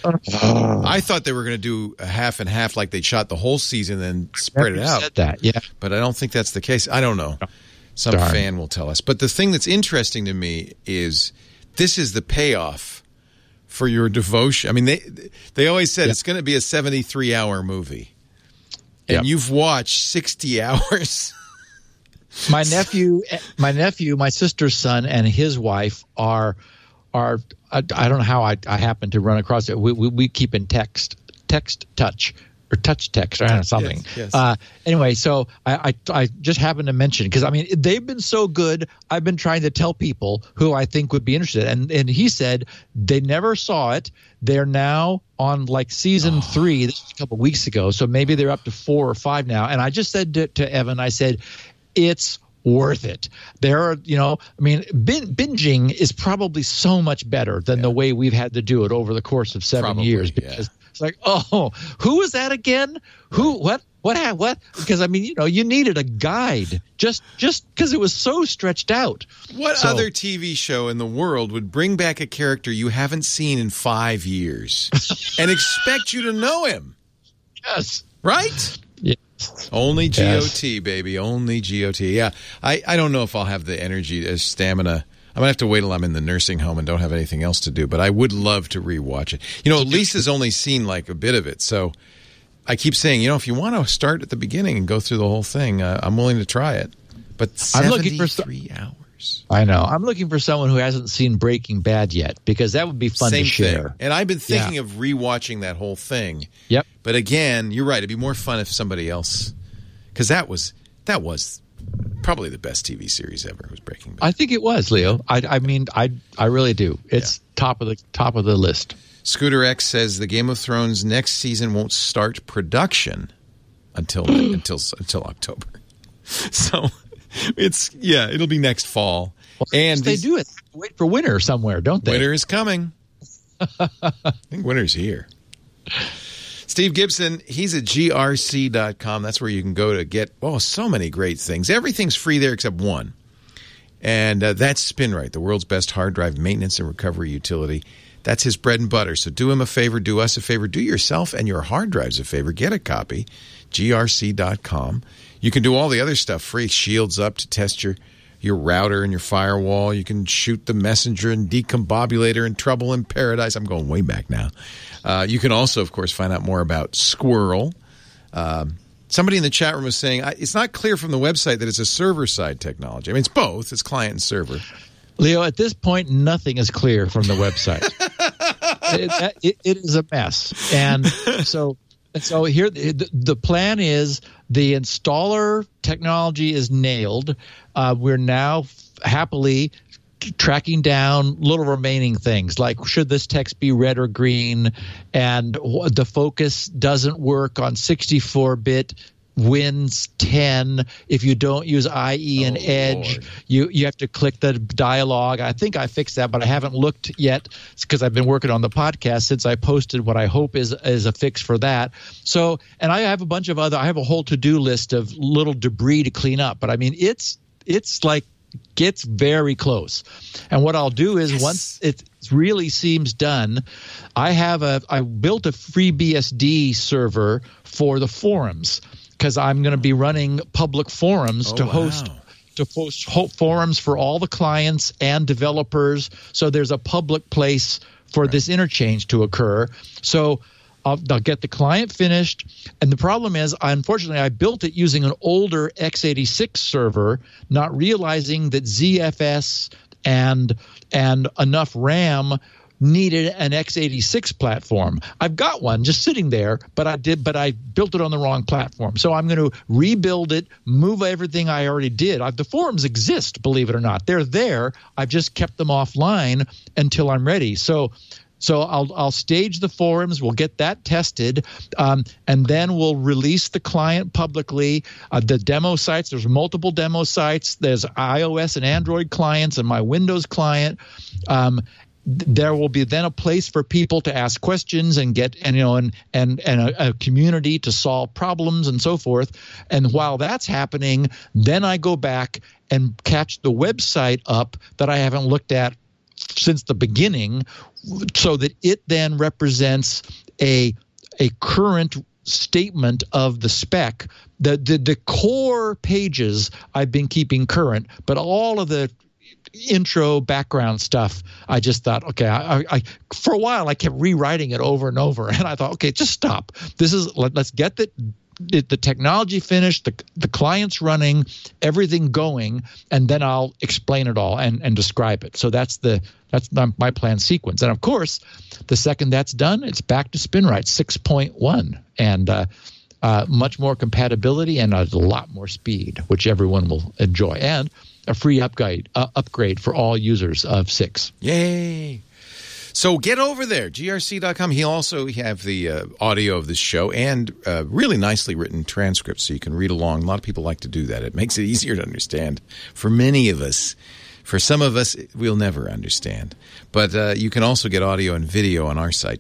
I thought they were going to do a half and half, like they shot the whole season and spread it out. Said that, yeah. But I don't think that's the case. I don't know. Some fan will tell us. But the thing that's interesting to me is this is the payoff for your devotion. I mean, they always said it's going to be a 73-hour movie. And you've watched 60 hours. My nephew, my sister's son, and his wife are I don't know how I happen to run across it. We keep in text touch or touch text or something. Yes. Anyway, so I just happened to mention, because they've been so good. I've been trying to tell people who I think would be interested, and he said they never saw it. They're now on like season 3. This was a couple of weeks ago, so maybe they're up to 4 or 5 now. And I just said to Evan, I said, it's worth it. There are, binging is probably so much better than the way we've had to do it over the course of 7 years. Because it's like, who was that again? Who? What? Because you needed a guide just because it was so stretched out. What other TV show in the world would bring back a character you haven't seen in 5 years and expect you to know him? Yes. Right? Yes. Only GOT, baby. Only GOT. Yeah. I don't know if I'll have the energy, stamina. I'm going to have to wait till I'm in the nursing home and don't have anything else to do, but I would love to rewatch it. Lisa's only seen like a bit of it, so I keep saying, if you want to start at the beginning and go through the whole thing, I'm willing to try it. But 73 hours. I know. I'm looking for someone who hasn't seen Breaking Bad yet, because that would be fun to share. Thing. And I've been thinking of rewatching that whole thing. Yep. But again, you're right. It'd be more fun if somebody else, because that was probably the best TV series ever, was Breaking Bad. I think it was, Leo. I really do. It's top of the list. Scooter X says the Game of Thrones next season won't start production until October. So it'll be next fall. Well, and they do it. Wait for winter somewhere, don't they? Winter is coming. I think winter's here. Steve Gibson, he's at grc.com. That's where you can go to get, so many great things. Everything's free there except one. And that's SpinRite, the world's best hard drive maintenance and recovery utility. That's his bread and butter. So do him a favor, do us a favor, do yourself and your hard drives a favor. Get a copy, grc.com. You can do all the other stuff free. Shields up to test your router and your firewall. You can shoot the messenger and decombobulator and Trouble in Paradise. I'm going way back now. You can also, of course, find out more about Squirrel. Somebody in the chat room was saying it's not clear from the website that it's a server-side technology. I mean, it's both. It's client and server. Leo, at this point, nothing is clear from the website. It is a mess. And so here, the plan is the installer technology is nailed. We're now happily tracking down little remaining things like should this text be red or green, and the focus doesn't work on 64-bit Wins 10 if you don't use IE and Edge. Lord. You have to click the dialogue. I think I fixed that, but I haven't looked yet because I've been working on the podcast since I posted what I hope is a fix for that. So, and I have a bunch of I have a whole to-do list of little debris to clean up, but I mean it's like gets very close. And what I'll do is once it really seems done, I built a FreeBSD server for the forums, because I'm going to be running public forums to host forums for all the clients and developers. So there's a public place for this interchange to occur. So I'll get the client finished. And the problem is, unfortunately, I built it using an older x86 server, not realizing that ZFS and enough RAM needed an x86 platform. I've got one just sitting there, but I built it on the wrong platform. So I'm going to rebuild it, move everything I already did. The forums exist, believe it or not. They're there. I've just kept them offline until I'm ready. So I'll stage the forums. We'll get that tested, and then we'll release the client publicly. The demo sites, there's multiple demo sites. There's iOS and Android clients and my Windows client. There will be then a place for people to ask questions and get and a community to solve problems and so forth. And while that's happening, then I go back and catch the website up that I haven't looked at since the beginning, so that it then represents a current statement of the spec. The core pages I've been keeping current, but all of the intro background stuff, I just thought, okay, I for a while I kept rewriting it over and over, and I thought, okay, just stop. Let's get the technology finished, the client's running, everything going, and then I'll explain it all and describe it. So that's my planned sequence. And of course, the second that's done, it's back to SpinRite 6.1 and much more compatibility and a lot more speed, which everyone will enjoy, and a free upgrade for all users of 6. Yay! So get over there, grc.com. He'll also have the audio of this show and really nicely written transcripts so you can read along. A lot of people like to do that. It makes it easier to understand for many of us. For some of us, we'll never understand. But you can also get audio and video on our site,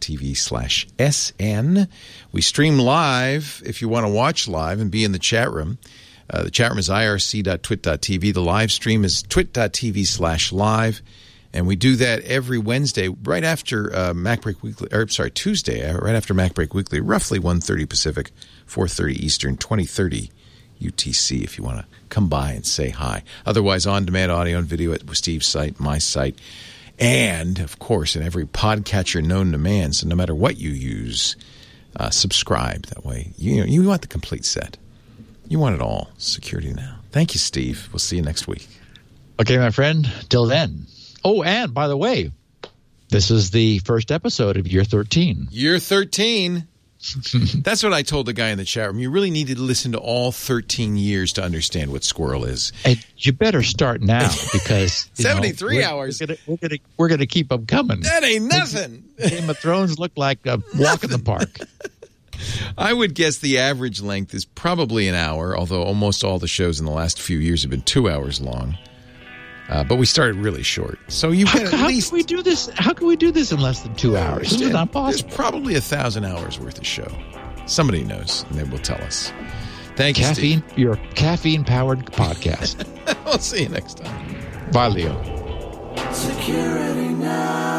twit.tv/SN. We stream live if you want to watch live and be in the chat room. The chat room is irc.twit.tv. The live stream is twit.tv/live. And we do that every Wednesday right after MacBreak Weekly, Tuesday, right after MacBreak Weekly, roughly 1:30 Pacific, 4:30 Eastern, 2030 UTC, if you want to come by and say hi. Otherwise, on-demand audio and video at Steve's site, my site, and, of course, in every podcatcher known to man. So no matter what you use, subscribe. That way, you want the complete set. You want it all. Security Now. Thank you, Steve. We'll see you next week. Okay, my friend. Till then. Oh, and by the way, this is the first episode of Year 13. Year 13. That's what I told the guy in the chat room. You really need to listen to all 13 years to understand what Squirrel is. And you better start now because 73 hours. We're gonna keep them coming. That ain't nothing. Game of Thrones looked like a walk in the park. I would guess the average length is probably an hour, although almost all the shows in the last few years have been 2 hours long. But we started really short. So you can at least... How can we do this? How can we do this in less than 2 hours? This is not possible. There's probably 1,000 hours worth of show. Somebody knows, and they will tell us. Thank you, Steve. Your caffeine-powered podcast. I'll see you next time. Bye, Leo. Security Now.